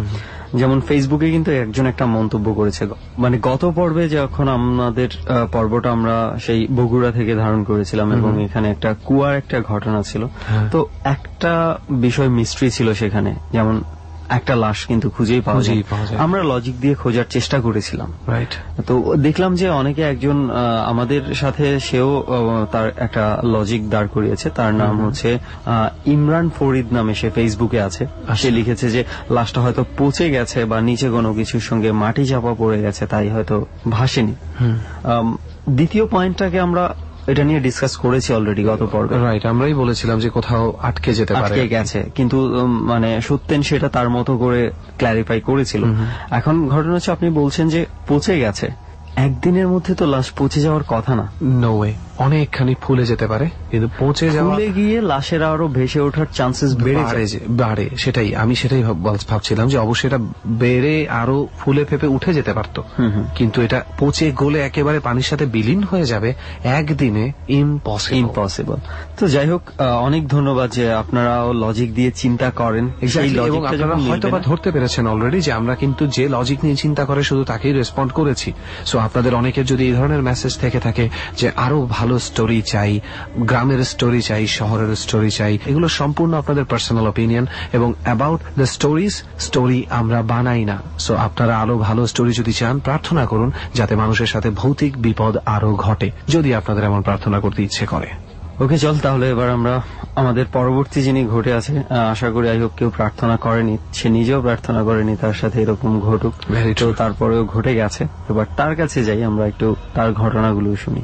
S5: যেমন ফেসবুকে কিন্তু একজন একটা মন্তব্য করেছে, মানে গত পর্বে যখন আমাদের আহ, পর্বটা আমরা সেই বগুড়া থেকে ধারণ করেছিলাম এবং এখানে একটা কুয়ার একটা ঘটনা ছিল, তো একটা বিষয় মিস্ট্রি ছিল সেখানে, যেমন একটা লাশ কিন্তু খুঁজেই পাওয়া যায়। আমরা লজিক দিয়ে খোঁজার চেষ্টা করেছিলাম, রাইট? তো দেখলাম যে অনেকে একজন আহ, আমাদের সাথে সেও আহ, তার একটা লজিক দাঁড় করিয়েছে। তার নাম হচ্ছে আহ, ইমরান ফরিদ নামে, সে ফেসবুকে আছে। সে লিখেছে যে লাশটা হয়তো পচে গেছে বা নিচে কোনো কিছুর সঙ্গে মাটি চাপা পড়ে গেছে, তাই হয়তো ভাসেনি। আম, দ্বিতীয় পয়েন্টটাকে আমরা এটা নিয়ে ডিসকাস করেছি অলরেডি গত পর্বে,
S6: রাইট? আমরাই বলেছিলাম যে কোথাও আটকে যেতে পারে,
S5: আটকে গেছে, কিন্তু উম, মানে সত্যেন সেটা তার মতো করে ক্ল্যারিফাই করেছিল। এখন ঘটনা হচ্ছে আপনি বলছেন যে পচে গেছে, একদিনের মধ্যে তো লাশ পচে যাওয়ার কথা না।
S6: নো ওয়ে, অনেকখানি ফুলে যেতে পারে, কিন্তু পচে যাওয়া,
S5: ফুলে গিয়ে লাশের আরো ভেসে ওঠার চান্সেস বেড়ে
S6: বাড়ে। সেটাই আমি সেটাই ভাবছিলাম যে অবশ্যই এটা বেড়ে আরো ফুলে ফেপে উঠে যেতে পারতো, কিন্তু এটা পচে গলে একেবারে পানির সাথে বিলীন হয়ে যাবে একদিনে, ইম্পসিবল
S5: ইম্পসিবল। তো যাই হোক, অনেক ধন্যবাদ যে আপনারাও লজিক দিয়ে চিন্তা করেন,
S6: এবং আপনারা হয়তো বা ধরতে পেরেছেন অলরেডি যে আমরা কিন্তু যে লজিক নিয়ে চিন্তা করে শুধু তাকেই রেসপন্ড করেছি। সো আপনাদের অনেকের যদি এই ধরনের মেসেজ থেকে থাকে যে আরো ভালো স্টোরি চাই, গ্রামের স্টোরি চাই, শহরের স্টোরি চাই, এগুলো সম্পূর্ণ আপনাদের পার্সোনাল অপিনিয়ন, এবং অ্যাবাউট দ্য স্টোরিজ, স্টোরি আমরা বানাই না। সো আপনারা আরো ভালো স্টোরি যদি চান, প্রার্থনা করুন যাতে মানুষের সাথে ভৌতিক বিপদ আরো ঘটে, যদি আপনাদের এমন প্রার্থনা করতে ইচ্ছে করে।
S5: ওকে, চল তাহলে এবার আমরা আমাদের পরবর্তী যিনি ঘটে আছে, আশা করি আই হোপ কেউ প্রার্থনা করেনি, সে নিজেও প্রার্থনা করেনি তার সাথে এরকম ঘটুক, তো তারপরেও ঘটে গেছে। এবার তার কাছে যাই, আমরা একটু তার ঘটনাগুলো শুনি।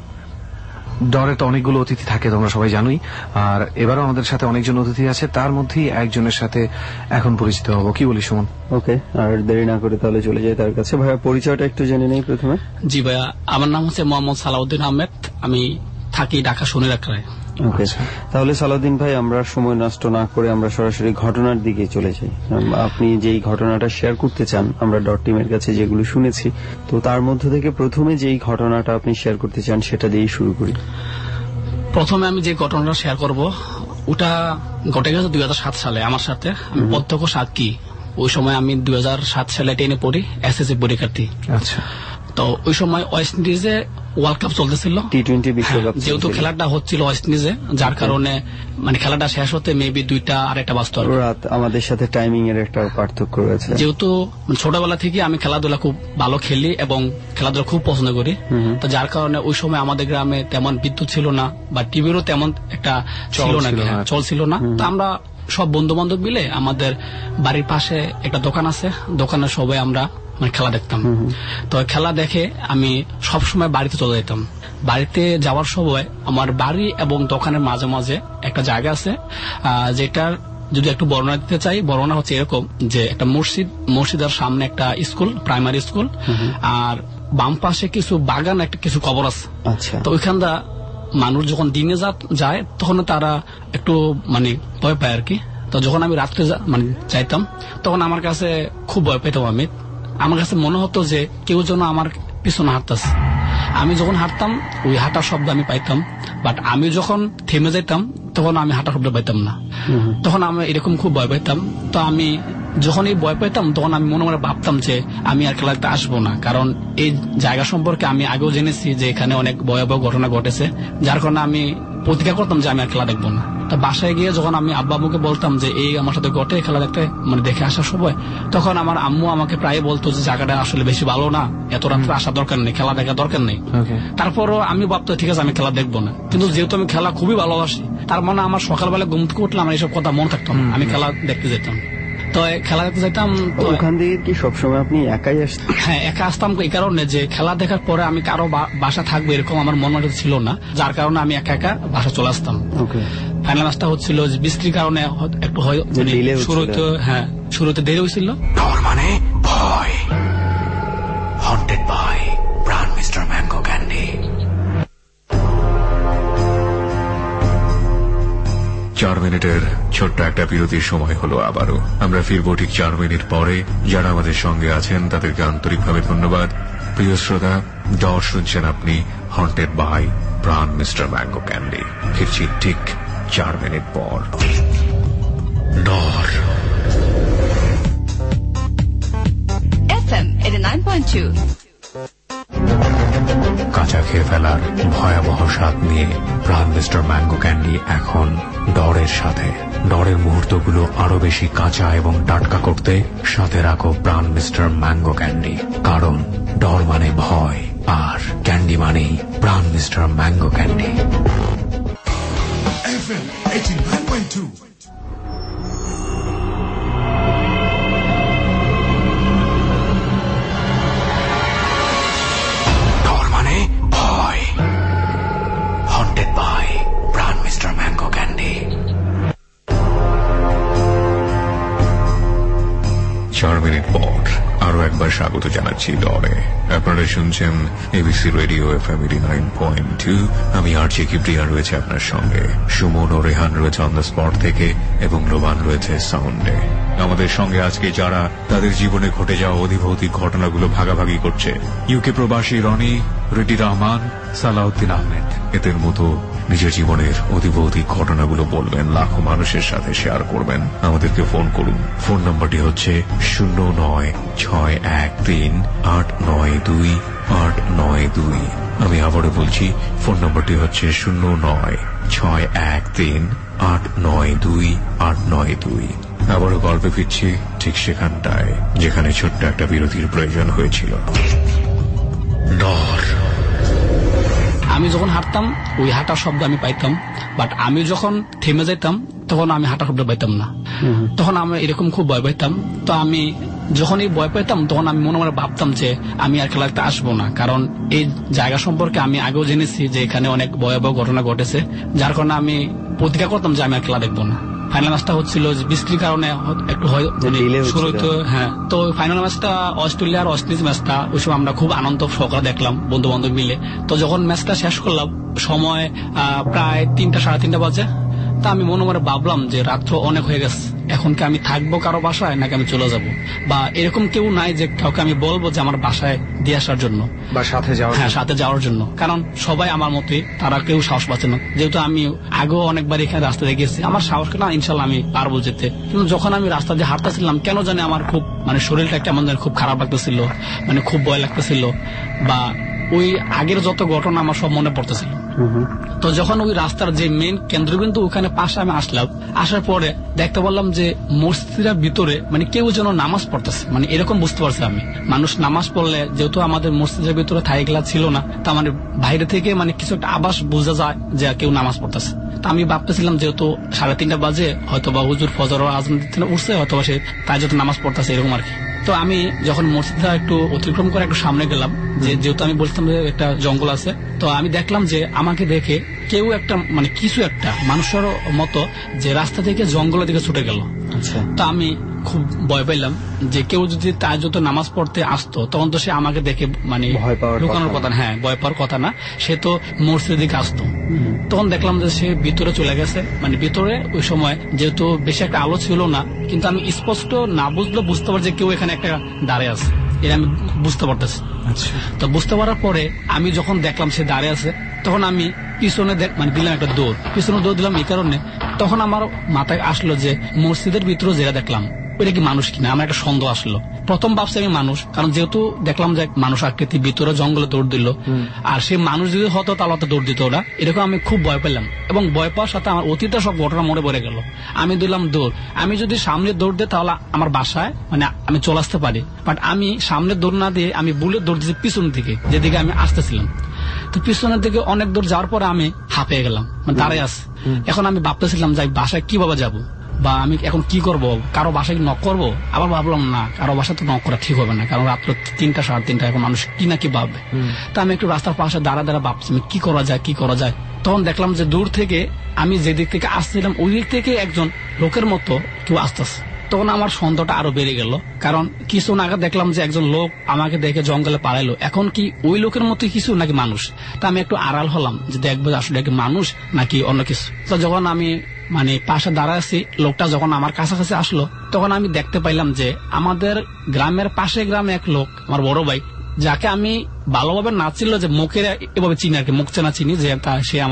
S6: ডরে তো অনেকগুলো অতিথি থাকে, তোমরা সবাই জানোই, আর এবারও আমাদের সাথে অনেকজন অতিথি আছে, তার মধ্যেই একজনের সাথে এখন পরিচিত হবো। কি বলি সুমন?
S5: ওকে, আর দেরি না করে তাহলে চলে যাই তার কাছে। ভাইয়া, পরিচয়টা একটু জেনে নেই প্রথমে।
S8: জি ভাইয়া, আমার নাম হচ্ছে মোহাম্মদ সালাউদ্দিন আহমেদ, আমি থাকি ঢাকা শনিরাকড়ায়।
S5: ওকে, তাহলে সালাউদ্দিন ভাই, আমরা সময় নষ্ট না করে আমরা সরাসরি ঘটনার দিকে চলে যাই। আপনি যেই ঘটনাটা শেয়ার করতে চান, আমরা ডট টিমের কাছে যেগুলো শুনেছি, তো তার মধ্য থেকে প্রথমে যেই ঘটনাটা আপনি শেয়ার করতে চান সেটা দিয়েই শুরু করি।
S8: প্রথমে আমি যে ঘটনাটা শেয়ার করব ওটা ঘটে গেছে দুই হাজার সাত সালে আমার সাথে। আমি প্রত্যক্ষ সাক্ষী। ওই সময় আমি দুই হাজার সাত সালে টেনে পড়ি, এসএসসি পরীক্ষার্থী।
S6: আচ্ছা।
S8: তো ওই সময় ওয়েস্ট ইন্ডিজে ওয়ার্ল্ড কাপ চলতেছিল,
S5: টি টোয়েন্টি বিশ্বকাপ,
S8: যেহেতু খেলাটা হচ্ছিল ওয়েস্ট ইন্ডিজে, যার কারণে মানে খেলাটা শেষ হতে মেবি দুইটা আড়াইটা বাজতো।
S5: রাত, আমাদের সাথে টাইমিং এর একটা পার্থক্য রয়েছে।
S8: যেহেতু ছোটবেলা থেকে আমি খেলাধুলা খুব ভালো খেলি এবং খেলাধুলা খুব পছন্দ করি, তো যার কারণে ওই সময় আমাদের গ্রামে তেমন বিদ্যুৎ ছিল না বা টিভিরও তেমন একটা ছিল না, চল ছিল না। তো আমরা সব বন্ধু বান্ধব মিলে আমাদের বাড়ির পাশে একটা দোকান আছে, দোকানে সবাই আমরা মানে খেলা দেখতাম। তো খেলা দেখে আমি সব সময় বাড়িতে চলে যেতাম। বাড়িতে যাওয়ার সময় আমার বাড়ি এবং দোকানের মাঝে মাঝে একটা জায়গা আছে, যেটার যদি একটু বর্ণনা দিতে চাই, বর্ণনা হচ্ছে এরকম যে একটা মসজিদ, মসজিদের সামনে একটা স্কুল, প্রাইমারি স্কুল, আর বাম পাশে কিছু বাগান, একটা কিছু কবর আছে।
S5: আচ্ছা।
S8: তো ওইখানটা মানুষ যখন দিনে যায় তখন তারা একটু মানে ভয় পায় আর কি। তো যখন আমি রাত্রে মানে যাইতাম তখন আমার কাছে খুব ভয় পেতাম। আমি আমার কাছে মনে হতো যে কেউ যেন আমার পিছনে হাঁটতেছে। আমি যখন হাঁটতাম ওই হাঁটার শব্দ আমি পাইতাম, বাট আমি যখন থেমে যেতাম তখন আমি হাঁটার শব্দ পাইতাম না। তখন আমি এরকম খুব ভয় পাইতাম। তো আমি যখন এই ভয় পাইতাম তখন আমি মনে মনে ভাবতাম যে আমি আর খেলাতে আসবো না, কারণ এই জায়গা সম্পর্কে আমি আগেও জেনেছি যে এখানে অনেক ভয়াবহ ঘটনা ঘটেছে, যার কারণে আমি প্রতিজ্ঞা করতাম যে আমি আর খেলা দেখবো না। তা বাসায় গিয়ে যখন আমি আব্বা আম্মুকে বলতাম যে এই আমার সাথে ঘটে খেলা দেখতে, মানে দেখে আসার সময়, তখন আমার আম্মু আমাকে প্রায় বলতো যে জায়গাটা আসলে বেশি ভালো না, এত রাত্রে আসার দরকার নেই, খেলা দেখার দরকার নেই। তারপরও আমি ভাবতো ঠিক আছে আমি খেলা দেখবো না, কিন্তু যেহেতু আমি খেলা খুবই ভালোবাসি, তার মানে আমার সকালবেলা ঘুম থেকে উঠলে আমার এইসব কথা মনে থাকতো না, আমি খেলা দেখতে যেতাম। তো খেলা দেখতে যেতাম।
S5: ওখান থেকে কি সবসময় আপনি একাই আসতেন?
S8: হ্যাঁ, একা আসতাম এই কারণে যে খেলা দেখার পরে আমি কারো বাসা থাকবো এরকম আমার মনে ছিল না, যার কারণে আমি একা একা বাসা চলে আসতাম। ফাইনাল ম্যাচটা হচ্ছিল যে বৃষ্টির কারণে একটু শুরুতে, হ্যাঁ শুরুতে দেরি হয়েছিল।
S2: ডর মানে ভয়। Haunted by Pran mister mango candy.
S3: চার মিনিটের ছোট্ট একটা বিরতির সময় হলো আবারও। আমরা ফিরবো ঠিক চার মিনিট পরে। যারা আমাদের সঙ্গে আছেন তাদেরকে আন্তরিকভাবে ধন্যবাদ। প্রিয় শ্রোতা, ডর শুনছেন আপনি, haunted by Pran mister mango candy. ফিরছি ঠিক চার মিনিট পর। ডর
S9: eighty-nine point two.
S4: কাঁচা খেয়ে ফেলার ভয়াবহ স্বাদ নিয়ে প্রাণ মিস্টার ম্যাঙ্গো ক্যান্ডি এখন ডরের সাথে। ডরের মুহূর্তগুলো আরো বেশি কাঁচা এবং টাটকা করতে সাথে রাখো প্রাণ মিস্টার ম্যাঙ্গো ক্যান্ডি, কারণ ডর মানে ভয় আর ক্যান্ডি মানেই Pran mister mango candy.
S1: F M eighty-nine point two.
S2: ডর মানে ভয়, haunted by Pran mister mango candy.
S4: চার মিনিট পর আরো একবার স্বাগত জানাচ্ছি ডরে। আপনারা শুনছেন ABC radio F M eighty nine point two. আমি আরজে কিবরিয়া রয়েছে আপনার সঙ্গে, সুমন ও রেহান রয়েছে অন দ্য স্পট থেকে এবং লোবান রয়েছে সাউন্ডে। আমাদের সঙ্গে আজকে যারা তাদের জীবনে ঘটে যাওয়া অধিভৌতিক ঘটনাগুলো ভাগাভাগি করছে, ইউকে প্রবাসী রনি, রেডি রহমান, সালাউদ্দিন আহমেদ এদের মতো নিজের জীবনের অধিভৌতিক ঘটনাগুলো বলবেন, লাখো মানুষের সাথে শেয়ার করবেন। আমাদেরকে ফোন করুন। ফোন নম্বরটি হচ্ছে শূন্য নয় ছয় এক তিন আট নয় দুই আট নয় দুই। আমি আবারও বলছি, ফোন নম্বরটি হচ্ছে শূন্য নয় ছয় এক তিন আট নয় দুই আট নয় দুই। আবারও গল্পে ফিরছি ঠিক সেখানটায় যেখানে ছোট্ট একটা বিরতির প্রয়োজন হয়েছিল।
S2: ডর।
S8: আমি যখন হাঁটতাম ওই হাঁটার শব্দ আমি পাইতাম, বাট আমি যখন থেমে যেতাম তখন আমি হাঁটার শব্দ পাইতাম না। তখন আমি এরকম খুব ভয় পাইতাম। তো আমি যখন এই ভয় পেতাম তখন আমি মনে মনে ভাবতাম যে আমি আর খেলাতে আসবো না, কারণ এই জায়গা সম্পর্কে আমি আগেও জেনেছি যে এখানে অনেক ভয়াবহ ঘটনা ঘটেছে, যার কারণে আমি প্রতিজ্ঞা করতাম যে আমি আর খেলা দেখবো না। ফাইনাল ম্যাচটা হচ্ছিল বৃষ্টির কারণে একটু শুরু হতো। হ্যাঁ, তো ফাইনাল ম্যাচটা অস্ট্রেলিয়া আর ওয়েস্ট ইন্ডিজ ম্যাচটা ওই সময় আমরা খুব আনন্দ সহকারে দেখলাম বন্ধু বান্ধব মিলে। তো যখন ম্যাচটা শেষ করলাম সময় প্রায় তিনটা সাড়ে তিনটা বাজে, তা আমি মনে মনে ভাবলাম যে রাত্র অনেক হয়ে গেছে, এখন কি আমি থাকবো কারো বাসায় নাকি আমি চলে যাব, বা এরকম কেউ নাই যে কাউকে আমি বলবো যে আমার বাসায় দিয়ে আসার জন্য
S6: বা সাথে যাওয়ার
S8: হ্যাঁ সাথে যাওয়ার জন্য, কারণ সবাই আমার মতোই, তারা কেউ সাহস পাচ্ছে না। যেহেতু আমি আগেও অনেকবার এখানে রাস্তা দিয়ে গেছি, আমার সাহস না ইনশাল্লাহ আমি পারবো যেতে। কিন্তু যখন আমি রাস্তা দিয়ে হাঁটতেছিলাম কেন জানি আমার খুব মানে শরীরটা কেমন জানি খুব খারাপ লাগতেছিল, মানে খুব ভয় লাগতেছিল, বা ওই আগের যত ঘটনা আমার সব মনে পড়তেছিল। তো যখন ওই রাস্তার যে মেইন কেন্দ্রবিন্দু ওখানে পাশে আমি আসলাম, আসার পরে দেখতে পারলাম যে মসজিদের ভিতরে মানে কেউ যেন নামাজ পড়তেছে, মানে এরকম বুঝতে পারছি আমি। মানুষ নামাজ পড়লে যেহেতু আমাদের মসজিদের ভিতরে থাইগুলা ছিল না, তা মানে বাইরে থেকে মানে কিছু একটা আভাস বোঝা যায় যে কেউ নামাজ পড়তেছে। তা আমি ভাবতেছিলাম যেহেতু সাড়ে তিনটা বাজে হয়তো বা হুজুর ফজর আজম উঠছে, হয়তো সে তাই যত নামাজ পড়তেছে এরকম আর কি। তো আমি যখন মসজিদটা একটু অতিক্রম করে একটু সামনে গেলাম, যে যেহেতু আমি বলছিলাম যে একটা জঙ্গল আছে, তো আমি দেখলাম যে আমাকে দেখে কেউ একটা মানে কিছু একটা মানুষের মতো যে রাস্তা থেকে জঙ্গলের দিকে ছুটে গেল। তো আমি খুব ভয় পাইলাম যে কেউ যদি তার যত নামাজ পড়তে আসতো তখন তো সে আমাকে দেখে মানে লুকানোর কথা, হ্যাঁ ভয় পাওয়ার কথা না, সে তো মসজিদের দিকে আসতো। তখন দেখলাম যে সে ভিতরে চলে গেছে, মানে ভিতরে ওই সময় যেহেতু বেশি একটা আলো ছিল না, কিন্তু আমি স্পষ্ট না বুঝলেও বুঝতে পারছি যে কেউ এখানে একটা দাঁড়িয়ে আছে, এটা আমি বুঝতে পারতেছি। তো বুঝতে পারার পরে আমি যখন দেখলাম সে দাঁড়িয়ে আছে, তখন আমি পিছনে মানে দিলাম একটা দৌড়, পিছনে দৌড় দিলাম এই কারণে, তখন আমার মাথায় আসলো যে মসজিদের ভিতরে যেটা দেখলাম ওইটা কি মানুষ কিনা, আমার একটা সন্দেহ আসলো। প্রথম ভাবছি আমি মানুষ, কারণ যেহেতু দেখলাম যে মানুষ আকৃতি ভিতরে জঙ্গলে দৌড় দিল, আর সে মানুষ যদি হতো তাহলে তো দৌড় দিত ওরা, এরকম আমি খুব ভয় পেলাম। এবং ভয় পাওয়ার সাথে আমার অতীতের সব ঘটনা মনে পড়ে গেল। আমি দিলাম দৌড়, আমি যদি সামনে দৌড় দিই তাহলে আমার বাসায় মানে আমি চলে আসতে পারি, বাট আমি সামনে দৌড় না দিয়ে আমি বুলেট দৌড় দিয়েছি পিছন দিকে, যেদিকে আমি আসতেছিলাম। তো পিছনের দিকে অনেক দূর যাওয়ার পরে আমি হাঁপিয়ে গেলাম, মানে দাঁড়ায় আছি। এখন আমি ভাবতেছিলাম যে বাসায় কিভাবে যাবো, বা আমি এখন কি করব, কারো বাসায় নক করবো। আবার ভাবলাম না, কারো বাসায় তো নক করা ঠিক হবে না, কারণ রাত্র তিনটা সাড়ে তিনটা এখন মানুষ কি না কি ভাববে। তা আমি একটু রাস্তার পাশে দাঁড়া দাঁড়া ভাবছি কি করা যায় কি করা যায়। তখন দেখলাম যে দূর থেকে আমি যে দিক থেকে আসছিলাম ওই দিক থেকে একজন লোকের মতো কেউ আসতেছে। তখন আমার সন্দেহটা আরো বেড়ে গেল, কারণ কিছু আগে দেখলাম যে একজন লোক আমাকে দেখে জঙ্গলে পালাইলো, এখন কি ওই লোকের মতো কিছু নাকি মানুষ। তা আমি একটু আড়াল হলাম যে দেখবো আসলে মানুষ নাকি অন্য কিছু। তো যখন আমি মানে পাশে দাঁড়ায় আছি, লোকটা যখন আমার কাছাকাছি আসলো, তখন আমি দেখতে পাইলাম যে আমাদের গ্রামের পাশে গ্রামে এক লোক, আমার বড় ভাই, যাকে আমি ভালোভাবে না চিনল যে মুখের এভাবে চিনি আর কি, মুখ চেনা চিনি যে সে আমার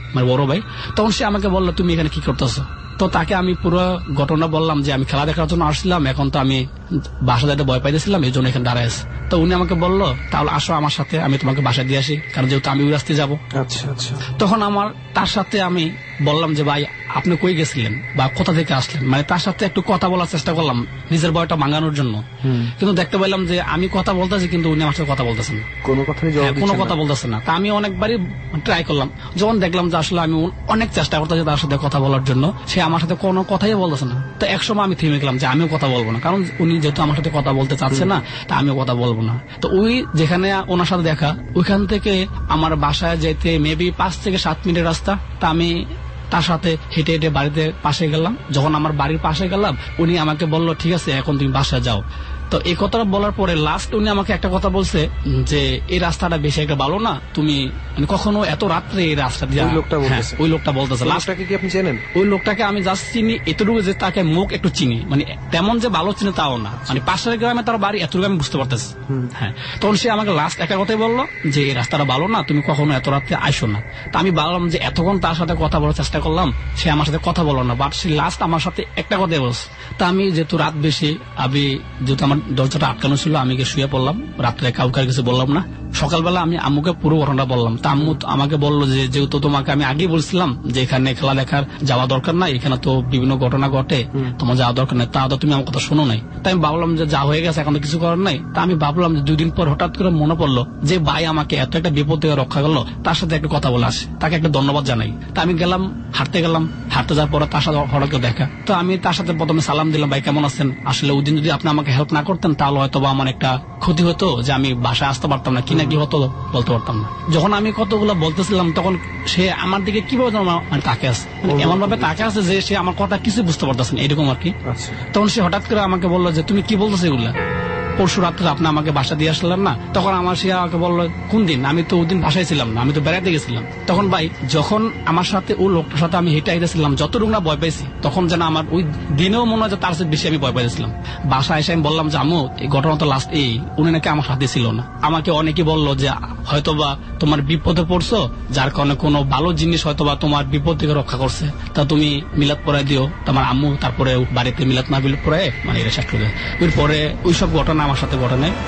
S8: মানে বড় ভাই। তখন সে আমাকে বললো তুমি এখানে কি করতেছো। তো তাকে আমি পুরো ঘটনা বললাম যে আমি খেলা দেখার জন্য আসছিলাম, এখন তো আমি বাসা যেতে ভয় পাইতেছিলাম, এই জন্য এখানে দাঁড়ায় আছে। তো উনি আমাকে বললো তাহলে আসো আমার সাথে, আমি তোমাকে বাসা দিয়ে আসি, কারণ যেহেতু আমি ওই রাস্তায় যাবো।
S6: আচ্ছা আচ্ছা।
S8: তখন আমার তার সাথে আমি বললাম যে ভাই আপনি কই গেছিলেন বা কোথা থেকে আসলেন, মানে তার সাথে একটু কথা বলার চেষ্টা করলাম নিজের ভয়টা ভাঙানোর জন্য। কিন্তু দেখতে পেলাম যে আমি কথা বলতেছি কিন্তু উনি আমার সাথে কথা বলতেছেন না,
S6: কোনো কথাই জবাব
S8: কোনো কথা বলতেছে না। তা আমি অনেকবারই ট্রাই করলাম, যখন দেখলাম যে আসলে আমি অনেক চেষ্টা করতেছি তার সাথে কথা বলার জন্য, সে আমার সাথে কোনো কথাই বলতেছে না। তো একসময় আমি থেমে গেলাম যে আমিও কথা বলবো না, কারণ উনি যেহেতু আমার সাথে কথা বলতে চাচ্ছে না, তা আমিও কথা বলবো না। তো ওই যেখানে ওনার সাথে দেখা, ওইখান থেকে আমার বাসায় যেতে মেবি পাঁচ থেকে সাত মিনিটের রাস্তা। তা আমি তার সাথে হেঁটে হেঁটে বাড়িতে পাশে গেলাম। যখন আমার বাড়ির পাশে গেলাম, উনি আমাকে বললো ঠিক আছে এখন তুমি বাসায় যাও। তো এই কথাটা বলার পরে লাস্ট উনি আমাকে একটা কথা বলছে যে এই রাস্তাটা বেশি একটা ভালো না, তুমি মানে কখনো এত রাত্রে এই রাস্তা দিয়ে।
S6: ওই লোকটা বলতেছে,
S8: ওই লোকটা বলতেছে।
S6: লাস্টটাকে কি আপনি চেনেন?
S8: ওই লোকটাকে আমি জাস্ট চিনি এতটুকু যে তাকে মুখ একটু চিনি, মানে তেমন যে ভালো চিনি তাও না, মানে পাশের গ্রামে তার বাড়ি, এতটুকু আমি বুঝতে পারতেছি। হ্যাঁ, তখন সে আমাকে লাস্ট একটা কথাই বললো যে এই রাস্তাটা ভালো না, তুমি কখনো এত রাত্রে আইসো না। তা আমি ভাবলাম যে এতক্ষণ তার সাথে কথা বলার চেষ্টা করলাম, সে আমার সাথে কথা বললো না, বাট সে লাস্ট আমার সাথে একটা কথাই বলছে। তা আমি যেহেতু রাত বেশি, আমি যেহেতু আমার দরজাটা আটকানো ছিল, আমি গিয়ে শুয়ে পড়লাম, রাত্রে কাউকে কিছু বললাম না। সকালবেলা আমি আম্মুকে পুরো ঘটনাটা বললাম। তা আম্মু আমাকে বললো যে যেহেতু তোমাকে আমি আগেই বলছিলাম যে এখানে খেলা দেখার যাওয়া দরকার নাই, এখানে তো বিভিন্ন ঘটনা ঘটে, তোমার যাওয়া দরকার নাই, তা তো তুমি আমার কথা শোনো নাই। তাই আমি ভাবলাম যে যা হয়ে গেছে এখন তো কিছু করার নাই। তা আমি ভাবলাম যে দুই দিন পর হঠাৎ করে মনে পড়লো যে ভাই আমাকে এত একটা বিপদ থেকে রক্ষা করলো, তার সাথে একটা কথা বলে আসে, তাকে একটা ধন্যবাদ জানাই। তা আমি গেলাম, হাঁটতে গেলাম, হাঁটতে যাওয়ার পরে তার সাথে হঠাৎ করে দেখা। তো আমি তার সাথে প্রথমে সালাম দিলাম, ভাই কেমন আছেন। আসলে ওই দিন যদি আপনি আমাকে হেল্প না করতেন তাহলে হয়তো বা আমার একটা ক্ষতি হতো, যে আমি বাসায় আসতে পারতাম না, কি না কি হতো বলতে পারতাম না। যখন আমি কতগুলো বলতেছিলাম তখন সে আমার দিকে কিভাবে মানে তাকে আছে, এমন ভাবে তাকে আছে যে সে আমার কথা কিছু বুঝতে পারতেছে না, এরকম আর কি। তখন সে হঠাৎ করে আমাকে বললো যে তুমি কি বলতেছো এগুলা, পরশু রাত্রে আপনি আমাকে বাসা দিয়ে আসলেন না। তখন আমার সে আমাকে বললো কোন দিন, আমি তো ওই দিন বাসায় ছিলাম না, আমি তো বেড়াতে গেছিলাম। তখন ভাই যখন আমার সাথে ওই লোকটার সাথে আমি হেঁটে আইতেছিলাম, যতটুকু না ভয় পাইছি, তখন যেন আমার ওই দিনেও মনে হয় যে তার সাথে বেশি আমি ভয় পাইছিলাম। বাসায় এসে আমি বললাম যে আম্মু এই ঘটনা তো লাস্ট এই, উনি নাকি আমার সাথে ছিল না। আমাকে অনেকে বললো যে হয়তোবা তোমার বিপদে পড়ছো, যার কারণে কোনো ভালো জিনিস হয়তোবা তোমার বিপদ থেকে রক্ষা করছে, তা তুমি মিলাদ পড়াই দিও। তোমার আম্মু তারপরে বাড়িতে মিলাদ না মিলাদ পড়ায় মানে এটা শেষ করে ওই পরে ওইসব ঘটনা আমার সাথে ঘটে নাই।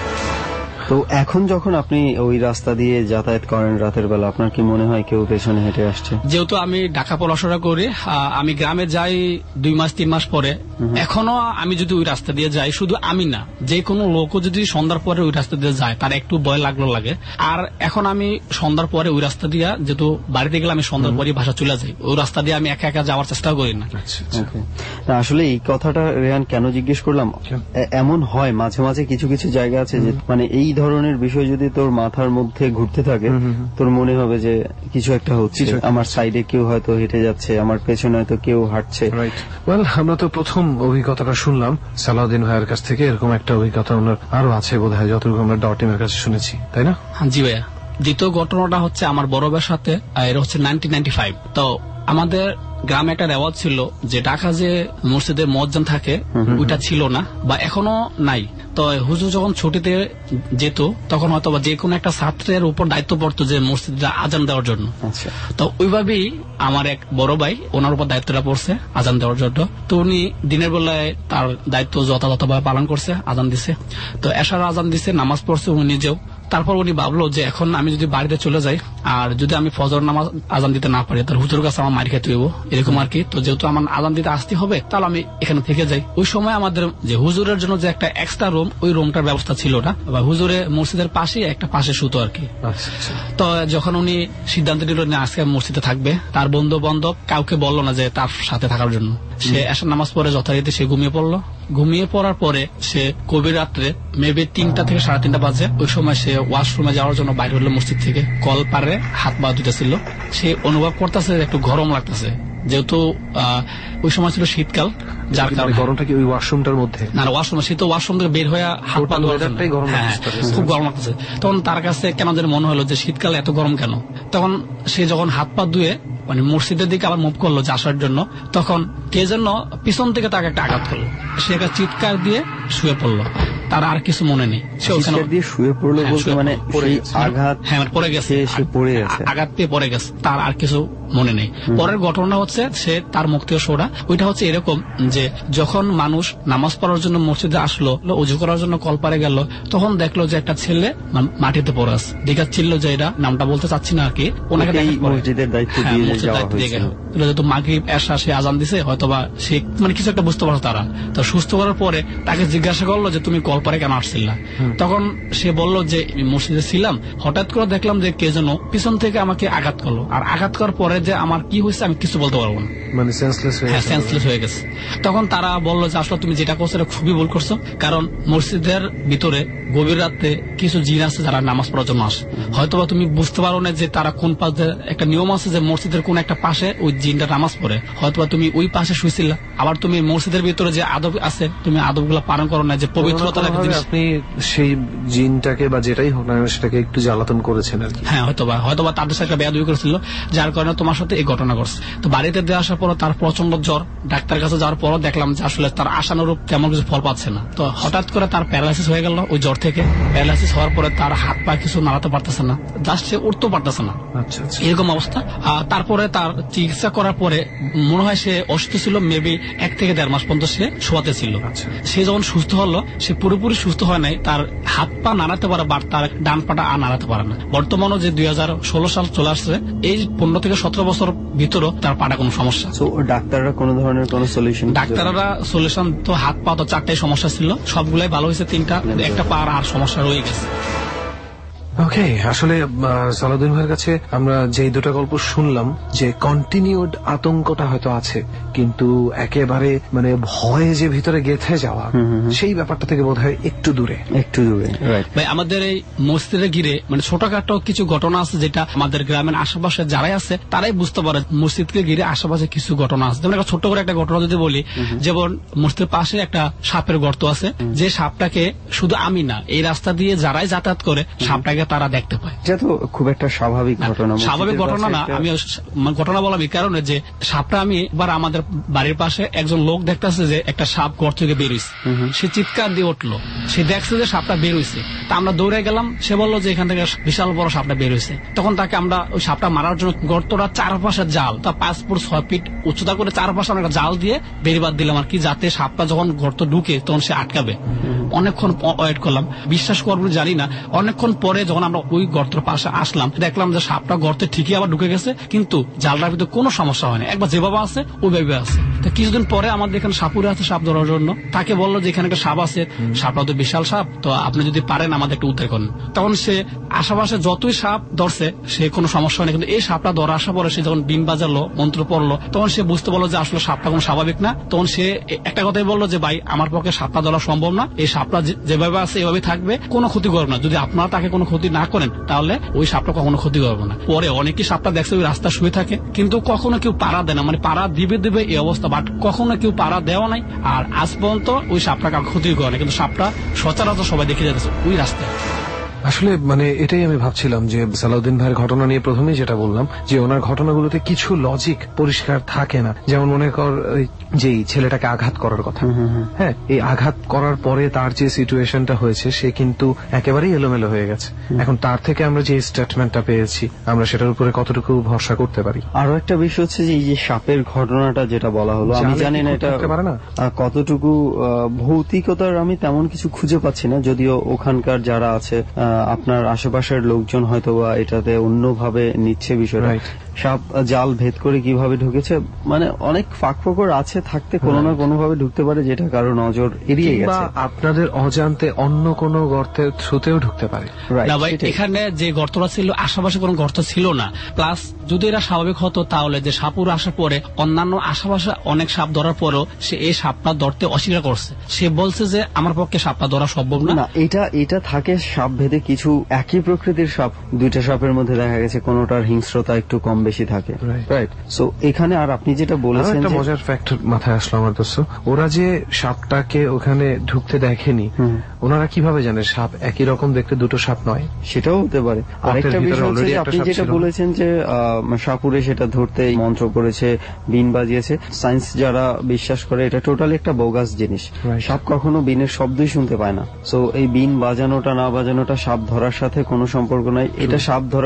S5: তো এখন যখন আপনি ওই রাস্তা দিয়ে যাতায়াত করেন রাতের বেলা, আপনার কি মনে হয় কেউ পেছনে হেঁটে আসছে?
S8: যেহেতু আমি ঢাকা পড়াশোনা করি, আমি গ্রামে যাই দুই মাস তিন মাস পরে, এখনো আমি যদি ওই রাস্তা দিয়ে যাই, শুধু আমি না যে কোনো লোকও যদি সন্ধ্যার পরে ওই রাস্তা দিয়ে যায় তার একটু ভয় লাগলো লাগে। আর এখন আমি সন্ধ্যার পরে ওই রাস্তা দিয়ে, যেহেতু বাড়িতে গেলে আমি সন্ধ্যার পরে বাসা চলে যাই, ওই রাস্তা দিয়ে আমি একা একা যাওয়ার চেষ্টা করি না।
S5: আসলে এই কথাটা রেহান কেন জিজ্ঞেস করলাম, এমন হয় মাঝে মাঝে কিছু কিছু জায়গা আছে যে মানে এই ধরনের বিষয় যদি তোর মাথার মধ্যে ঘুরতে থাকে, তোর মনে হবে যে কিছু একটা হচ্ছে, আমার সাইডে কেউ হয়তো হেঁটে যাচ্ছে, আমার পেছনে হয়তো কেউ হাঁটছে।
S6: ওয়েল, আমরা তো প্রথম অভিজ্ঞতাটা শুনলাম সালাউদ্দিন ভাইয়ের কাছ থেকে, এরকম একটা অভিজ্ঞতা ওনার আরো আছে বোধ হয়, যতটুকু আমরা ডট টিমের কাছে শুনেছি, তাই না?
S8: জি ভাইয়া। দ্বিতীয় ঘটনাটা হচ্ছে আমার বড় ভাইয়ের সাথে, এটা হচ্ছে নাইনটিন নাইনটি ফাইভ। তো আমাদের গ্রামে একটা রেওয়াজ ছিল যে ঢাকা যে মসজিদে মুয়াজ্জিন থাকে ওইটা ছিল না বা এখনো নাই। তো হুজুর যখন ছুটিতে যেত তখন হয়তো যে কোনো একটা ছাত্রের উপর দায়িত্ব পড়তো যে মসজিদে আজান দেওয়ার জন্য। তো ওইভাবেই আমার এক বড় ভাই, ওনার উপর দায়িত্বটা পড়ছে আজান দেওয়ার জন্য। তো উনি দিনের বেলায় তার দায়িত্ব যথাযথভাবে পালন করছে, আজান দিছে। তো এশার আজান দিছে, নামাজ পড়ছে উনি নিজেও। তারপর উনি ভাবলো যে এখন আমি যদি বাড়িতে চলে যাই আর যদি আমি ফজর নামাজ আজান দিতে না পারি তাহলে হুজুরের কাছে আমার মারি খেতে হইব, এরকম আর কি। তো যেহেতু আমার আজান দিতে আসতে হবে তাহলে আমি এখানে থেকে যাই। ওই সময় আমাদের যে হুজুরের জন্য যে একটা এক্সট্রা রুম, ওই রুমটার ব্যবস্থা ছিল না, বা হুজুরে মসজিদের পাশে একটা পাশে শুতো আর কি। তো যখন উনি সিদ্ধান্ত নিল না আজকে মসজিদে থাকবে, তার বন্ধু বান্ধব কাউকে বললো না যে তার সাথে থাকার জন্য। সে এসে নামাজ পড়ে যথারীতি সে ঘুমিয়ে পড়লো। ঘুমিয়ে পড়ার পরে সে গভীর রাত্রে মেবি তিনটা থেকে সাড়ে তিনটা বাজে, ওই সময় সে ওয়াশরুমে যাওয়ার জন্য বাইরে হলো মসজিদ থেকে, কল পারে হাত পা ধুতেছিল। সে অনুভব করতেছে একটু গরম লাগতেছে, যেহেতু ওই সময় ছিল শীতকাল, যার কারণে
S6: গরমটা কি ওই ওয়াশরুমটার মধ্যে
S8: না, ওয়াশরুম সে তো ওয়াশরুম থেকে বের হয়ে হাত পা ধোয়ার জন্য খুব গরম লাগতেছে। তখন তার কাছে কেন যেন মনে হলো যে শীতকালে এত গরম কেন। তখন সে যখন হাত পা ধুয়ে মানে মসজিদের দিকে আবার মুভ করলো আসার জন্য, তখন কে যেন পিছন থেকে তাকে একটা আঘাত করলো। সে একটা চিৎকার দিয়ে শুয়ে পড়লো, তার আর কিছু মনে নেই। সে ওখানে
S5: দিয়ে শুয়ে পড়লো বলতে মানে আঘাত,
S8: হ্যাঁ পড়ে গেছে,
S5: সে পড়ে গেছে,
S8: আঘাত পেয়ে পড়ে গেছে, তার আর কিছু মনে নেই। পরের ঘটনা হচ্ছে সে তার মুখ থেকে শোনা, ওইটা হচ্ছে এরকম যে যখন মানুষ নামাজ পড়ার জন্য মসজিদে আসলো, অজু করার জন্য কলপারে গেল, তখন দেখলো যে একটা ছেলে মাটিতে পড়ে আছে। দেখাচ্ছিল যে এটা নামটা বলতে চাচ্ছি না আর কি, ওনাকে
S5: মসজিদের দায়িত্ব দিয়ে
S8: গেল। যেহেতু মাগরিব এশা সে আজান দিছে, হয়তোবা সে মানে কিছু একটা বুঝতে পারলো তারা। তো সুস্থ করার পরে তাকে জিজ্ঞাসা করলো যে তুমি কলপারে কেন আসছিলা? তখন সে বলল যে মসজিদে ছিলাম, হঠাৎ করে দেখলাম যে কে যেন পিছন থেকে আমাকে আঘাত করলো, আর আঘাত করার পরে যে আমার কি হয়েছে আমি কিছু বলতে পারবো না,
S6: মানে সেন্সলেস হয়ে
S8: হ্যাঁ সেন্সলেস হয়ে গেছে। তখন তারা বললো যে আসলে তুমি যেটা করছো এটা খুবই ভুল করছো, কারণ মসজিদের ভিতরে গভীর রাতে কিছু জিন আছে যারা নামাজ পড়ার জন্য আসে, হয়তোবা তুমি বুঝতে পারো না যে তারা কোন পাশে, একটা নিয়ম আছে যে মসজিদের কোন একটা পাশে ওই জিনটা নামাজ পড়ে, হয়তোবা তুমি ওই পাশে শুয়েছিলা, আবার তুমি মসজিদের ভিতরে যে আদব আছে তুমি আদব গুলা পালন করো না, যে পবিত্রতা
S6: আপনি সেই জিনটাকে বা যেটাই হোক না সেটাকে একটু জ্বালাতন করেছেন আর কি।
S8: হ্যাঁ হয়তোবা হয়তোবা তাদের সাথে বেয়াদবি করেছিল, যার কারণে তোমার সাথে এই ঘটনা ঘটছে। তো বাড়িতে দিয়ে আসার পর তার প্রচন্ড জ্বর, ডাক্তার কাছে যাওয়ার পর দেখলাম যে আসলে তার আশানুরূপ তেমন কিছু ফল পাচ্ছে না। তো হঠাৎ করে তার প্যারালাইসিস হয়ে গেল ওই জ্বর থেকে। প্যারালাইসিস হওয়ার পরে তার হাত পা কিছু নাড়াতে পারতেছে না, জাস্ট সে উঠতেও পারতেছে না, এরকম অবস্থা। তারপরে তার চিকিৎসা করার পরে মনে হয় সে অসুস্থ ছিল, মেবি এক থেকে দেড় মাস পর্যন্ত সে শোয়াতে ছিল। সে যখন সুস্থ হলো, সে পুরোপুরি সুস্থ হয় নাই, তার হাত পা নাড়াতে পারে বাট তার ডান পাটা আর নাড়াতে পারে না। বর্তমানে যে দুই হাজার ষোলো সাল চলে আসছে, এই পনেরো থেকে সতেরো বছর ভিতরও তার পাটা কোনো সমস্যা।
S5: ডাক্তাররা কোন ধরনের কোন সলিউশন?
S8: ডাক্তাররা সলিউশন তো হাত পা তো চারটাই সমস্যা ছিল, সবগুলাই ভালো হয়েছে, তিনটা একটা পা আর সমস্যা রয়ে গেছে।
S6: ওকে, আসলে সালাউদ্দিন ভাইয়ের কাছে আমরা যে দুটো গল্প শুনলাম, যে কন্টিনিউড আতঙ্কটা হয়তো আছে, কিন্তু একেবারে মানে ভয়ে যে ভিতরে গেঁথে যাওয়া, সেই ব্যাপারটা থেকে বোধহয় একটু দূরে একটু দূরে
S8: ভাই। আমাদের এই মসজিদে ঘিরে মানে ছোটখাটো কিছু ঘটনা আছে যেটা আমাদের গ্রামের আশেপাশে যারাই আছে তারাই বুঝতে পারে মসজিদকে ঘিরে আশেপাশে কিছু ঘটনা আছে। যেমন একটা ছোট্ট করে একটা ঘটনা যদি বলি, যেমন মসজিদের পাশে একটা সাপের গর্ত আছে, যে সাপটাকে শুধু আমি না, এই রাস্তা দিয়ে যারাই যাতায়াত করে সাপটাকে তারা দেখতে পায়।
S5: এটা তো খুব একটা স্বাভাবিক ঘটনা।
S8: স্বাভাবিক ঘটনা না, আমি ঘটনা বললাম এই কারণে যে সাপটা আমি একবার আমাদের বাড়ির পাশে একজন লোক দেখতেছে যে একটা সাপ ঘর থেকে বেরোইছে, সে চিৎকার দিয়ে উঠলো, সে দেখছে যে সাপটা বেরোইছে। তা আমরা দৌড়ে গেলাম, সে বললো যে এখান থেকে বিশাল বড় সাপটা বেরোইছে। তখন তাকে আমরা ওই সাপটা মারার জন্য গর্তটা চারপাশে জাল, তা পাঁচ ফুট ছয় ফিট উচ্চতা করে চারপাশে আমরা জাল দিয়ে বেরিবাদ দিলাম আর কি, যাতে সাপটা যখন গর্ত ঢুকে তখন সে আটকাবে। অনেকক্ষণ ওয়েট করলাম, বিশ্বাস করবো জানি না, অনেকক্ষণ পরে যখন আমরা ওই গর্তের পাশে আসলাম, দেখলাম যে সাপটা গর্তে ঠিকই আবার ঢুকে গেছে, কিন্তু জালটার ভিতরে কোনো সমস্যা হয়নি, একবার যেভাবে আছে ওইভাবে আছে। তো কিছুদিন পরে আমাদের এখানে সাপুরে আছে সাপ ধরার জন্য, তাকে বললো যে এখানে একটা সাপ আছে, সাপটা তো বিশাল সাপ, তো আপনি যদি পারেন আমাদের একটু উদ্ধার করেন। তখন সে আশেপাশে যতই সাপ ধরছে সে কোনো সমস্যা হয়নি, কিন্তু এই সাপটা ধরা আসার পরে সে যখন বিন বাজালো, মন্ত্র পড়লো, তখন সে বুঝতে পারলো যে আসলে সাপটা কোনো স্বাভাবিক না। তখন সে একটা কথাই বললো যে ভাই আমার পক্ষে সাপটা ধরা সম্ভব না, এই সাপটা যেভাবে আছে এভাবে থাকবে, কোনো ক্ষতি করবে না, যদি আপনারা তাকে কোনো ক্ষতি না করেন তাহলে ওই সাপটা কখনো ক্ষতি করবো না। পরে অনেকেই সাপটা দেখছে ওই রাস্তা শুয়ে থাকে, কিন্তু কখনো কেউ পাড়া দেয় না, মানে পাড়া দিবে দিবে এই অবস্থা, বাট কখনো কেউ পাড়া দেওয়া নাই। আর আজ পর্যন্ত ওই সাপটা কারো ক্ষতি করে না, কিন্তু সাপটা সচরাচর সবাই দেখে যাচ্ছে ওই রাস্তায়।
S6: আসলে মানে এটাই আমি ভাবছিলাম যে সালাউদ্দিন ভাইয়ের ঘটনা নিয়ে প্রথমেই যেটা বললাম, যে ওনার ঘটনাগুলোতে কিছু লজিক পরিষ্কার থাকে না। যেমন মনে কর যে ছেলেটাকে আঘাত করার কথা, হ্যাঁ, এই আঘাত করার পরে তার যে সিচুয়েশনটা হয়েছে সে কিন্তু একেবারেই এলোমেলো হয়ে গেছে। এখন তার থেকে আমরা যে স্টেটমেন্টটা পেয়েছি, আমরা সেটার উপরে কতটুকু ভরসা করতে পারি?
S5: আরো একটা বিষয় হচ্ছে যে এই যে সাপের ঘটনাটা যেটা বলা হলো, আমি জানি না এটা কতটুকু ভৌতিকতার, আমি তেমন কিছু খুঁজে পাচ্ছি না, যদিও ওখানকার যারা আছে আপনার আশেপাশের লোকজন হয়তো বা এটাতে অন্যভাবে নিচ্ছে বিষয়টা। সাপ জাল ভেদ করে কিভাবে ঢুকেছে, মানে অনেক ফাঁক ফোকর আছে থাকতে কোনো না কোনো ভাবে ঢুকতে পারে, যেটা কারো নজর এড়িয়ে গেছে,
S6: আপনাদের অজান্তে অন্য কোনো গর্তের থ্রুতেও ঢুকতে পারে।
S8: এখানে যে গর্তটা ছিল আশেপাশে কোনো গর্ত ছিল না, প্লাস যদি এরা স্বাভাবিক হতো তাহলে যে সাপুর আসার পরে অন্যান্য আশেপাশে অনেক সাপ ধরার পরেও সে এই সাপটা ধরতে অস্বীকার করছে। সে বলছে যে আমার পক্ষে সাপটা ধরা সম্ভব না।
S5: এটা এটা থাকে সাপ ভেদে, কিছু একই প্রকৃতির সাপ, দুইটা সাপের মধ্যে দেখা গেছে কোনোটার হিংস্রতা একটু কম বেশি থাকে, রাইট? সো এখানে আর আপনি যেটা বলেছেন,
S6: একটা মজার ফ্যাক্ট মাথায় আসলো আমার দোস্ত, ওরা যে সাপটাকে ওখানে ঢুকতে দেখেনি, ওনারা কিভাবে জানে সাপ একই রকম দেখতে দুটো সাপ নয়?
S5: সেটাও হতে পারে। আরেকটা বিষয় হচ্ছে আপনি যেটা বলেছেন যে সাপুরে সেটা ধরতে মন্ত্র করেছে, বিন বাজিয়েছে, সায়েন্স যারা বিশ্বাস করে এটা টোটালি একটা বোগাস জিনিস। সাপ কখনো বিনের শব্দই শুনতে পায় না, সো এই বিন বাজানোটা না বাজানোটা সাপ ধরার সাথে কোনো সম্পর্ক নাই। এটা সাপ ধরাটা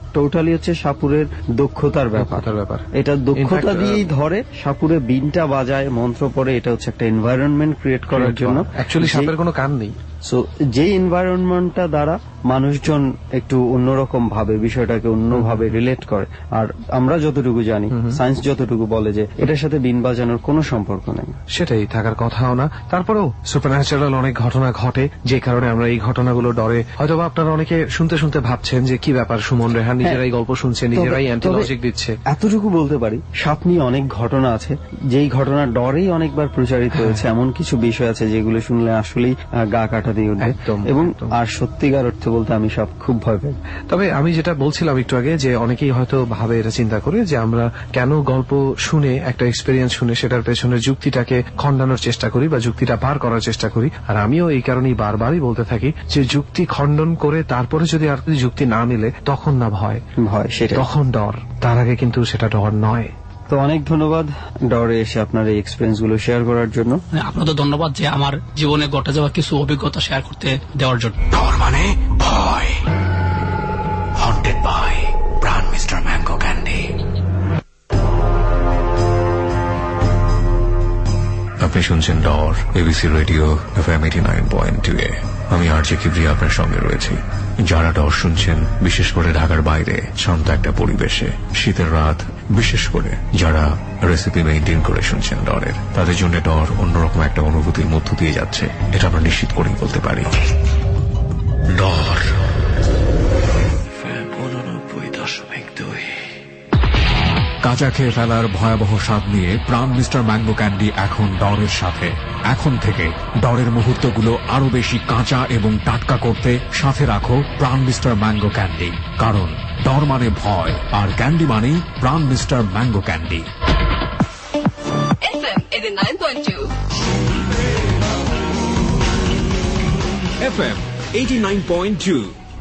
S5: টোটালি হচ্ছে সাপুরের দক্ষতার ব্যাপার
S6: ব্যাপার
S5: এটা দক্ষতা দিয়েই ধরে সাপুরে বিনটা বাজায় মন্ত্র পড়ে এটা হচ্ছে একটা এনভায়রনমেন্ট ক্রিয়েট করার জন্য
S6: অ্যাকচুয়ালি সাপের কোনো কান নেই
S5: সো যে এনভায়রনমেন্টটা দ্বারা মানুষজন একটু অন্যরকম ভাবে বিষয়টাকে অন্যভাবে রিলেট করে আর আমরা যতটুকু জানি সায়েন্স যতটুকু বলে যে এটার সাথে বিন বাজানোর কোনো সম্পর্ক নেই
S6: সেটাই থাকার কথাও না তারপরেও সুপারন্যাচারাল অনেক ঘটনা ঘটে যে কারণে আমরা এই ঘটনাগুলো ডরে হয়তোবা আপনারা অনেকে শুনতে শুনতে ভাবছেন যে কি ব্যাপার সুমন রেহান নিজেরাই গল্প শুনছে নিজেরাই অ্যান্টিলজিক দিচ্ছে
S5: এতটুকু বলতে পারি সাপ নিয়ে অনেক ঘটনা আছে যেই ঘটনা ডরেই অনেকবার প্রচারিত হয়েছে এমন কিছু বিষয় আছে যেগুলো শুনলে আসলেই গা কাটা দিয়ে উঠবে এবং আর সত্যিকার অর্থে বলতে আমি সাপ খুব ভয় পাই
S6: তবে আমি যেটা বলছিলাম একটু আগে যে অনেকেই হয়তো ভাবে এটা চিন্তা করে যে আমরা কেন গল্প শুনে একটা এক্সপেরিয়েন্স শুনে সেটার পেছনে যুক্তিটাকে খণ্ডানোর চেষ্টা করি বা যুক্তিটা পার করার চেষ্টা করি আর আমিও এই কারণেই বারবারই বলতে থাকি যে যুক্তি খণ্ডন করে তারপরে যদি আর যুক্তি না মিলে তখন না ভয়
S5: ভয় সেটা
S6: তখন ডর তার আগে কিন্তু সেটা ডর নয়
S5: তো অনেক ধন্যবাদ ডরে এসে আপনার এই এক্সপেরিয়েন্স গুলো শেয়ার করার জন্য
S8: আপনাদের ধন্যবাদ যে আমার জীবনে ঘটে যাওয়া কিছু অভিজ্ঞতা শেয়ার করতে দেওয়ার জন্য
S2: ডর মানে ভয় haunted by Pran mister mango candy
S3: আপনি শুনছেন Dor ABC radio FM eighty nine point two এ আমি আরজে কিবরিয়া আপনার সঙ্গে রয়েছি যারা ডর শুনছেন বিশেষ করে ঢাকার বাইরে শান্ত একটা পরিবেশে শীতের রাত বিশেষ করে যারা রেসিপি মেইনটেইন করে শুনছেন ডরের তাদের জন্য ডর অন্যরকম একটা অনুভূতির মধ্য দিয়ে যাচ্ছে এটা আমরা নিশ্চিত করেই বলতে পারি ডর উননব্বই দশমিক দুই কাঁচা খেয়ে ফেলার ভয়াবহ স্বাদ নিয়ে প্রাণ মিস্টার ম্যাঙ্গো ক্যান্ডি এখন ডরের সাথে এখন থেকে ডরের মুহূর্তগুলো আরো বেশি কাঁচা এবং টাটকা করতে সাথে রাখো প্রাণ মিস্টার ম্যাঙ্গো ক্যান্ডি কারণ ডর মানে ভয় আর ক্যান্ডি মানে Pran mister mango candy
S9: FM eighty-nine point two
S3: FM eighty nine point two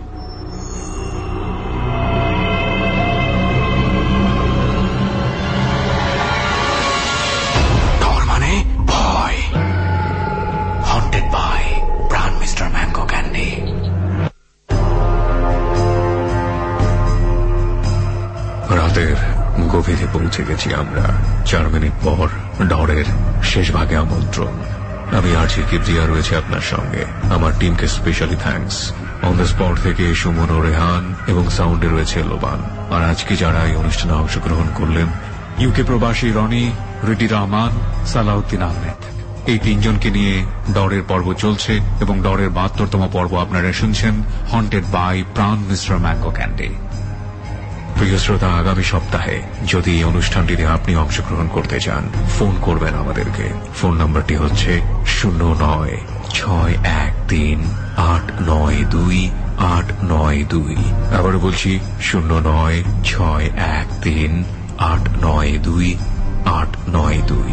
S3: রাতের গভীরে পৌঁছে গেছি আমরা চার মিনিট পর ডরের শেষ ভাগে আমন্ত্রণ আমি আরজে কিবরিয়া রয়েছে আপনার সঙ্গে আমার টিমকে specially thanks on the spot থেকে সুমন ও রেহান এবং সাউন্ডে রয়েছে লোবান আর আজকে যারা এই অনুষ্ঠানে অংশগ্রহণ করলেন ইউকে প্রবাসী রনি রিডি রহমান সালাউদ্দিন আহমেদ এই তিনজনকে নিয়ে ডরের পর্ব চলছে এবং ডরের বাহাত্তরতম পর্ব আপনারা শুনছেন haunted by Pran mister mango candy প্রিয় শ্রোতা আগামী সপ্তাহে যদি এই অনুষ্ঠানটিতে আপনি অংশগ্রহণ করতে চান ফোন করবেন আমাদেরকে ফোন নম্বরটি হচ্ছে শূন্য নয় ছয় এক তিন আট নয় দুই আট নয় দুই আবার বলছি শূন্য নয় ছয় এক তিন আট নয় দুই আট নয় দুই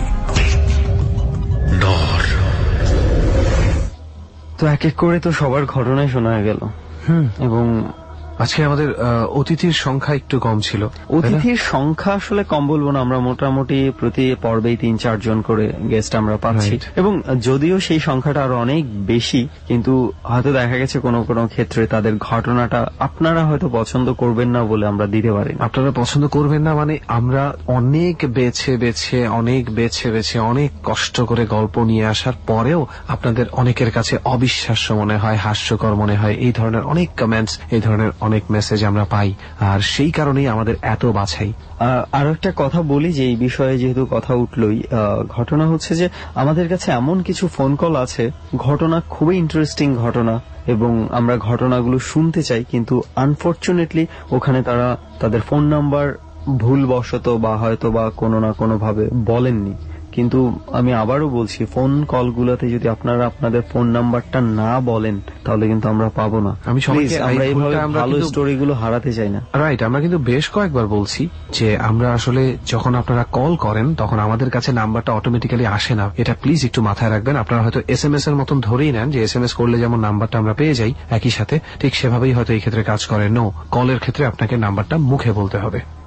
S3: ডর
S5: তো এক এক করে তো সবার ঘটনাই শোনা গেল হুম এবং
S6: আজকে আমাদের অতিথির সংখ্যা একটু কম ছিল
S5: অতিথির সংখ্যা আসলে কম বলবো না আমরা মোটামুটি প্রতি পর্বেই তিন চারজন করে গেস্ট আমরা পাচ্ছি এবং যদিও সেই সংখ্যাটা আরো অনেক বেশি কিন্তু হয়তো দেখা গেছে কোনো কোনো ক্ষেত্রে তাদের ঘটনাটা আপনারা হয়তো পছন্দ করবেন না বলে আমরা দিতে পারি
S6: আপনারা পছন্দ করবেন না মানে আমরা অনেক বেছে বেছে অনেক বেছে বেছে অনেক কষ্ট করে গল্প নিয়ে আসার পরেও আপনাদের অনেকের কাছে অবিশ্বাস্য মনে হয় হাস্যকর মনে হয় এই ধরনের অনেক কমেন্টস এই ধরনের অনেক মেসেজ আমরা পাই আর সেই কারণেই আমাদের এত বাছাই
S5: আর একটা কথা বলি যে এই বিষয়ে যেহেতু কথা উঠলই ঘটনা হচ্ছে যে আমাদের কাছে এমন কিছু ফোন কল আছে ঘটনা খুবই ইন্টারেস্টিং ঘটনা এবং আমরা ঘটনাগুলো শুনতে চাই কিন্তু আনফরচুনেটলি ওখানে তারা তাদের ফোন নাম্বার ভুলবশত বা হয়তো বা কোনো না কোনো ভাবে বলেননি কিন্তু আমি আবারও বলছি ফোন কলগুলোতে যদি আপনারা আপনাদের ফোন নাম্বারটা না বলেন তাহলে কিন্তু আমরা পাবো না
S6: আমি সবাইকে
S5: আমরা এইভাবে ভালো স্টোরিগুলো হারাতে চাই না
S6: রাইট আমরা কিন্তু বেশ কয়েকবার বলছি যে আমরা আসলে যখন আপনারা কল করেন তখন আমাদের কাছে নাম্বারটা অটোমেটিক্যালি আসে না এটা প্লিজ একটু মাথায় রাখবেন আপনারা হয়তো এস এম এস এর মতন ধরেই নেন যে এস এম এস করলে যেমন নাম্বারটা আমরা পেয়ে যাই একই সাথে ঠিক সেভাবেই হয়তো এই ক্ষেত্রে কাজ করে নো কলের ক্ষেত্রে আপনাকে নাম্বারটা মুখে বলতে হবে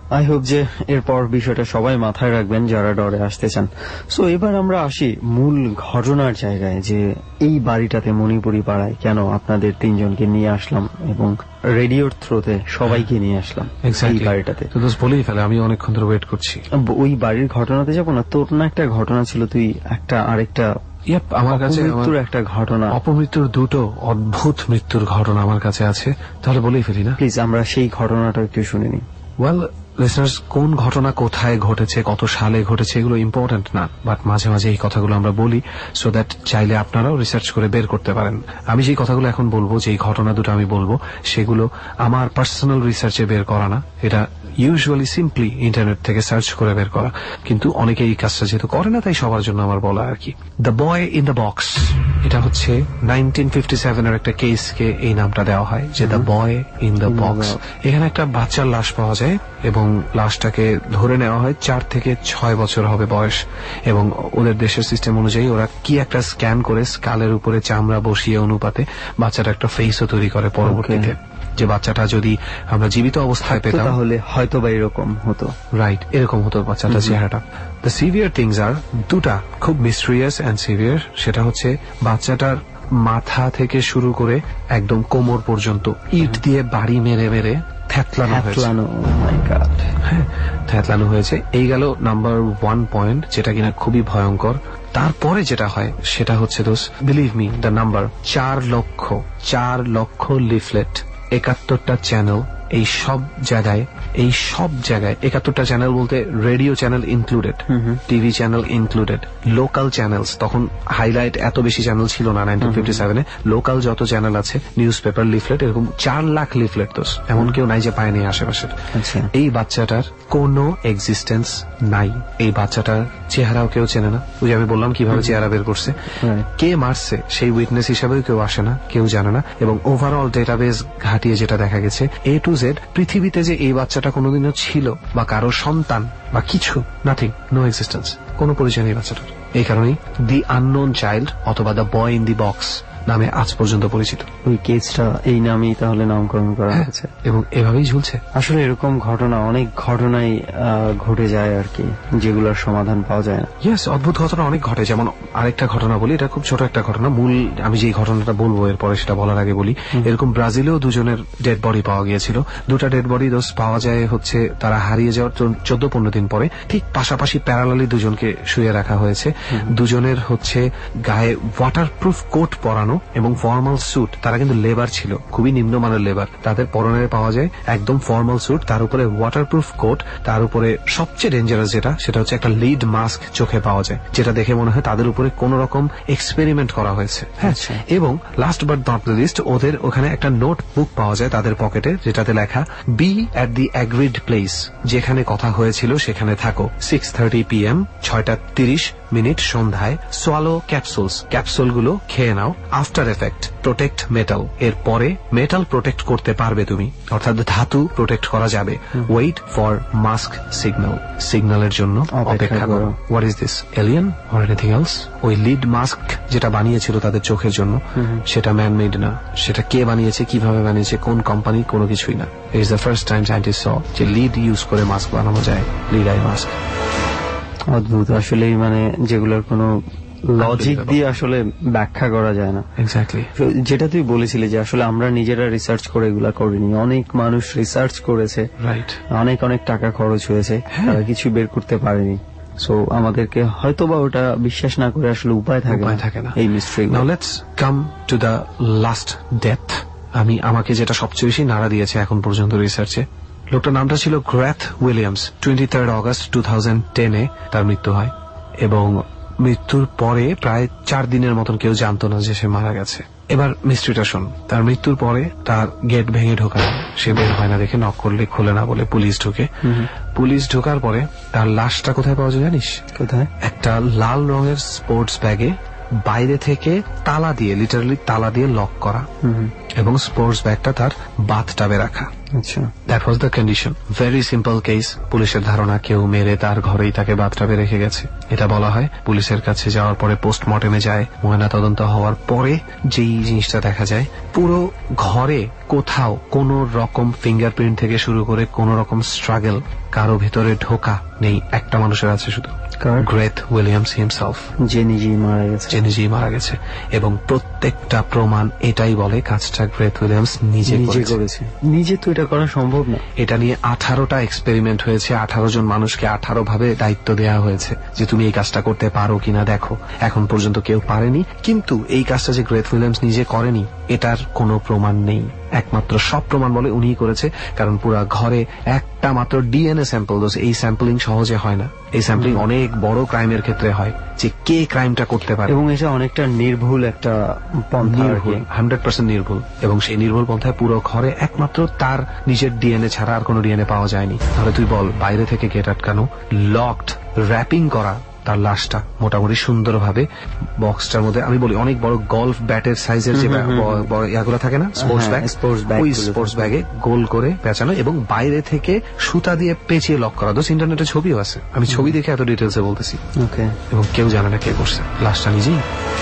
S5: আই হোপ যে এরপর বিষয়টা সবাই মাথায় রাখবেন যারা ডরে আসতে চান। সো এবার আমরা আসি মূল ঘটনার জায়গায়, যে এই বাড়িটাতে মণিপুরি পাড়ায় কেন আপনাদের তিনজনকে নিয়ে আসলাম এবং রেডিওর থ্রুতে সবাইকে নিয়ে আসলাম এই বাড়িটাতে।
S6: বলেই ফেলে, আমি অনেকক্ষণ ধরে ওয়েট করছি।
S5: ওই বাড়ির ঘটনাতে যাবো না, তোর না একটা ঘটনা ছিল, তুই একটা আরেকটা
S6: আমার কাছে
S5: মৃত্যুর একটা ঘটনা,
S6: অপমৃত্যুর দুটো অদ্ভুত মৃত্যুর ঘটনা আমার কাছে আছে, তাহলে বলেই ফেলি না?
S5: প্লিজ আমরা সেই ঘটনাটা একটু শুনিনি।
S6: ওয়েল লিসনার্স, কোন ঘটনা কোথায় ঘটেছে, কত সালে ঘটেছে, এগুলো ইম্পর্টেন্ট না, বাট মাঝে মাঝে এই কথাগুলো আমরা বলি সো দ্যাট চাইলে আপনারাও রিসার্চ করে বের করতে পারেন। আমি যেই কথাগুলো এখন বলবো, যে ঘটনা দুটো আমি বলবো, সেগুলো আমার পার্সোনাল রিসার্চে বের করা না, এটা ইউজুয়ালি সিম্পলি ইন্টারনেট থেকে সার্চ করে বের করা, কিন্তু অনেকে এই কাজটা যেহেতু করে না, তাই সবার জন্য আমার বলা আর কি। The boy in the box, এটা হচ্ছে নাইনটিন ফিফটি সেভেন এর একটা কেসকে এই নামটা দেওয়া হয়, যে the boy in the box. এখানে একটা বাচ্চার লাশ পাওয়া যায় এবং লাশটাকে ধরে নেওয়া হয় চার থেকে ছয় বছর হবে বয়স, এবং ওদের দেশের সিস্টেম অনুযায়ী ওরা কি একটা স্ক্যান করে স্কালের উপরে চামড়া বসিয়ে অনুপাতে বাচ্চাটা একটা ফেসও তৈরি করে পরবর্তীতে, যে বাচ্চাটা যদি আমরা জীবিত অবস্থায় পেতাম
S5: তাহলে হয়তো বা এরকম হতো,
S6: রাইট, এরকম হতো বাচ্চাটা চেহারাটা। দ্য সিভিয়ার থিংস আর দুটা খুব মিস্ট্রিয়াস অ্যান্ড সিভিয়ার, সেটা হচ্ছে বাচ্চাটার মাথা থেকে শুরু করে একদম কোমর পর্যন্ত ইট দিয়ে বাড়ি মেরে মেরে থ্যাতলানো হয়েছে। হ্যাঁ, থ্যাতলানো হয়েছে। এই গেল নাম্বার ওয়ান পয়েন্ট, যেটা কিনা খুবই ভয়ঙ্কর। তারপরে যেটা হয় সেটা হচ্ছে those, believe me, the number চার লক্ষ চার লক্ষ লিফলেট, একাত্তরটা চ্যানেল, এই সব জায়গায় এই সব জায়গায় একাত্তরটা চ্যানেল বলতে radio channel included, TV channel included, local channels, তখন হাইলাইট এত বেশি চ্যানেল ছিল না নাইনটিন ফিফটি সেভেনে, লোকাল যত চ্যানেল আছে, নিউজ পেপার, লিফলেট, এরকম চার লাখ লিফলেট দোস, এমন কেউ নাই যে পায়নি আশেপাশের। এই বাচ্চাটার কোনো এক্সিস্টেন্স নাই, এই বাচ্চাটার চেহারাও কেউ চেনে না। ওই আমি বললাম কিভাবে চেহারা বের করছে, কে মারছে সেই উইটনেস হিসাবেও কেউ আসে না, কেউ জানে না, এবং ওভারঅল ডেটাবেস ঘাটিয়ে যেটা দেখা গেছে, এ টু জেড পৃথিবীতে যে এই বাচ্চাটা কোনোদিনও ছিল বা কারো সন্তান বা কিছু, নাথিং, নো এক্সিস্টেন্স, কোনো পরিচয় নেই বাচ্চাটার। এই কারণেই দি আননোন চাইল্ড অথবা the boy in the box নামে আজ পর্যন্ত পরিচিত।
S5: ওই কেসটা এই নামেই তাহলে নামকরণ করা হয়েছে
S6: এবং এভাবেই ঝুলছে।
S5: আসলে এরকম ঘটনা অনেক ঘটনাই ঘটে যায় আর কি, যেগুলোর সমাধান পাওয়া যায় না।
S6: ইয়েস, অদ্ভুত ঘটনা অনেক ঘটে। যেমন আরেকটা ঘটনা বলি, এটা খুব ছোট একটা ঘটনা, মূল আমি যে ঘটনাটা বলবো এরপরে সেটা বলার আগে বলি, এরকম ব্রাজিলেও দুজনের ডেড বডি পাওয়া গিয়েছিল। দুটা ডেড বডি দোষ পাওয়া যায় হচ্ছে তারা হারিয়ে যাওয়ার চোদ্দ পনেরো দিন পরে, ঠিক পাশাপাশি প্যারালালি দুজনকে শুয়ে রাখা হয়েছে। দুজনের হচ্ছে গায়ে ওয়াটারপ্রুফ কোট পরানো এবং ফর্মাল স্যুট, তারা কিন্তু লেবার ছিল, খুবই নিম্নমানের লেবার, তাদের পরনে পাওয়া যায় একদম ফর্মাল স্যুট, তার উপরে ওয়াটারপ্রুফ কোট, তার উপরে সবচেয়ে ডেঞ্জারাস যেটা সেটা হচ্ছে একটা লিড মাস্ক চোখে পাওয়া যায়, যেটা দেখে মনে হয় তাদের উপরে কোন রকম এক্সপেরিমেন্ট করা হয়েছে। হ্যাঁ, এবং last but not the least, ওদের ওখানে একটা নোট বুক পাওয়া যায় তাদের পকেটে, যেটাতে লেখা be at the agreed place, যেখানে কথা হয়েছিল সেখানে থাকো, সিক্স থার্টি পি এম, ছয়টা তিরিশ মিনিট সন্ধ্যায়, সোয়ালো ক্যাপসুলস, ক্যাপসুলগুলো খেয়ে নাও, আফটার এফেক্ট প্রোটেক্ট মেটাল, এর পরে মেটাল প্রোটেক্ট করতে পারবে তুমি, অর্থাৎ ধাতু প্রোটেক্ট করা যাবে, ওয়েট ফর মাস্ক সিগন্যাল, সিগন্যালের জন্য অপেক্ষা করো। What is this, alien or anything else? ওই লিড মাস্ক যেটা বানিয়েছিল তাদের চোখের জন্য, সেটা ম্যানমেড না, সেটা কে বানিয়েছে, কিভাবে বানিয়েছে, কোন কোম্পানি, কোনো কিছুই না। It is the first time scientist saw যে লিড ইউজ করে মাস্ক বানানো যায়, লিড আই মাস্ক।
S5: অদ্ভুত আসলে, মানে যেগুলোর কোনো লজিক দিয়ে আসলে ব্যাখ্যা করা যায় না।
S6: এক্স্যাক্টলি,
S5: যেটা তুই বলেছিলি যে আসলে আমরা নিজেরা রিসার্চ করে এগুলা করিনি, অনেক মানুষ রিসার্চ করেছে,
S6: রাইট,
S5: অনেক অনেক টাকা খরচ হয়েছে, তারা কিছু বের করতে পারেনি। সো আমাদেরকে হয়তো বা ওটা বিশ্বাস না করে আসলে উপায় থাকে
S6: থাকে না
S5: এই mystery.
S6: Now let's come to the last death. আমি আমাকে যেটা সবচেয়ে বেশি নাড়া দিয়েছে এখন পর্যন্ত রিসার্চে, লোকটার নামটা ছিল Gareth Williams. Twenty third August two thousand টেনে তার মৃত্যু হয়, এবং মৃত্যুর পরে প্রায় চার দিনের মতন কেউ জানতো না যে সে মারা গেছে। এবার মিস্ট্রিটা শোন, তার মৃত্যুর পরে তার গেট ভেঙে ঢোকা, সে বের হয় না দেখে, নক করলে খোলে না বলে পুলিশ ঢোকে। পুলিশ ঢোকার পরে তার লাশটা কোথায় পাওয়া যায় জানিস?
S5: কোথায়?
S6: একটা লাল রঙের স্পোর্টস ব্যাগে, বাইরে থেকে তালা দিয়ে, লিটারালি তালা দিয়ে লক করা, এবং স্পোর্টস ব্যাগটা তার বাথটাবে রাখা।
S5: আচ্ছা,
S6: that was the condition. Very simple case. পুলিশের ধারণা কেউ মেরে তার ঘরেই তাকে বাথটাবে রেখে গেছে। এটা বলা হয় পুলিশের কাছে যাওয়ার পরে, পোস্টমর্টেমে যায়, ময়না তদন্ত হওয়ার পরে যেই জিনিসটা দেখা যায়, পুরো ঘরে কোথাও কোন রকম ফিঙ্গারপ্রিন্ট থেকে শুরু করে কোন রকম স্ট্রাগল কারো ভেতরে ঢোকা নেই। একটা মানুষের আছে শুধু, গ্রেথ উইলিয়ামস হিমসেলফ,
S5: যে নিজেই মারা গেছে
S6: যে নিজেই মারা গেছে এবং প্রত্যেকটা প্রমাণ এটাই বলে কাজটা গ্রেথ উইলিয়ামস নিজে করেছে।
S5: নিজে তো এটা করা সম্ভব না।
S6: এটা নিয়ে আঠারোটা এক্সপেরিমেন্ট হয়েছে, আঠারো জন মানুষকে আঠারো ভাবে দায়িত্ব দেওয়া হয়েছে যে তুমি এই কাজটা করতে পারো কিনা দেখো। এখন পর্যন্ত কেউ পারেনি, কিন্তু এই কাজটা যে গ্রেথ উইলিয়ামস নিজে করেনি এটার কোনো প্রমাণ নেই। একমাত্র সব প্রমাণ বলে উনিই করেছে, কারণ পুরা ঘরে একটা মাত্র ডিএনএ স্যাম্পল দোষ। এই স্যাম্পলিং সহজে হয় না, এই স্যাম্পলিং অনেক বড় ক্রাইমের ক্ষেত্রে হয়, যে কে ক্রাইমটা করতে পারে।
S5: এবং এটা অনেকটা নির্ভুল একটা পন্থা,
S6: হান্ড্রেড পার্সেন্ট নির্ভুল। এবং সেই নির্ভুল পন্থায় পুরো ঘরে একমাত্র তার নিজের ডিএনএ ছাড়া আর কোনো ডিএনএ পাওয়া যায়নি। তাহলে তুই বল, বাইরে থেকে গেট আটকানো, লকড, র্যাপিং করা তার লাশটা মোটামুটি সুন্দরভাবে বক্সটার মধ্যে, আমি বলি অনেক বড় গলফ ব্যাটের সাইজের যে ইয়াগুলো থাকে না, স্পোর্টস ব্যাগ, ওই স্পোর্টস ব্যাগে গোল করে পেঁচানো এবং বাইরে থেকে সুতা দিয়ে পেঁচিয়ে লক করা। দোষ ইন্টারনেটে ছবিও আছে, আমি ছবি দেখে এত ডিটেলসে বলতেছি। এবং কেউ জানে না কে করছে, লাশটা নিজেই।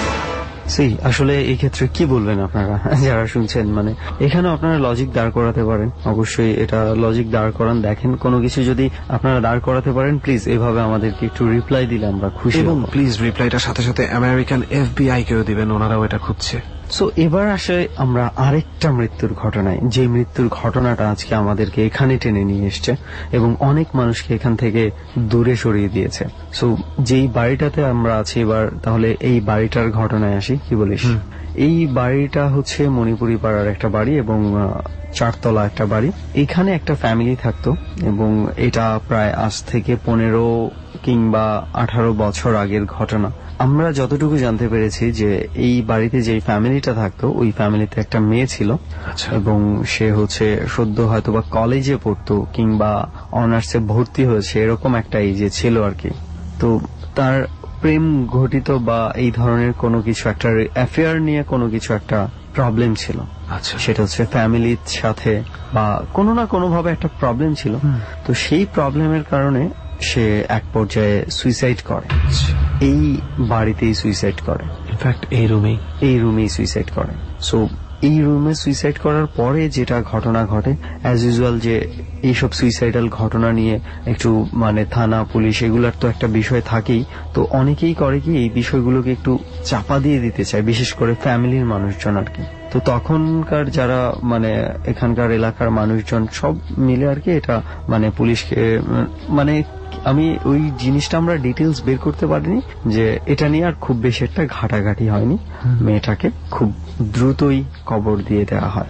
S5: সেই আসলে এই ক্ষেত্রে কি বলবেন আপনারা যারা শুনছেন? মানে এখানেও আপনারা লজিক দাঁড় করাতে পারেন, অবশ্যই এটা লজিক দাঁড় করান। দেখেন কোনো কিছু যদি আপনারা দাঁড় করাতে পারেন, প্লিজ এভাবে আমাদেরকে একটু রিপ্লাই দিলে আমরা খুশি।
S6: এবং প্লিজ রিপ্লাইটার সাথে সাথে আমেরিকান এফবিআই কেও দিবেন, ওনারাও এটা খুঁজছে।
S5: সো এবার আসে আমরা আরেকটা মৃত্যুর ঘটনায়, যে মৃত্যুর ঘটনাটা আজকে আমাদেরকে এখানে টেনে নিয়ে এসছে এবং অনেক মানুষকে এখান থেকে দূরে সরিয়ে দিয়েছে। সো যেই বাড়িটাতে আমরা আছি এবার, তাহলে এই বাড়িটার ঘটনায় আসি, কি বলিস? এই বাড়িটা হচ্ছে মণিপুরি পাড়ার একটা বাড়ি এবং চারতলা একটা বাড়ি। এখানে একটা ফ্যামিলি থাকতো এবং এটা প্রায় আজ থেকে পনেরো কিংবা আঠারো বছর আগের ঘটনা। আমরা যতটুকু জানতে পেরেছি যে এই বাড়িতে যে ফ্যামিলিটা থাকতো, ওই ফ্যামিলিতে একটা মেয়ে ছিল এবং সে হচ্ছে সদ্য হয়তো বা কলেজে পড়তো কিংবা অনার্সে ভর্তি হয়েছে, এরকম একটা এজে ছিল আর কি। তো তার প্রেম ঘটিত বা এই ধরনের কোনো কিছু একটা অ্যাফেয়ার নিয়ে কোনো কিছু একটা প্রবলেম ছিল।
S6: আচ্ছা,
S5: সেটা হচ্ছে ফ্যামিলির সাথে বা কোনো না কোনো ভাবে একটা প্রবলেম ছিল। তো সেই প্রবলেমের কারণে সে এক পর্যায়ে সুইসাইড করে, এই বাড়িতেই সুইসাইড করে,
S6: ইনফ্যাক্ট এই রুমেই
S5: এই রুমেই সুইসাইড করে। সো এই রুমে সুইসাইড করার পরে যেটা ঘটনা ঘটে, অ্যাজ ইউজুয়াল যে এইসব সুইসাইডাল ঘটনা নিয়ে একটু মানে থানা পুলিশ এগুলার তো একটা বিষয় থাকেই। তো অনেকেই করে কি, এই বিষয়গুলোকে একটু চাপা দিয়ে দিতে চায়, বিশেষ করে ফ্যামিলির মানুষজন আর কি। তো তখনকার যারা মানে এখানকার এলাকার মানুষজন সব মিলে আর কি এটা মানে পুলিশকে, মানে আমি ওই জিনিসটা আমরা ডিটেলস বের করতে পারিনি যে এটা নিয়ে আর খুব বেশি একটা ঘাটাঘাটি হয়নি। মেয়েটাকে খুব দ্রুতই কবর দিয়ে দেওয়া হয়।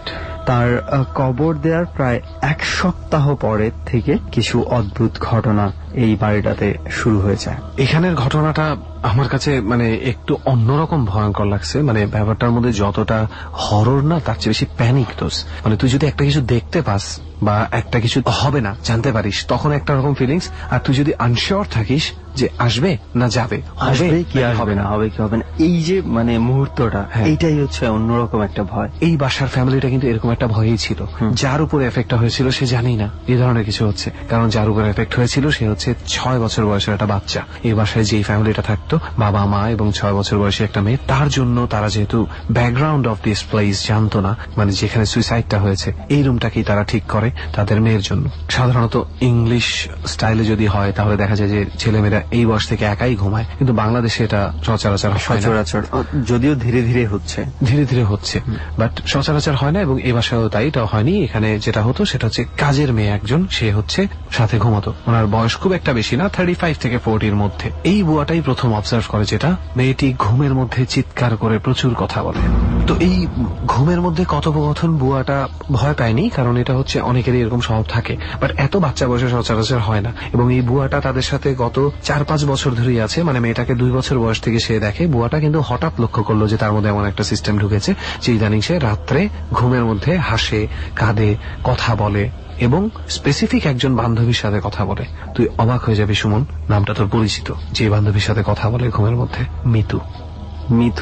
S5: তার কবর দেওয়ার প্রায় এক সপ্তাহ পরের থেকে কিছু অদ্ভুত ঘটনা এই বাড়িটাতে শুরু হয়ে যায়।
S6: এখানের ঘটনাটা আমার কাছে মানে একটু অন্যরকম ভয়ঙ্কর লাগছে। মানে ব্যাপারটার মধ্যে যতটা হরর না, তার চেয়ে বেশি প্যানিক দোষ। মানে তুই যদি একটা কিছু দেখতে পাস বা একটা কিছু হবে না জানতে পারিস, তখন একটা রকম ফিলিংস। আর তুই যদি আনশিওর থাকিস যে আসবে না যাবে,
S5: আসবে কি হবে না, হবে কি হবে না, এই যে মানে মুহূর্তটা, এইটাই হচ্ছে অন্যরকম একটা ভয়।
S6: এই বাসার ফ্যামিলিটা কিন্তু এরকম একটা ভয়ই ছিল। যার উপর এফেক্টটা হয়েছিল সে জানেই না এই ধরনের কিছু হচ্ছে, কারণ যার উপর এফেক্ট হয়েছিল সে হচ্ছে ছয় বছর বয়সের একটা বাচ্চা। এই বাসায় যে ফ্যামিলিটা থাকতো, বাবা মা এবং ছয় বছর বয়সী একটা মেয়ে, তার জন্য তারা যেহেতু ব্যাকগ্রাউন্ড অফ দিস প্লেস জানতো না, মানে যেখানে সুইসাইডটা হয়েছে এই রুমটাকেই তারা ঠিক করে তাদের মেয়ের জন্য। সাধারণত ইংলিশ স্টাইলে যদি হয় তাহলে দেখা যায় যে ছেলেমেয়েরা এই বয়স থেকে একাই ঘুমায়, কিন্তু বাংলাদেশে এটা সচরাচর
S5: সচরাচর যদিও ধীরে ধীরে হচ্ছে
S6: ধীরে ধীরে হচ্ছে বাট সচরাচর হয় না। এবং এই বাসায়ও তাই, এটা হয়নি। এখানে যেটা হতো সেটা হচ্ছে কাজের মেয়ে একজন, সে হচ্ছে সাথে ঘুমাতো। ওনার বয়স খুব একটা বেশি না, থার্টি ফাইভ থেকে ফোরটির মধ্যে। এই বুয়াটাই প্রথম অবজার্ভ করে যেটা, মেয়েটি ঘুমের মধ্যে চিৎকার করে প্রচুর কথা বলে। তো এই ঘুমের মধ্যে কথোপকথন বুয়াটা ভয় পায়নি, কারণ এটা হচ্ছে অনেকেরই এরকম স্বভাব থাকে, বাট এত বাচ্চা বয়সে সচরাচর হয় না। এবং এই বুয়াটা তাদের সাথে গত চার পাঁচ বছর ধরেই আছে। মানে মেয়েটাকে দুই বছর বয়স থেকে সে দেখে। বুয়াটা কিন্তু হঠাৎ লক্ষ্য করলো যে তার মধ্যে এমন একটা সিস্টেম ঢুকেছে যে ইদানিং সে রাত্রে ঘুমের মধ্যে হাসে, কাঁদে, কথা বলে এবং স্পেসিফিক একজন বান্ধবীর সাথে কথা বলে। তুই অবাক হয়ে যাবি সুমন, নামটা তোর পরিচিত। যে বান্ধবীর সাথে কথা বলে ঘুমের মধ্যে, মিতু।
S5: মিতু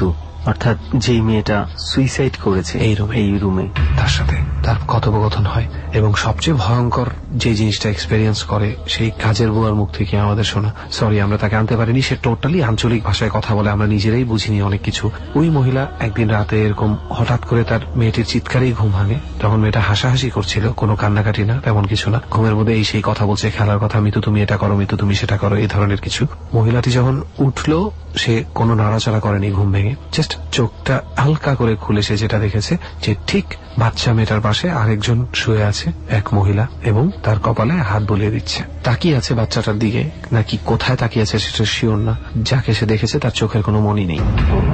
S5: অর্থাৎ যেই মেয়েটা সুইসাইড করেছে
S6: এই রুমে
S5: এই রুমে
S6: তার সাথে তার কথোপকথন হয়, এবং সবচেয়ে ভয়ঙ্কর যে জিনিসটা এক্সপেরিয়েন্স করে সেই কাজের বুয়ার মুখ থেকে আমাদের শোনা, সরি আমরা তাকে আনতে পারিনি, সে টোটালি আঞ্চলিক ভাষায় কথা বলে, আমরা নিজেরাই বুঝিনি অনেক কিছু। ওই মহিলা একদিন রাতে এরকম হঠাৎ করে তার মেয়েটির চিৎকারেই ঘুম ভাঙে, তখন মেয়েটা হাসাহাসি করছিল, কোনো কান্নাকাটি না, তেমন কিছু না, ঘুমের মধ্যে এই সেই কথা বলছে, খেলার কথা, মিতু তুমি এটা করো, মিতু তুমি সেটা করো, এই ধরনের কিছু। মহিলাটি যখন উঠলো সে কোনো নাড়াচাড়া করেনি ঘুম ভেঙে, জাস্ট চোখটা হালকা করে খুলে সে যেটা দেখেছে যে ঠিক বাচ্চা মেয়েটার পাশে আরেকজন শুয়ে আছে, এক মহিলা, এবং তার কপালে হাত বুলিয়ে দিচ্ছে। তাকিয়ে আছে বাচ্চাটার দিকে, নাকি কোথায় তাকিয়ে আছে সেটা শিওর না, যাকে সে দেখেছে তার চোখের কোনো মনি নেই।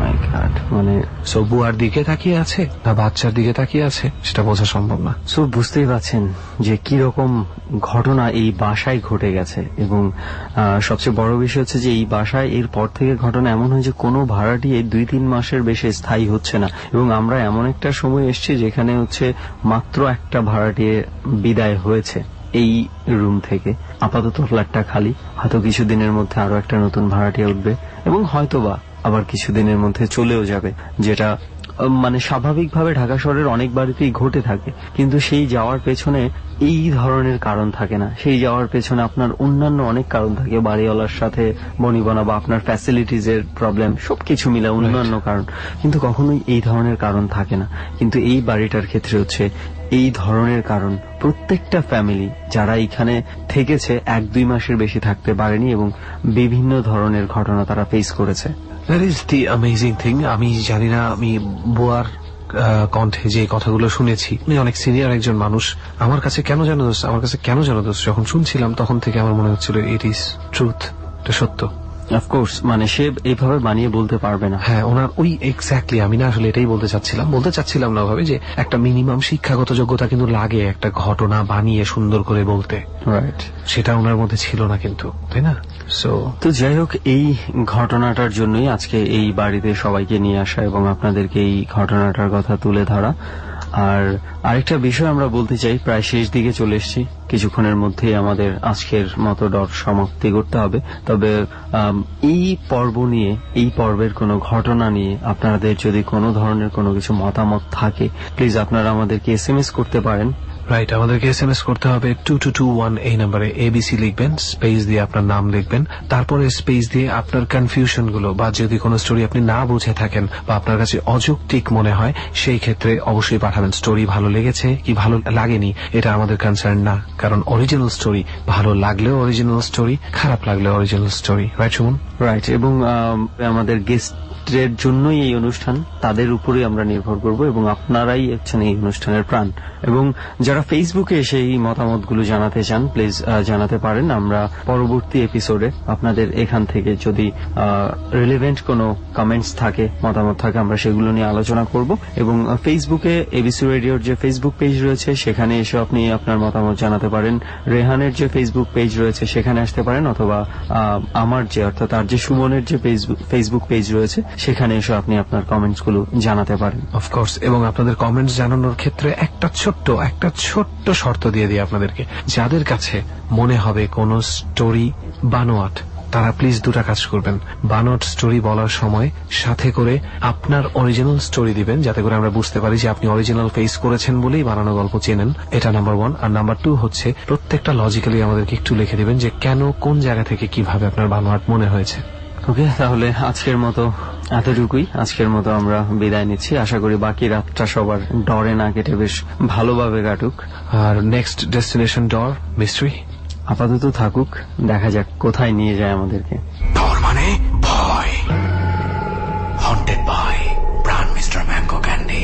S5: মানে
S6: সো বুয়ার দিকে তাকিয়ে আছে না বাচ্চার দিকে তাকিয়ে আছে সেটা বোঝা সম্ভব না।
S5: সো বুঝতেই পারছেন যে কি রকম ঘটনা এই বাসায় ঘটে গেছে, এবং সবচেয়ে বড় বিষয় হচ্ছে যে এই বাসায় এর পর থেকে ঘটনা এমন হয় যে কোনো ভাড়াটিয়ে দুই তিন মাসের বেশি স্থায়ী হচ্ছে না, এবং আমরা এমন একটা সময় এসেছি যেখানে হচ্ছে মাত্র একটা ভাড়াটিয়ে বিদায় হয়েছে এই রুম থেকে। আপাতত ফ্ল্যাটটা খালি, হয়তো কিছুদিনের মধ্যে আরো একটা নতুন ভাড়াটিয়া উঠবে, এবং হয়তোবা আবার কিছুদিনের মধ্যে চলেও যাবে, যেটা মানে স্বাভাবিকভাবে ঢাকা শহরের অনেক বাড়িতেই ঘটে থাকে। কিন্তু সেই যাওয়ার পেছনে এই ধরনের কারণ থাকে না, সেই যাওয়ার পেছনে আপনার অন্যান্য অনেক কারণ থাকে, বাড়িওয়ালার সাথে বনিবনা বা আপনার ফ্যাসিলিটিজ এর প্রবলেম, সবকিছু মিলে অন্যান্য কারণ, কিন্তু কখনোই এই ধরনের কারণ থাকে না। কিন্তু এই বাড়িটার ক্ষেত্রে হচ্ছে এই ধরনের কারণ। প্রত্যেকটা ফ্যামিলি যারা এখানে থেকেছে এক দুই মাসের বেশি থাকতে পারেনি, এবং বিভিন্ন ধরনের ঘটনা তারা ফেস করেছে।
S6: That is the amazing thing. আমি জানি না, আমি বুয়ার কণ্ঠে যে কথাগুলো শুনেছি, আমি অনেক সিনিয়র একজন মানুষ, আমার কাছে কেন জানো দোষ আমার কাছে কেন জানো দোষ যখন শুনছিলাম তখন থেকে আমার মনে হচ্ছিল ইট ইজ ট্রুথ, এটা সত্য।
S5: অফকোর্স, মানে সে এইভাবে বানিয়ে বলতে পারবে না।
S6: হ্যাঁ, ওনার ওই এক্স্যাক্টলি, আমি না আসলে এটাই বলতে চাচ্ছিলাম বলতে চাচ্ছিলাম না ভাবে যে একটা মিনিমাম শিক্ষাগত যোগ্যতা কিন্তু লাগে একটা ঘটনা বানিয়ে সুন্দর করে বলতে, রাইট? সেটা ওনার মধ্যে ছিল না কিন্তু, তাই না? সো
S5: তো যাই হোক, এই ঘটনাটার জন্যই আজকে এই বাড়িতে সবাইকে নিয়ে আসা এবং আপনাদেরকে এই ঘটনাটার কথা তুলে ধরা। আর আরেকটা বিষয় আমরা বলতে চাই, প্রায় শেষ দিকে চলে এসেছি, কিছুক্ষণের মধ্যেই আমাদের আজকের মতো ডট সমাপ্তি করতে হবে। তবে এই পর্ব নিয়ে, এই পর্বের কোনো ঘটনা নিয়ে আপনাদের যদি কোনো ধরনের কোনো কিছু মতামত থাকে, প্লিজ আপনারা আমাদেরকে এস এম এস করতে পারেন।
S6: রাইট, আমাদেরকে এস এম এস করতে হবে টু টু টু ওয়ান, এই নাম্বারে এবিসি লিখবেন, স্পেস দিয়ে আপনার নাম লিখবেন, তারপরে স্পেস দিয়ে আপনার কনফিউশন গুলো, বা যদি কোনো স্টোরি আপনি না বুঝে থাকেন বা আপনার কাছে অযৌক্তিক মনে হয়, সেই ক্ষেত্রে অবশ্যই পাঠাবেন। স্টোরি ভালো লেগেছে কি ভালো লাগেনি এটা আমাদের কনসার্ন না, কারণ অরিজিনাল স্টোরি ভালো লাগলেও অরিজিনাল স্টোরি, খারাপ লাগলেও original story. Right Suman?
S5: Right, এবং আমাদের গেস্ট এর জন্যই এই অনুষ্ঠান, তাদের উপরেই আমরা নির্ভর করব, এবং আপনারাই হচ্ছেন এই অনুষ্ঠানের প্রাণ। এবং যারা ফেসবুকে এসে এই মতামতগুলো জানাতে চান, প্লিজ জানাতে পারেন। আমরা পরবর্তী এপিসোডে আপনাদের এখান থেকে যদি রিলেভেন্ট কোনো কমেন্টস থাকে, মতামত থাকে, আমরা সেগুলো নিয়ে আলোচনা করব। এবং ফেসবুকে এবিসি রেডিওর যে ফেসবুক পেজ রয়েছে সেখানে এসে আপনি আপনার মতামত জানাতে পারেন। রেহানের যে ফেসবুক পেজ রয়েছে সেখানে আসতে পারেন, অথবা আমার যে অর্থাৎ আর যে সুমনের যে ফেসবুক পেজ রয়েছে সেখানে এসে আপনি আপনার কমেন্টস গুলো জানাতে পারেন।
S6: অফকোর্স, এবং আপনাদের কমেন্টস জানানোর ক্ষেত্রে একটা ছোট্ট একটা ছোট্ট শর্ত দিয়ে দিই আপনাদেরকে, যাদের কাছে মনে হবে কোন স্টোরি বানোয়াট, তারা প্লিজ দুটা কাজ করবেন। বানোয়াট স্টোরি বলার সময় সাথে করে আপনার অরিজিনাল স্টোরি দিবেন, যাতে করে আমরা বুঝতে পারি যে আপনি অরিজিনাল ফেস করেছেন বলেই বানানো গল্প চেনেন। এটা নাম্বার ওয়ান। আর নাম্বার টু হচ্ছে প্রত্যেকটা লজিক্যালি আমাদেরকে একটু লিখে দিবেন যে কেন, কোন জায়গা থেকে কিভাবে আপনার বানোয়াট মনে হয়েছে।
S5: ওকে, তাহলে আজকের মতো এতটুকুই। আজকের মতো আমরা বিদায় নিচ্ছি। আশা করি বাকি রাতটা সবার ডরে না কেটে বেশ ভালোভাবে কাটুক।
S6: আর নেক্সট ডেস্টিনেশন ডর মিস্ট্রি
S5: আপাতত থাকুক, দেখা যাক কোথায় নিয়ে যায় আমাদেরকে।
S2: ডর মানে ভয়। Haunted by Pran mister mango candy.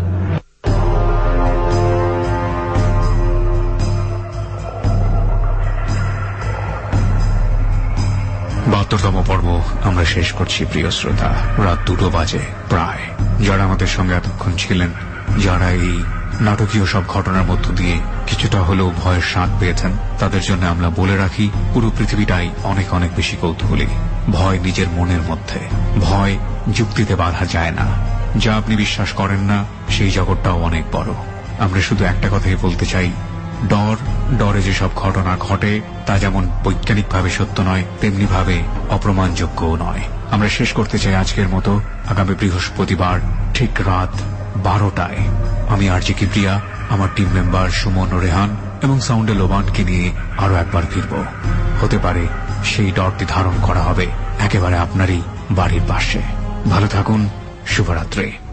S4: বাহাত্তরতম পর্ব আমরা শেষ করছি প্রিয় শ্রোতা। রাত দুটো বাজে প্রায়। যারা আমাদের সঙ্গে এতক্ষণ ছিলেন, যারা এই নাটকীয় সব ঘটনার মধ্য দিয়ে কিছুটা হলেও ভয়ের স্বাদ পেয়েছেন, তাদের জন্য আমরা বলে রাখি, পুরো পৃথিবীটাই অনেক অনেক বেশি কৌতূহলী। ভয় নিজের মনের মধ্যে, ভয় যুক্তিতে বাধা যায় না। যা আপনি বিশ্বাস করেন না সেই জগৎটাও অনেক বড়। আমরা শুধু একটা কথাই বলতে চাই, ডর ডরে যেসব ঘটনা ঘটে তা যেমন বৈজ্ঞানিকভাবে সত্য নয়, তেমনি ভাবে অপ্রমাণযোগ্যও নয়। আমরা শেষ করতে চাই আজকের মতো আগামী বৃহস্পতিবার ঠিক রাত বারোটায় আমি আরজে কিবরিয়া, আমার টিম মেম্বার সুমন ও রেহান এবং সাউন্ডে লোবানকে নিয়ে আরো একবার ফিরব। হতে পারে সেই ডরটি ধারণ করা হবে একেবারে আপনারই বাড়ির পাশে। ভালো থাকুন, শুভরাত্রি।